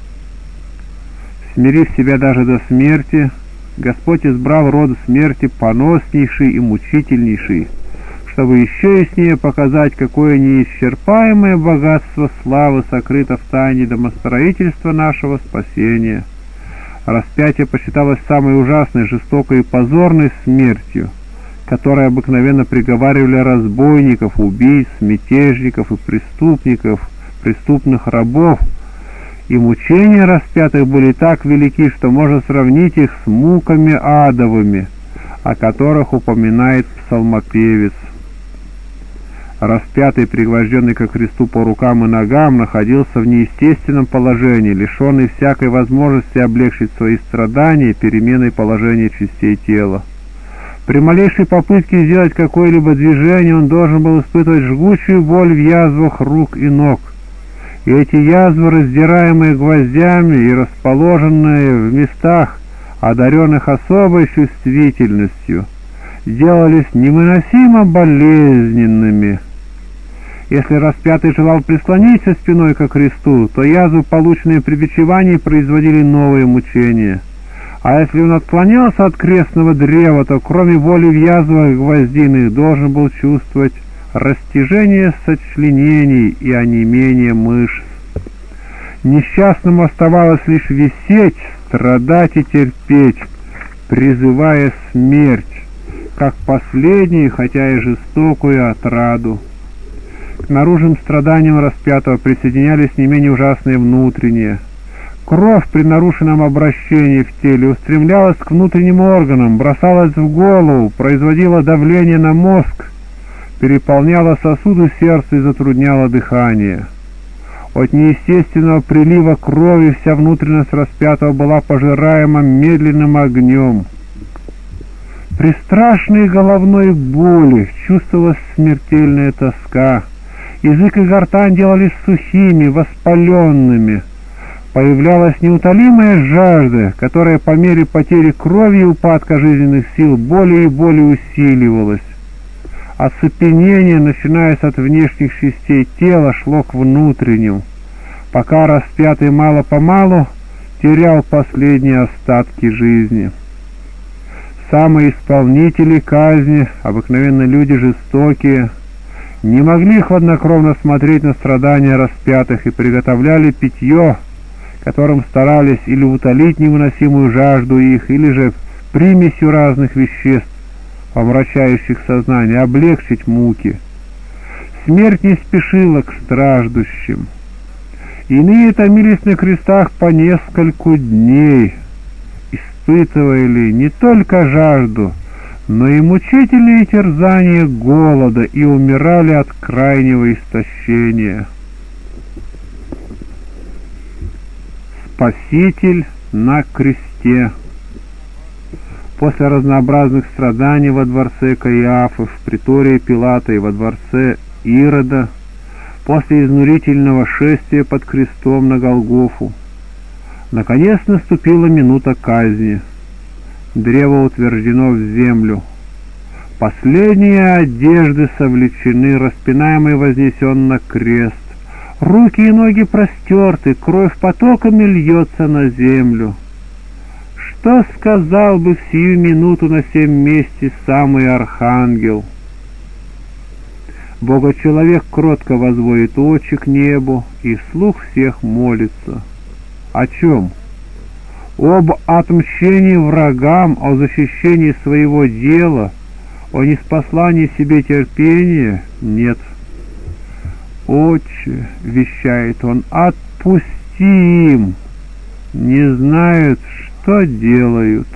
Смирив себя даже до смерти, Господь избрал род смерти поноснейший и мучительнейший, чтобы еще яснее показать, какое неисчерпаемое богатство славы сокрыто в тайне домостроительства нашего спасения. Распятие посчиталось самой ужасной, жестокой и позорной смертью, которые обыкновенно приговаривали разбойников, убийц, мятежников и преступников, преступных рабов, и мучения распятых были так велики, что можно сравнить их с муками адовыми, о которых упоминает псалмопевец. Распятый, пригвожденный ко кресту по рукам и ногам, находился в неестественном положении, лишенный всякой возможности облегчить свои страдания переменой положения частей тела. При малейшей попытке сделать какое-либо движение он должен был испытывать жгучую боль в язвах рук и ног. И эти язвы, раздираемые гвоздями и расположенные в местах, одаренных особой чувствительностью, сделались невыносимо болезненными. Если распятый желал прислониться спиной ко кресту, то язвы, полученные при бичевании, производили новые мучения. А если он отклонялся от крестного древа, то кроме боли в язвах гвоздиных должен был чувствовать растяжение сочленений и онемение мышц. Несчастному оставалось лишь висеть, страдать и терпеть, призывая смерть, как последнюю, хотя и жестокую отраду. К наружным страданиям распятого присоединялись не менее ужасные внутренние. Кровь при нарушенном обращении в теле устремлялась к внутренним органам, бросалась в голову, производила давление на мозг, переполняла сосуды сердца и затрудняла дыхание. От неестественного прилива крови вся внутренность распятого была пожираема медленным огнем. При страшной головной боли чувствовалась смертельная тоска. Язык и гортань делались сухими, воспаленными. Появлялась неутолимая жажда, которая по мере потери крови и упадка жизненных сил более и более усиливалась. Оцепенение, начинаясь от внешних частей тела, шло к внутренним, пока распятый мало-помалу терял последние остатки жизни. Самые исполнители казни, обыкновенно люди жестокие, не могли хладнокровно смотреть на страдания распятых и приготовляли питье, которым старались или утолить невыносимую жажду их, или же примесью разных веществ, помрачающих сознание, облегчить муки. Смерть не спешила к страждущим. Иные томились на крестах по нескольку дней, испытывали не только жажду, но и мучительные терзания голода и умирали от крайнего истощения. Спаситель на кресте. После разнообразных страданий во дворце Каиафы, в притории Пилата и во дворце Ирода, после изнурительного шествия под крестом на Голгофу, наконец наступила минута казни. Древо утверждено в землю. Последние одежды совлечены, распинаемый вознесен на крест. Руки и ноги простерты, кровь потоками льется на землю. Что сказал бы в сию минуту на сем месте самый архангел? Бога-человек кротко возводит очи к небу, и вслух всех молится. О чем? Об отмщении врагам, о защищении своего дела, о неспослании себе терпения? Нет. «Отче», — вещает он, — «отпусти им, не знают, что делают».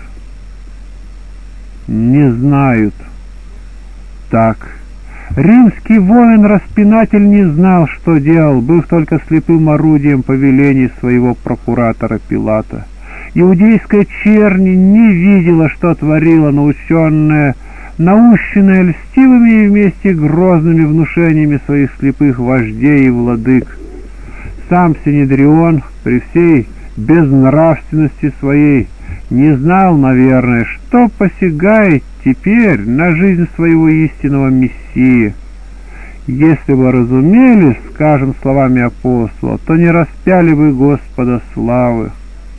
Не знают. Так. Римский воин-распинатель не знал, что делал, быв только слепым орудием повелений своего прокуратора Пилата. Иудейская чернь не видела, что творила наученная, наущенная льстивыми и вместе грозными внушениями своих слепых вождей и владык. Сам Синедрион при всей безнравственности своей не знал, наверное, что посягает теперь на жизнь своего истинного Мессии. Если бы разумели, скажем словами апостола, то не распяли бы Господа славы.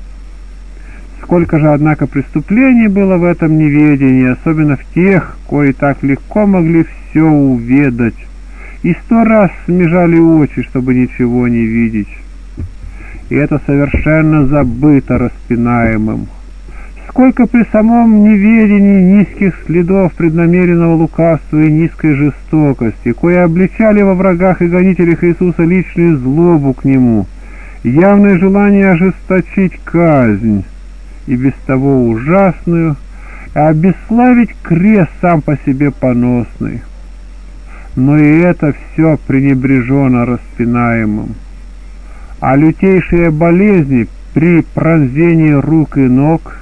Сколько же, однако, преступлений было в этом неведении, особенно в тех, кои так легко могли все уведать, и 100 раз смежали очи, чтобы ничего не видеть. И это совершенно забыто распинаемым. Сколько при самом неведении низких следов преднамеренного лукавства и низкой жестокости, кои обличали во врагах и гонителях Иисуса личную злобу к Нему, явное желание ожесточить казнь, и без того ужасную, а обесславить крест сам по себе поносный. Но и это все пренебрежено распинаемым. А лютейшие болезни при пронзении рук и ног,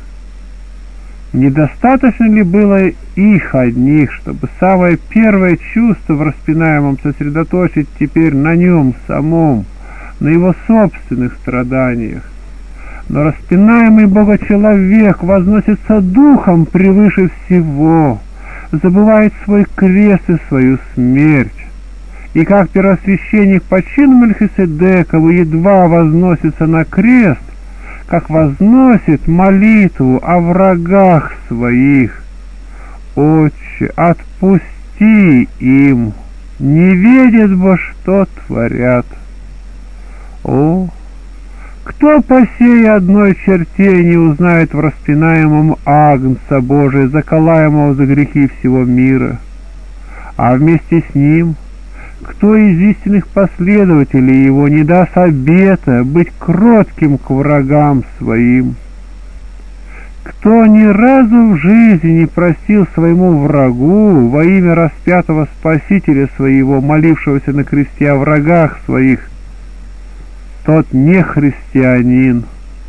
недостаточно ли было их одних, чтобы самое первое чувство в распинаемом сосредоточить теперь на нем самом, на его собственных страданиях? Но распинаемый Бога-человек возносится духом превыше всего, забывает свой крест и свою смерть. И как первосвященник по чину Мельхиседекову едва возносится на крест, как возносит молитву о врагах своих. «Отче, отпусти им, не видят бы, что творят». О, кто по сей одной черте не узнает в распинаемом Агнца Божия, заколаемого за грехи всего мира? А вместе с ним, кто из истинных последователей его не даст обета быть кротким к врагам своим? Кто ни разу в жизни не простил своему врагу во имя распятого Спасителя своего, молившегося на кресте о врагах своих, тот не христианин.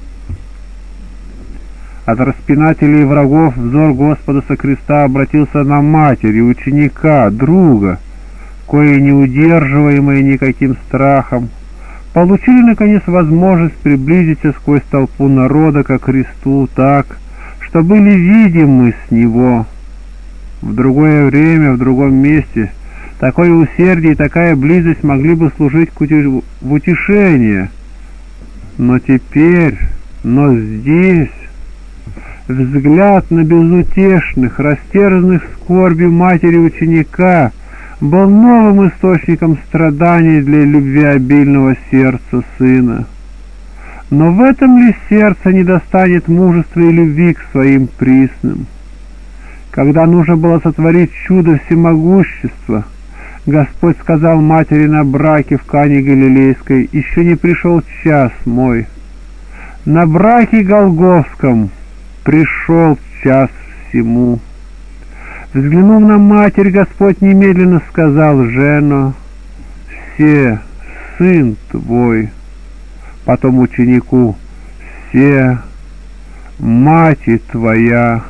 От распинателей и врагов взор Господа со креста обратился на матери, ученика, друга, кои, не удерживаемые никаким страхом, получили, наконец, возможность приблизиться сквозь толпу народа ко кресту так, что были видимы с него. В другое время, в другом месте такое усердие и такая близость могли бы служить в утешение. Но теперь, здесь, взгляд на безутешных, растерзанных скорбью матери ученика был новым источником страданий для любвеобильного сердца сына. Но в этом ли сердце не достанет мужества и любви к своим присным? Когда нужно было сотворить чудо всемогущества, Господь сказал матери на браке в Кане Галилейской: «Еще не пришел час мой». На браке Голгофском пришел час всему. Взглянув на матерь, Господь немедленно сказал: «Жено, все, сын твой». Потом ученику: «Все, мать твоя».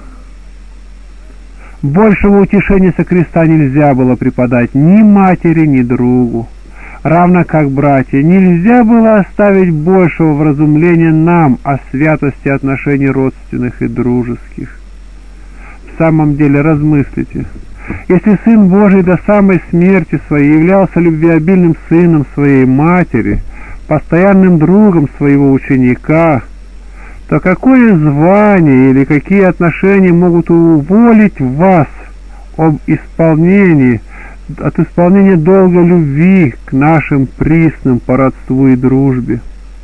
Большего утешения со креста нельзя было преподать ни матери, ни другу. Равно как братья, нельзя было оставить большего вразумления нам о святости отношений родственных и дружеских. В самом деле, размыслите, если Сын Божий до самой смерти своей являлся любвеобильным сыном своей матери, постоянным другом своего ученика, то какое звание или какие отношения могут уволить вас от исполнения долга любви к нашим присным по родству и дружбе?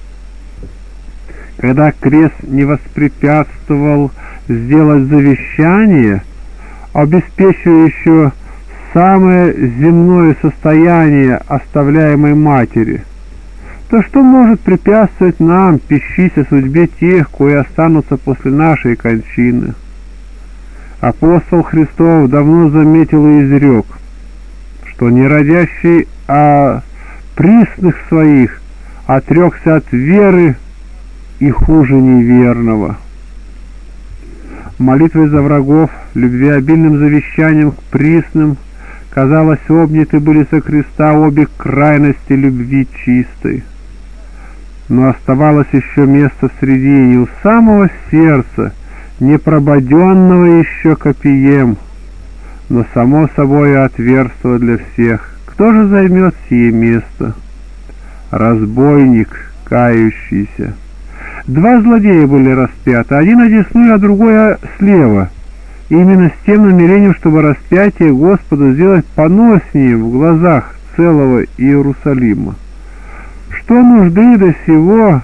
Когда крест не воспрепятствовал сделать завещание, обеспечивающее самое земное состояние оставляемой матери, то что может препятствовать нам пищись о судьбе тех, кои останутся после нашей кончины? Апостол Христов давно заметил и изрек, что неродящий о присных своих отрекся от веры и хуже неверного. Молитвой за врагов, любвеобильным завещанием к присным, казалось, обняты были со креста обе крайности любви чистой. Но оставалось еще место в средине, у самого сердца, не прободенного еще копьем, но само собой отверстие для всех. Кто же займет сие место? Разбойник, кающийся. Два злодея были распяты, один одесную, а другой слева, именно с тем намерением, чтобы распятие Господа сделать поноснее в глазах целого Иерусалима. Что нужды до сего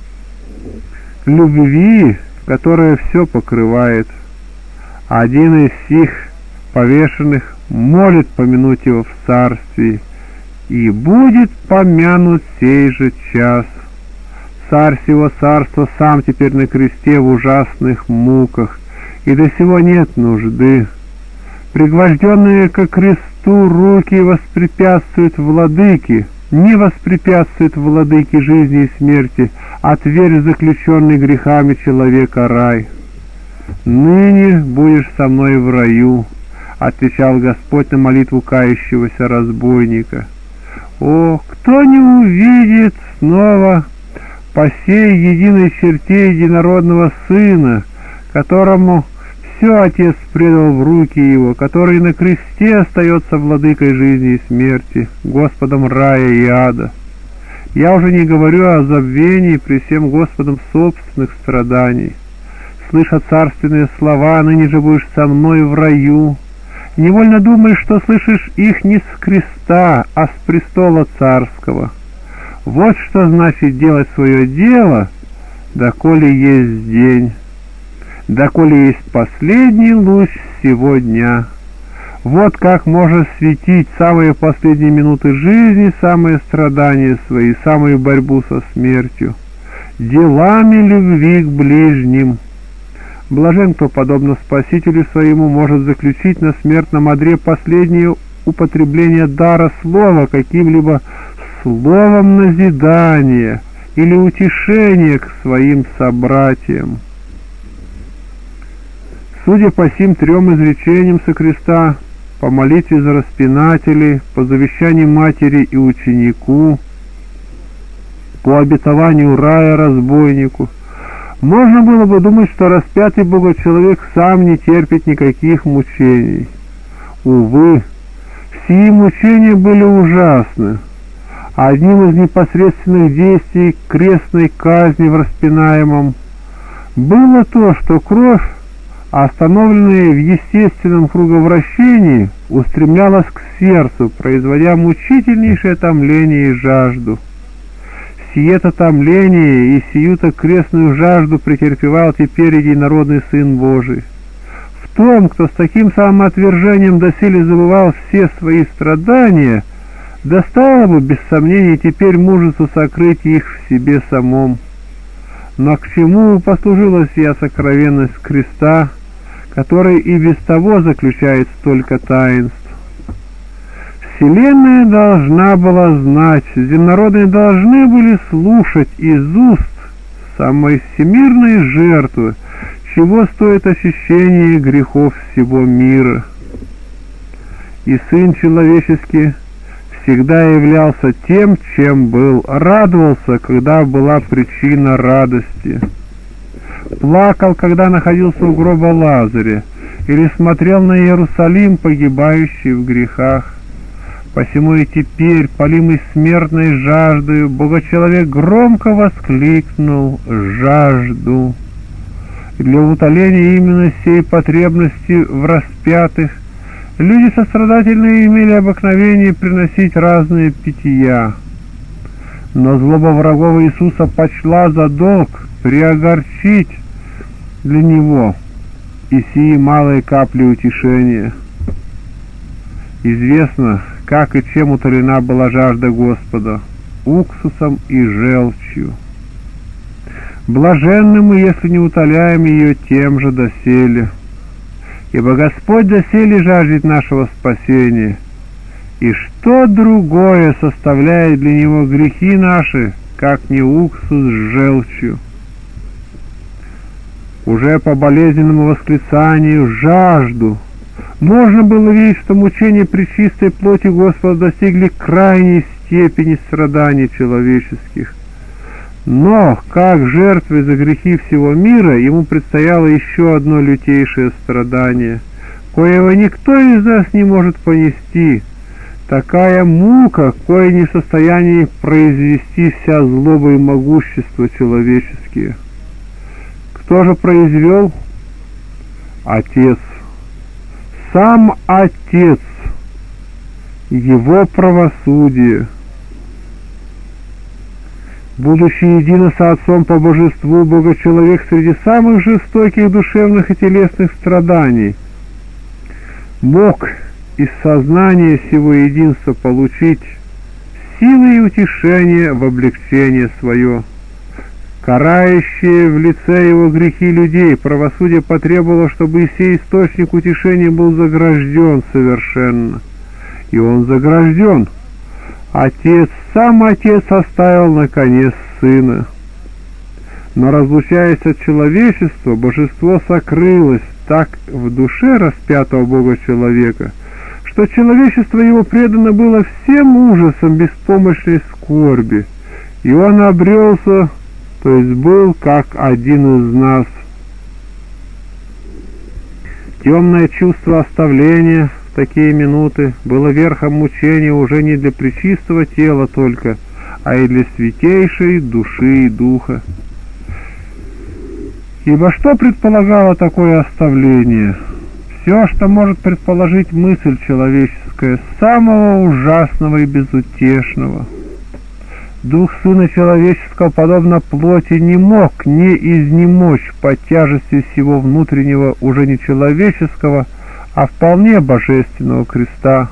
любви, которая все покрывает? Один из сих повешенных молит помянуть его в царстве, и будет помянут сей же час. Царь сего царства сам теперь на кресте в ужасных муках, и до сего нет нужды. Пригвожденные ко кресту руки воспрепятствуют владыке, не воспрепятствует владыке жизни и смерти, а тверь заключенный грехами человека рай. «Ныне будешь со мной в раю», — отвечал Господь на молитву кающегося разбойника. О, кто не увидит снова по сей единой черте единородного Сына, которому все Отец предал в руки Его, который на кресте остается владыкой жизни и смерти, Господом рая и ада. Я уже не говорю о забвении при всем Господом собственных страданий. Слыша царственные слова: «Ныне же будешь со мной в раю», невольно думаешь, что слышишь их не с креста, а с престола царского. Вот что значит делать свое дело, доколе есть день, доколе есть последний луч всего дня. Вот как можно светить самые последние минуты жизни, самые страдания свои, самую борьбу со смертью, делами любви к ближним. Блажен, кто, подобно Спасителю своему, может заключить на смертном одре последнее употребление дара слова каким-либо словом назидания, или утешение к своим собратьям. Судя по сим трем изречениям со креста, по молитве за распинателей, по завещанию матери и ученику, по обетованию рая разбойнику, можно было бы думать, что распятый Богочеловек сам не терпит никаких мучений. Увы, сии мучения были ужасны. Одним из непосредственных действий крестной казни в распинаемом было то, что кровь, остановленная в естественном круговращении, устремлялась к сердцу, производя мучительнейшее томление и жажду. Сие-то томление и сию-то крестную жажду претерпевал теперь единородный Сын Божий. В том, кто с таким самоотвержением доселе забывал все свои страдания, доставило бы, без сомнения, теперь мужество сокрыть их в себе самом. Но к чему послужила сия сокровенность креста, который и без того заключает столько таинств? Вселенная должна была знать, земнородные должны были слушать из уст самой всемирной жертвы, чего стоит очищение грехов всего мира. И Сын Человеческий всегда являлся тем, чем был, радовался, когда была причина радости, плакал, когда находился у гроба Лазаря, или смотрел на Иерусалим, погибающий в грехах. Посему и теперь, полимый смертной жаждою, Богочеловек громко воскликнул «Жажду!». Для утоления именно сей потребности в распятых люди сострадательные имели обыкновение приносить разные питья. Но злоба врагов Иисуса почла за долг приогорчить для Него и сии малые капли утешения. Известно, как и чем утолена была жажда Господа — уксусом и желчью. Блаженны мы, если не утоляем ее тем же доселе, ибо Господь доселе жаждет нашего спасения, и что другое составляет для Него грехи наши, как не уксус с желчью? Уже по болезненному восклицанию «жажду» можно было видеть, что мучения пречистой плоти Господа достигли крайней степени страданий человеческих. Но, как жертвой за грехи всего мира, ему предстояло еще одно лютейшее страдание, коего никто из нас не может понести, такая мука, кое не в состоянии произвести вся злоба и могущество человеческие. Кто же произвел? Отец. Сам Отец, Его правосудие. Будучи едино со Отцом по божеству, Богочеловек среди самых жестоких душевных и телесных страданий мог из сознания сего единства получить силы и утешение в облегчение свое. Карающие в лице его грехи людей, правосудие потребовало, чтобы и сей источник утешения был загражден совершенно. И он загражден. Отец, сам Отец оставил, наконец, Сына. Но, разлучаясь от человечества, божество сокрылось так в душе распятого Бога-человека, что человечество его предано было всем ужасам беспомощной скорби, и он обрелся, то есть был как один из нас. Темное чувство оставления в такие минуты было верхом мучения уже не для пречистого тела только, а и для святейшей души и духа. Ибо что предполагало такое оставление? Все, что может предположить мысль человеческая, самого ужасного и безутешного. Дух Сына Человеческого, подобно плоти, не мог не изнемочь под тяжестью всего внутреннего, уже не человеческого, а вполне божественного креста.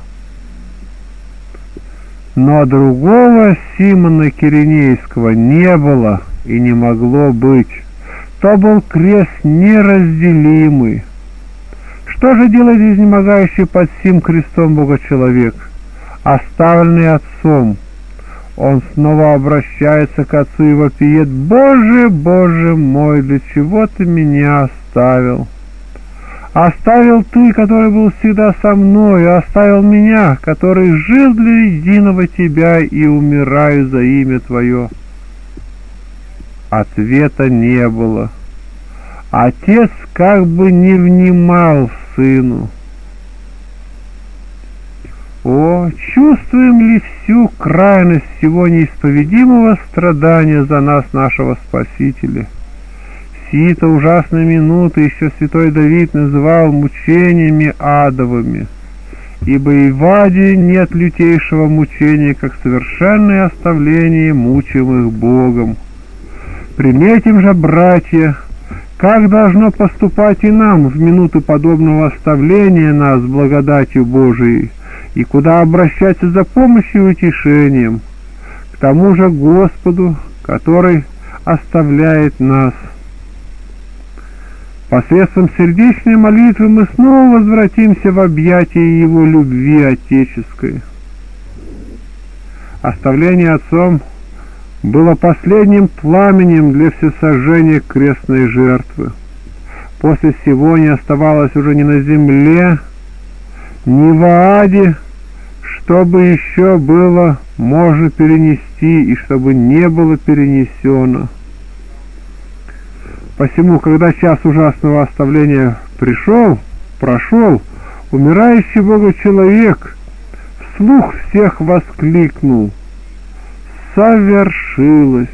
Но другого Симона Киринейского не было и не могло быть. То был крест неразделимый. Что же делает изнемогающий под сим крестом Богочеловек, оставленный Отцом? Он снова обращается к отцу и вопиет: «Боже, Боже мой, для чего ты меня оставил? Оставил ты, который был всегда со мной, оставил меня, который жил для единого тебя и умираю за имя твое». Ответа не было. Отец как бы не внимал сыну. О, чувствуем ли всю крайность всего неисповедимого страдания за нас, нашего Спасителя? Сии-то ужасные минуты еще святой Давид называл мучениями адовыми, ибо и в аде нет лютейшего мучения, как совершенное оставление мучимых Богом. Приметим же, братья, как должно поступать и нам в минуты подобного оставления нас благодатью Божией, и куда обращаться за помощью и утешением, к тому же Господу, который оставляет нас. Посредством сердечной молитвы мы снова возвратимся в объятия Его любви отеческой. Оставление Отцом было последним пламенем для всесожжения крестной жертвы. После всего не оставалось уже ни на земле, ни в аде, чтобы еще было можно перенести и чтобы не было перенесено. Посему, когда час ужасного оставления прошел, умирающий Богу человек вслух всех воскликнул: «Совершилось!»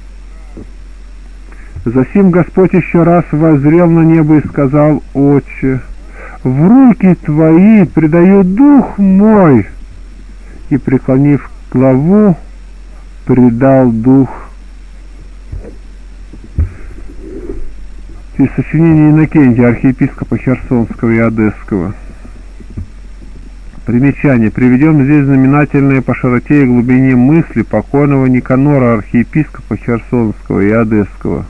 Засим Господь еще раз воззрел на небо и сказал: «Отче, в руки Твои предаю дух мой», и, преклонив главу, предал дух. Из сочинения Иннокентия, архиепископа Херсонского и Одесского. Примечание. Приведем здесь знаменательные по широте и глубине мысли покойного Никанора, архиепископа Херсонского и Одесского,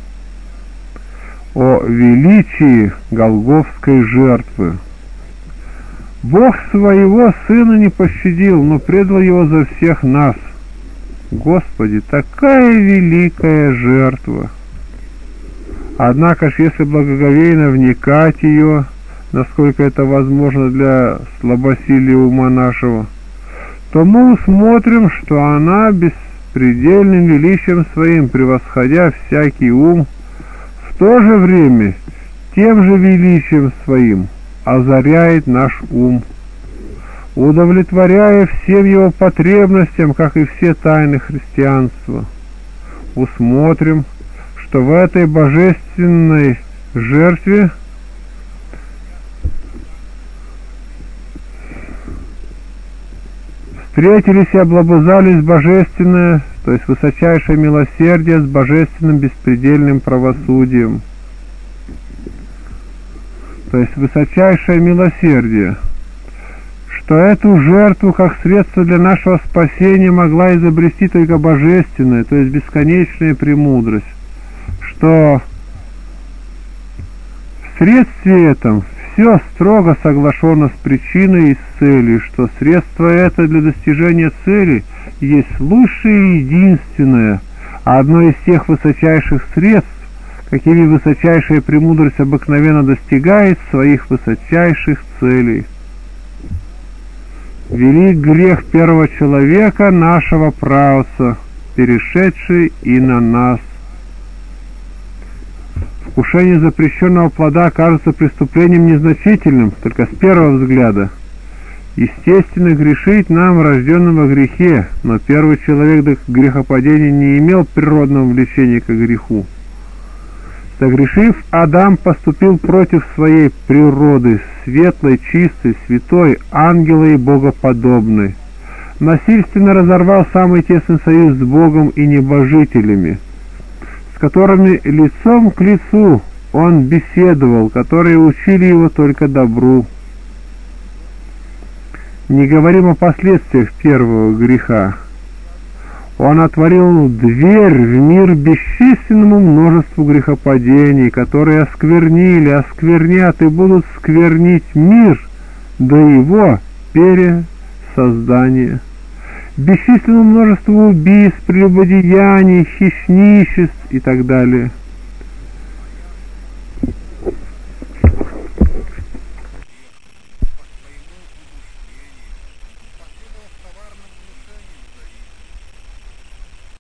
о величии Голгофской жертвы. Бог своего Сына не пощадил, но предал Его за всех нас. Господи, такая великая жертва! Однако ж, если благоговейно вникать ее, насколько это возможно для слабосилия ума нашего, то мы усмотрим, что она беспредельным величием своим, превосходя всякий ум, в то же время тем же величием своим озаряет наш ум, удовлетворяя всем его потребностям, как и все тайны христианства. Усмотрим, что в этой божественной жертве встретились и облобызались божественное, то есть высочайшее милосердие с божественным беспредельным правосудием. То есть высочайшее милосердие, что эту жертву как средство для нашего спасения могла изобрести только божественная, то есть бесконечная премудрость, что в средстве этом все строго соглашено с причиной и с целью, что средство это для достижения цели есть лучшее и единственное, а одно из тех высочайших средств, какими высочайшая премудрость обыкновенно достигает своих высочайших целей. Велик грех первого человека, нашего праотца, перешедший и на нас. Вкушение запрещенного плода кажется преступлением незначительным, только с первого взгляда. Естественно, грешить нам, рожденным во грехе, но первый человек до грехопадения не имел природного влечения к греху. Согрешив, Адам поступил против своей природы, светлой, чистой, святой, ангела и богоподобной. Насильственно разорвал самый тесный союз с Богом и небожителями, с которыми лицом к лицу он беседовал, которые учили его только добру. Не говорим о последствиях первого греха. Он отворил дверь в мир бесчисленному множеству грехопадений, которые осквернили, осквернят и будут сквернить мир до его пересоздания. бесчисленному множеству убийств, прелюбодеяний, хищничеств и так далее.